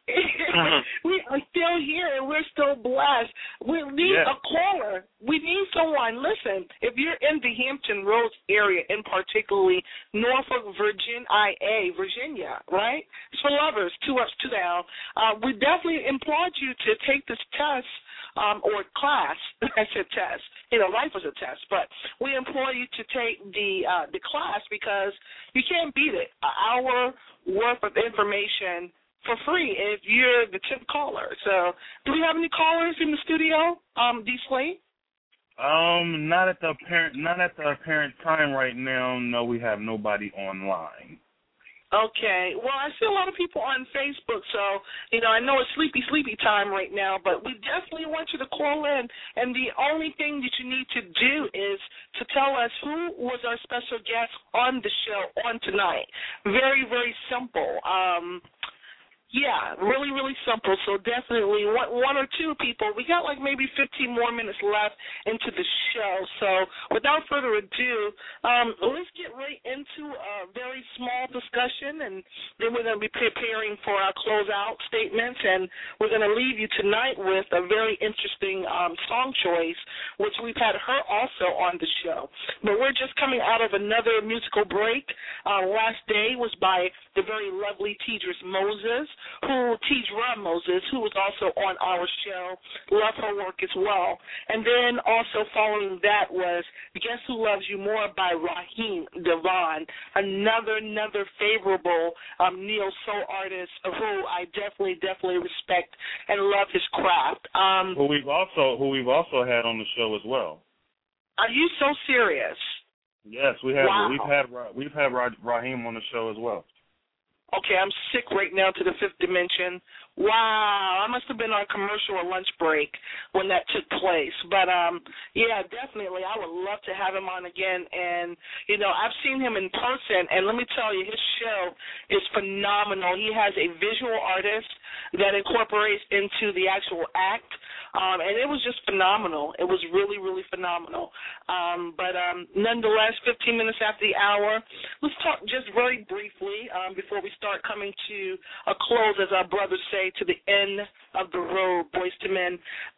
D: we are still here, and we're still blessed. We need a caller. We need someone. Listen, if you're in the Hampton Roads area, in particularly Norfolk, Virginia, right? It's for lovers, 2 ups, 2 down. We definitely implore you to take this test or class. I said test. Life is a test, but we implore you to take the class because you can't beat it. An hour worth of information for free if you're the 10th caller. So, do we have any callers in the studio, D. Slate?
E: Not at the apparent time right now. No, we have nobody online.
D: Okay. Well, I see a lot of people on Facebook, so, I know it's sleepy time right now, but we definitely want you to call in, and the only thing that you need to do is to tell us who was our special guest on the show on tonight. Very, very simple. Yeah, really, really simple. So definitely one or two people. We got like maybe 15 more minutes left into the show. So without further ado, let's get right into a very small discussion, and then we're going to be preparing for our closeout statements, and we're going to leave you tonight with a very interesting song choice, which we've had her also on the show. But we're just coming out of another musical break. Last day was by the very lovely Tidris Moses, Tidra Moses, who was also on our show. Love her work as well. And then also following that was Guess Who Loves You More by Raheem Devon, another favorable neo-soul artist who I definitely respect and love his craft.
E: Who we've also had on the show as well.
D: Are you so serious?
E: Yes, we have.
D: Wow.
E: We've had Raheem on the show as well.
D: Okay, I'm sick right now to the fifth dimension. Wow, I must have been on commercial or lunch break when that took place. But, yeah, definitely, I would love to have him on again. And, I've seen him in person, and let me tell you, his show is phenomenal. He has a visual artist that incorporates into the actual act. And it was just phenomenal. It was really, really phenomenal. But nonetheless, 15 minutes after the hour, let's talk just very briefly before we start coming to a close, as our brothers say, to the end of the road, Boys to Men.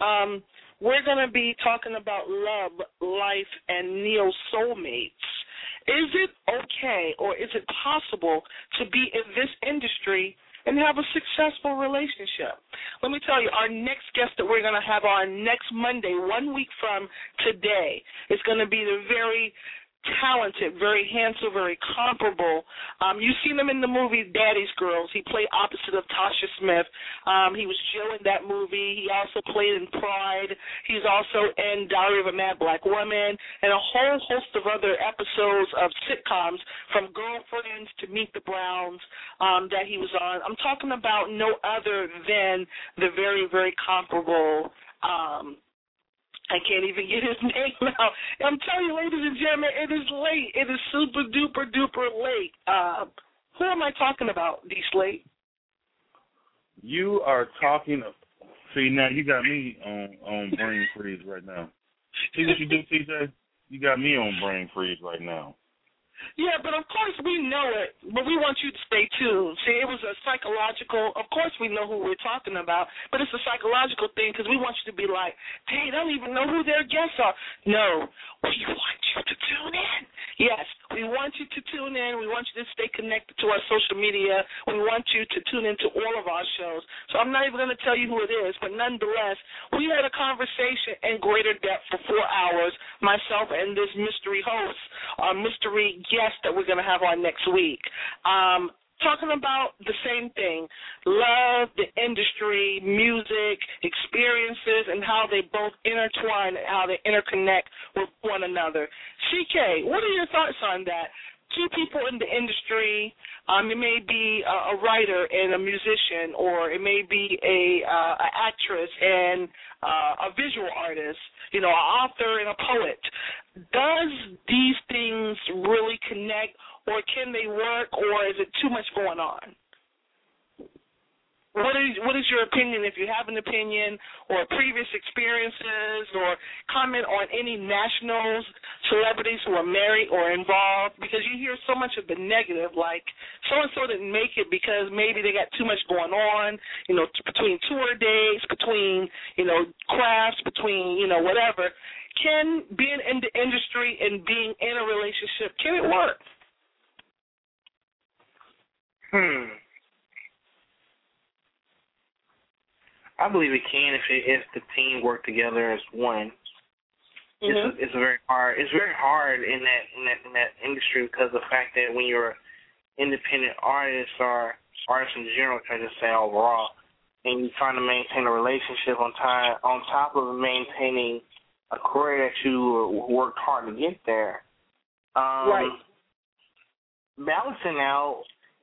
D: We're going to be talking about love, life, and neo-soulmates. Is it okay or is it possible to be in this industry and have a successful relationship? Let me tell you, our next guest that we're going to have on next Monday, 1 week from today, is going to be the very talented, very handsome, very comparable. You've seen him in the movie Daddy's Girls. He played opposite of Tasha Smith. He was Joe in that movie. He also played in Pride. He's also in Diary of a Mad Black Woman and a whole host of other episodes of sitcoms, from Girlfriends to Meet the Browns, that he was on. I'm talking about no other than the very, very comparable I can't even get his name out. I'm telling you, ladies and gentlemen, it is late. It is super duper duper late. Who am I talking about, D. Slate?
E: You are talking. See, now you got me on brain freeze right now. See what you do, TJ? You got me on brain freeze right now.
D: Yeah, but of course we know it, but we want you to stay tuned. See, it was a psychological, of course we know who we're talking about, but it's a psychological thing because we want you to be like, hey, they don't even know who their guests are. No, we want you to tune in. Yes, we want you to tune in. We want you to stay connected to our social media. We want you to tune into all of our shows. So I'm not even going to tell you who it is, but nonetheless, we had a conversation in greater depth for 4 hours, myself and this mystery host, our mystery guest that we're going to have on next week. Talking about the same thing, love, the industry, music, experiences, and how they both intertwine and how they interconnect with one another. CK, what are your thoughts on that? two people in the industry. It may be a writer and a musician, or it may be a actress and a visual artist, an author and a poet. Does these things really connect, or can they work, or is it too much going on? What is your opinion, if you have an opinion, or previous experiences, or comment on any national celebrities who are married or involved? Because you hear so much of the negative, like so-and-so didn't make it because maybe they got too much going on, between tour dates, between, crafts, between, whatever. Can being in the industry and being in a relationship, can it work?
F: I believe it can if the team work together as one. Mm-hmm. It's very hard. It's very hard in that industry because of the fact that when you're independent artists or artists in general, I just say overall, and you're trying to maintain a relationship on top of maintaining a career that you worked hard to get there.
D: Right.
F: Balancing out,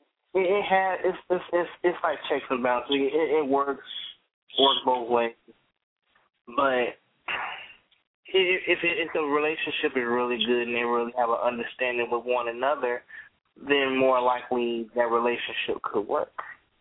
F: it's like checks and balances. It works both ways. But if the relationship is really good and they really have an understanding with one another, then more likely that relationship could work.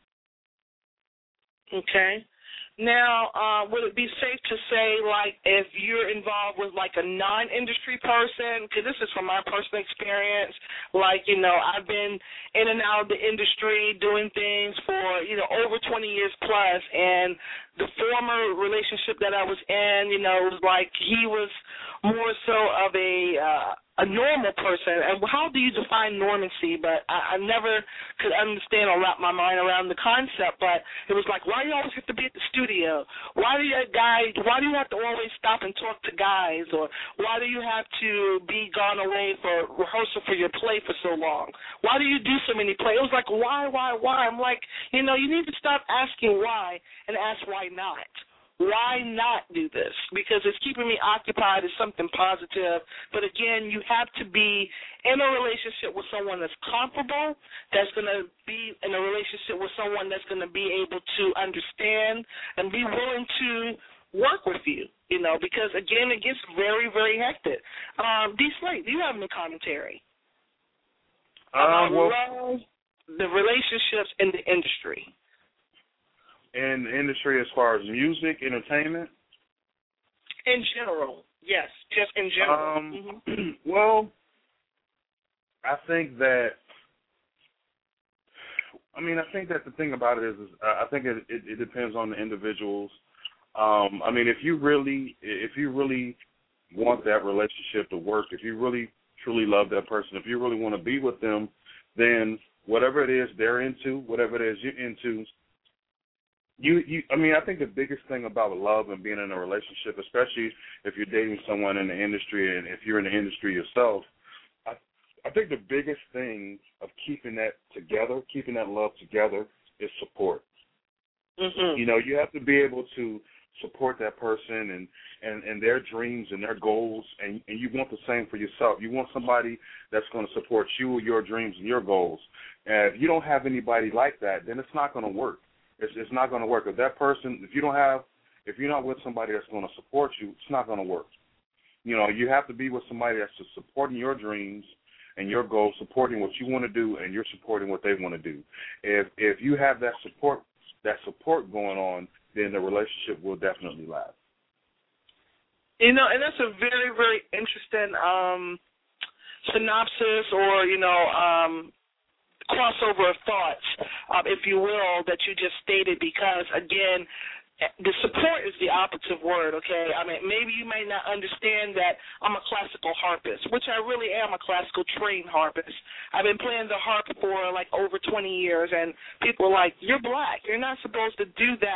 D: Okay. Now, would it be safe to say, like, if you're involved with, like, a non-industry person, because this is from my personal experience, like, I've been in and out of the industry doing things for, over 20 years plus, and the former relationship that I was in, it was like he was more so of a normal person. And how do you define normancy? But I never could understand or wrap my mind around the concept. But it was like, why do you always have to be at the studio? Why do you have to always stop and talk to guys? Or why do you have to be gone away for rehearsal for your play for so long? Why do you do so many plays? It was like, why? I'm like, you need to stop asking why and ask why not. Why not do this? Because it's keeping me occupied. It's something positive. But, again, you have to be in a relationship with someone that's comfortable, that's going to be in a relationship with someone that's going to be able to understand and be willing to work with you, because, again, it gets very, very hectic. D. Slate, do you have any commentary about the relationships in the industry?
E: In the industry as far as music, entertainment?
D: In general, yes, just in general.
E: Well, I think that the thing about it is I think it depends on the individuals. If you really want that relationship to work, if you really truly love that person, if you really want to be with them, then whatever it is they're into, whatever it is you're into, I think the biggest thing about love and being in a relationship, especially if you're dating someone in the industry and if you're in the industry yourself, I think the biggest thing of keeping that together, keeping that love together, is support. Mm-hmm. You have to be able to support that person and their dreams and their goals, and you want the same for yourself. You want somebody that's going to support you, your dreams, and your goals. And if you don't have anybody like that, then it's not going to work. It's not going to work. If that person, if you're not with somebody that's going to support you, it's not going to work. You have to be with somebody that's just supporting your dreams and your goals, supporting what you want to do, and you're supporting what they want to do. If you have that support going on, then the relationship will definitely last.
D: And that's a very, very interesting synopsis or, crossover of thoughts, if you will, that you just stated, because, again, the support is the operative word, okay? Maybe you may not understand that I'm a classical harpist, which I really am a classical trained harpist. I've been playing the harp for, over 20 years, and people are like, you're black. You're not supposed to do that.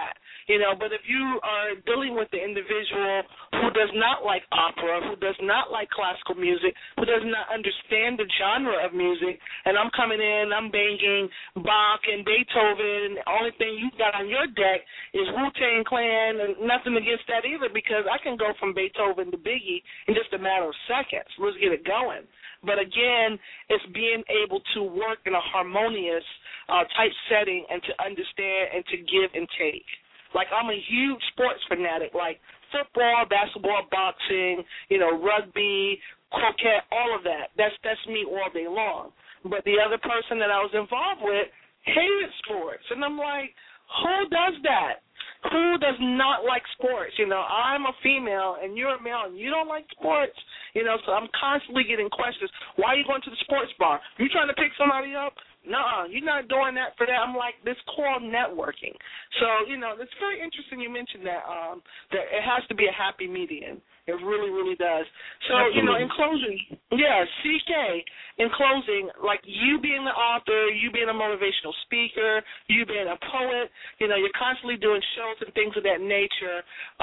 D: But if you are dealing with the individual who does not like opera, who does not like classical music, who does not understand the genre of music, and I'm coming in, I'm banging Bach and Beethoven, and the only thing you got on your deck is Wu-Tang Clan, and nothing against that either, because I can go from Beethoven to Biggie in just a matter of seconds. Let's get it going. But again, it's being able to work in a harmonious type setting and to understand and to give and take. Like, I'm a huge sports fanatic, like football, basketball, boxing, rugby, croquet, all of that. That's me all day long. But the other person that I was involved with hated sports. And I'm like, who does that? Who does not like sports? I'm a female and you're a male and you don't like sports. So I'm constantly getting questions. Why are you going to the sports bar? You trying to pick somebody up? No, you're not doing that for that. I'm like, this called networking. So, it's very interesting you mentioned that it has to be a happy median. It really, really does. So,
E: Absolutely.
D: In closing, CK, in closing, like you being the author, you being a motivational speaker, you being a poet, you're constantly doing shows and things of that nature.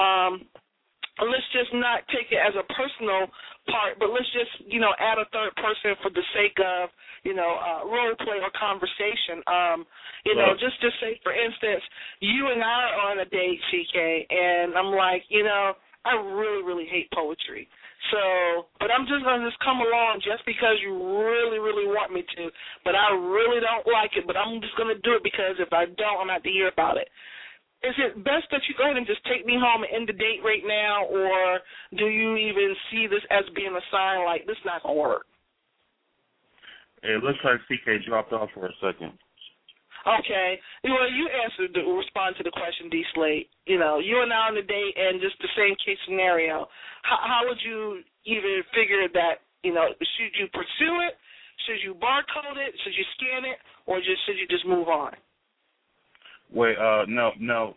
D: Let's just not take it as a personal part, but let's just, add a third person for the sake of, role play or conversation.
E: Right.
D: Just say, for instance, you and I are on a date, CK, and I'm like, I really, really hate poetry. So, but I'm just going to come along just because you really, really want me to, but I really don't like it, but I'm just going to do it because if I don't, I'm going to have to hear about it. Is it best that you go ahead and just take me home and end the date right now, or do you even see this as being a sign like this not going to work?
E: It looks like CK dropped off for a second.
D: Okay. Well, you respond to the question, D. Slate. You and I on the date and just the same case scenario. How would you even figure that, should you pursue it? Should you barcode it? Should you scan it? Or should you just move on?
E: Wait, no.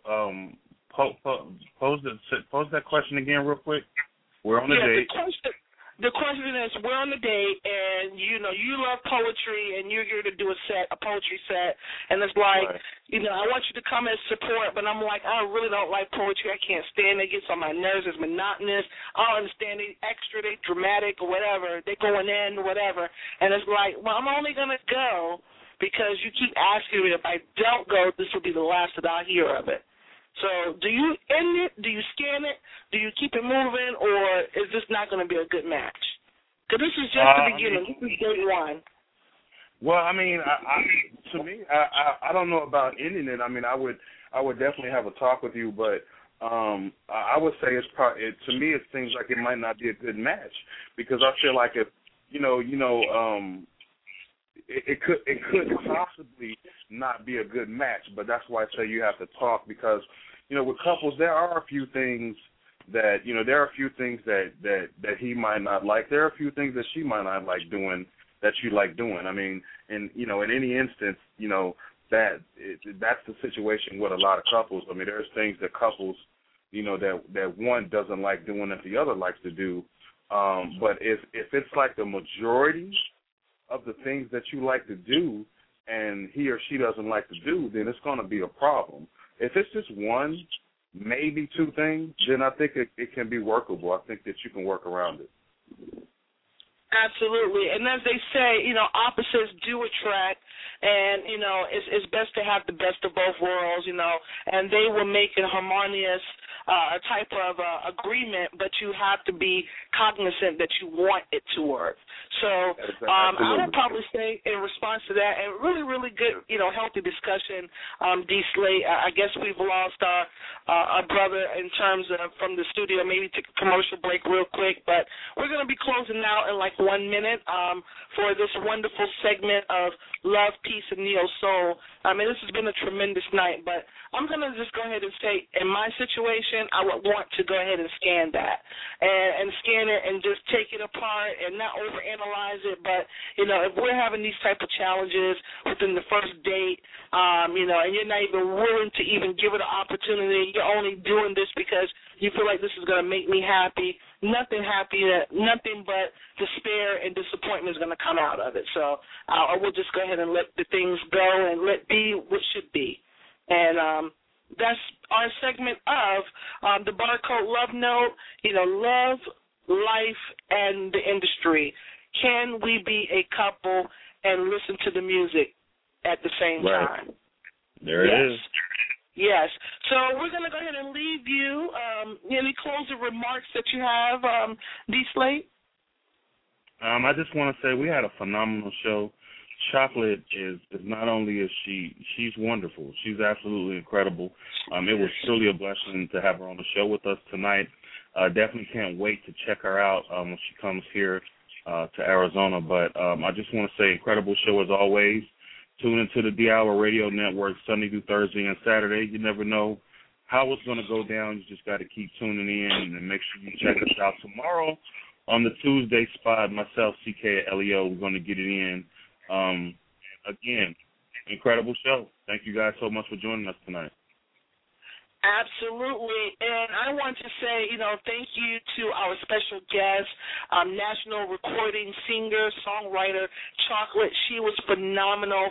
E: Pose that question again real quick. We're on the date.
D: The question is, we're on the date, and you love poetry, and you're here to do a poetry set, and it's like, right. I want you to come as support, but I'm like, I really don't like poetry. I can't stand it. It gets on my nerves. It's monotonous. I don't understand it. Extra, they dramatic or whatever. They going in, whatever, and it's like, well, I'm only gonna go because you keep asking me if I don't go, this will be the last that I'll hear of it. So do you end it? Do you scan it? Do you keep it moving? Or is this not going to be a good match? Because this is just the beginning. This is day one.
E: Well, I mean, I don't know about ending it. I mean, I would definitely have a talk with you, but I would say to me it seems like it might not be a good match because I feel like if it could possibly not be a good match, but that's why I say you have to talk because, with couples there are a few things that, that he might not like. There are a few things that she might not like doing that you like doing. I mean, and, in any instance, that's the situation with a lot of couples. I mean, there's things that couples, that one doesn't like doing that the other likes to do. But if it's like the majority of the things that you like to do and he or she doesn't like to do, then it's going to be a problem. If it's just one, maybe two things, then I think it can be workable. I think that you can work around it.
D: Absolutely. And as they say, opposites do attract, and, it's best to have the best of both worlds, and they will make a harmonious type of agreement, but you have to be cognizant that you want it to work. So I would probably say in response to that, and really, really good, healthy discussion, D. Slate, I guess we've lost our brother in terms of from the studio. Maybe take a commercial break real quick, but we're going to be closing out in like 1 minute for this wonderful segment of Love, Peace, and Neo-Soul. I mean, this has been a tremendous night, but I'm going to just go ahead and say, in my situation, I would want to go ahead and scan that and scan it and just take it apart and not overanalyze it. But, if we're having these type of challenges within the first date, and you're not even willing to even give it an opportunity, you're only doing this because you feel like this is going to make me happy, nothing but despair and disappointment is going to come out of it. So I will just go ahead and let the things go and let be what should be. And that's our segment of the Barcode Love Note, love, life, and the industry. Can we be a couple and listen to the music at the same time?
E: There it is.
D: Yes. So we're going to go ahead and leave you. Any closing remarks that you have, D. Slate?
E: I just want to say we had a phenomenal show. Chocolate is not only is she's wonderful. She's absolutely incredible. It was truly a blessing to have her on the show with us tonight. Definitely can't wait to check her out when she comes here to Arizona. But I just want to say incredible show as always. Tune into the D-Hour Radio Network Sunday through Thursday and Saturday. You never know how it's going to go down. You just got to keep tuning in and make sure you check us out tomorrow on the Tuesday spot. Myself, CK at LEO, we're going to get it in. Again, incredible show. Thank you guys so much for joining us tonight.
D: Absolutely. And I want to say, thank you to our special guest, national recording singer, songwriter, Chocolate. She was phenomenal.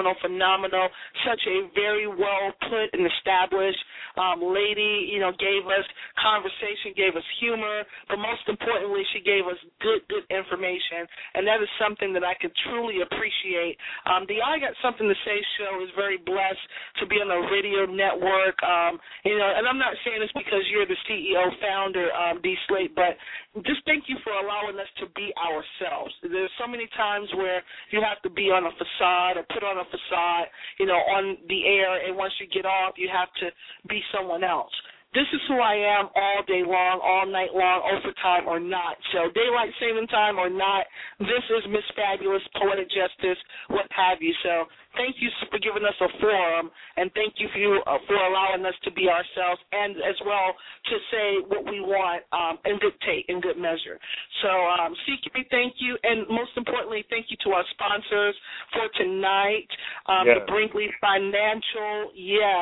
D: Such a very well put and established lady, gave us conversation, gave us humor, but most importantly, she gave us good information. And that is something that I could truly appreciate. The I Got Something to Say show is very blessed to be on a radio network. And I'm not saying this because you're the CEO, founder, D. Slate, but just thank you for allowing us to be ourselves. There's so many times where you have to be on a facade or put on a facade, on the air, and once you get off, you have to be someone else. This is who I am all day long, all night long, overtime or not. So daylight saving time or not, this is Miss Fabulous, Poetic Justice, what have you. So thank you for giving us a forum, and thank you for allowing us to be ourselves and as well to say what we want in good measure. So, CK, thank you, and most importantly, thank you to our sponsors for tonight, the Brinkley Financial,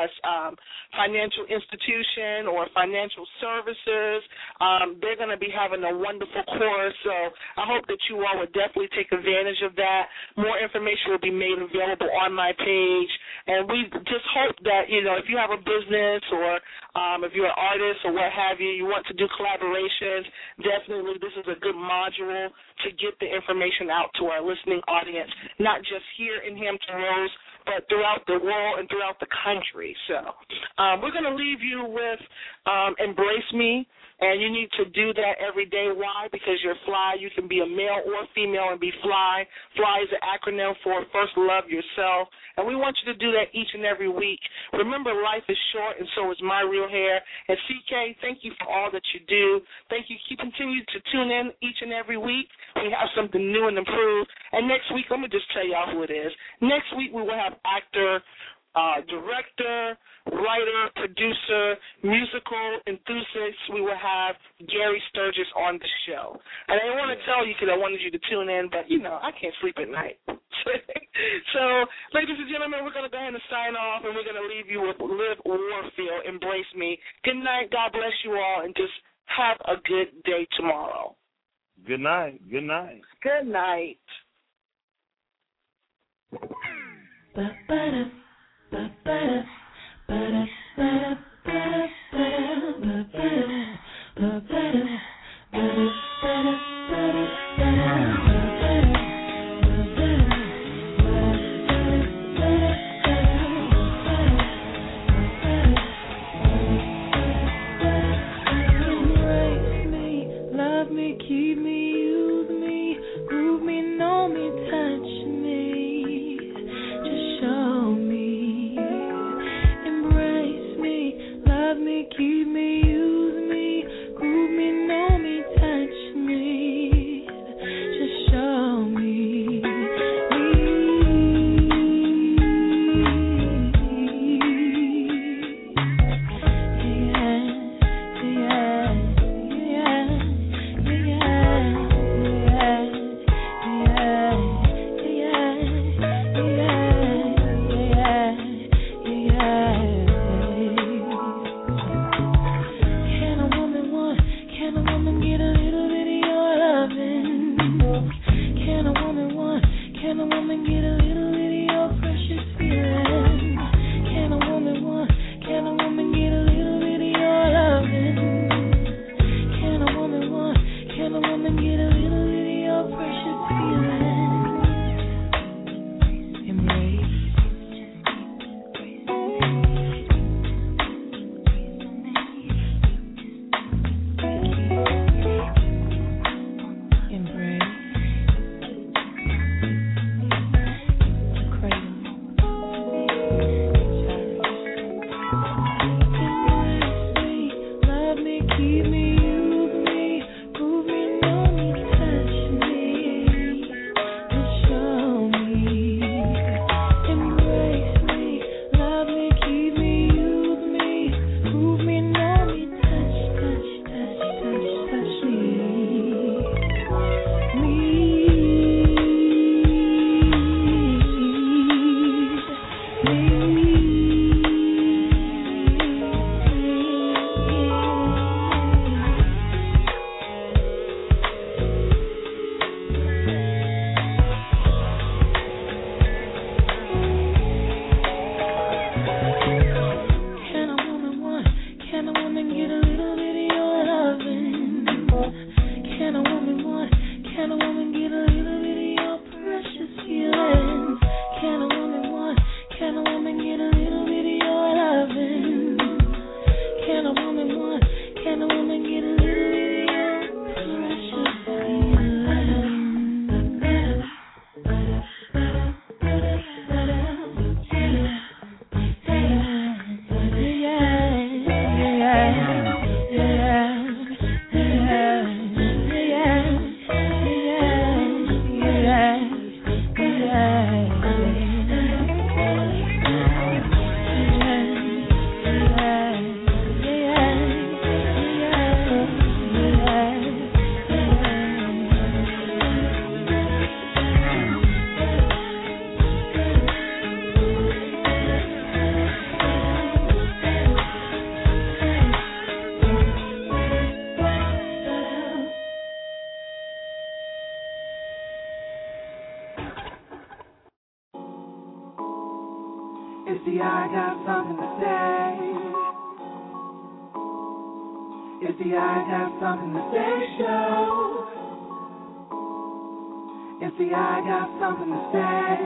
D: financial institution or financial services. They're going to be having a wonderful course, so I hope that you all would definitely take advantage of that. More information will be made available on my page, and we just hope that, if you have a business or if you're an artist or what have you, you want to do collaborations, definitely this is a good module to get the information out to our listening audience, not just here in Hampton Roads, but throughout the world and throughout the country. So we're going to leave you with Embrace Me, and you need to do that every day. Why? Because you're fly. You can be a male or female and be fly. Fly is an acronym for First Love Yourself, and we want you to do that each and every week. Remember, life is short, and so is my real hair. And CK, thank you for all that you do. Thank you. Continue to tune in each and every week. We have something new and improved. And next week, let me just tell y'all who it is. Next week, we will have actor, director, writer, producer, musical enthusiast. We will have Gary Sturgis on the show. And I didn't want to tell you because I wanted you to tune in, but, I can't sleep at night. So, ladies and gentlemen, we're going to go ahead and sign off, and we're going to leave you with Liv Warfield, Embrace Me. Good night. God bless you all, and just have a good day tomorrow.
E: Good night. Good night.
D: Good night.
G: Love me, keep me, use me, groove me, know me, touch me, just show me, embrace me,
B: the I got something to say. It's the I got something to say show. It's the I got something to say.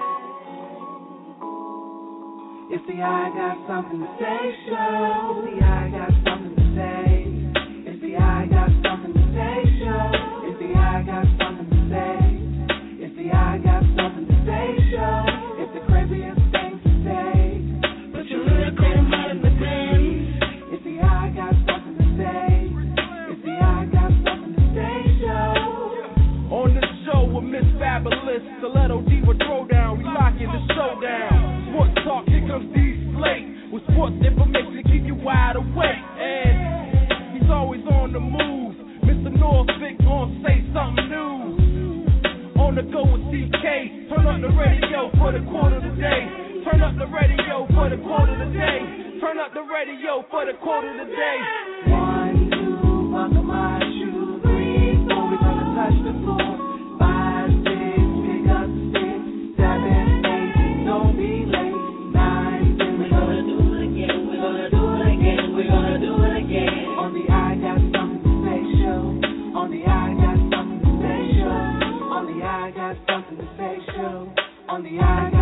B: It's the I got something to say show. It's the I got something to say. It's the I got something to say show. It's the I got something to say. It's the I got something to say show. It's the craziest thing to say. Put your lyrical mind in the thing. It's the I got something to say. It's the I got something to say show.
C: On this show with Miss Fabulous, Stiletto Diva Throwdown, we locking the show down. Sports talk, here comes D Slate with sports information to keep you wide awake. And he's always on the move. Mr. Norfolk gon' say something new. On the go with CK, turn up the radio for the quarter of the day. Turn up the radio for the quarter of the day. Turn up the radio for the quarter of the day.
B: 1, 2, buckle my shoe. 3, 4, we're gonna touch the floor. 5, 6, pick up the stick. 7, 8, don't be late. 9, 10, we're gonna do it again. We're gonna do it again. We're gonna do it again. On the I got something to say show. On the I got something to say show. On the I got something to say show. On the I got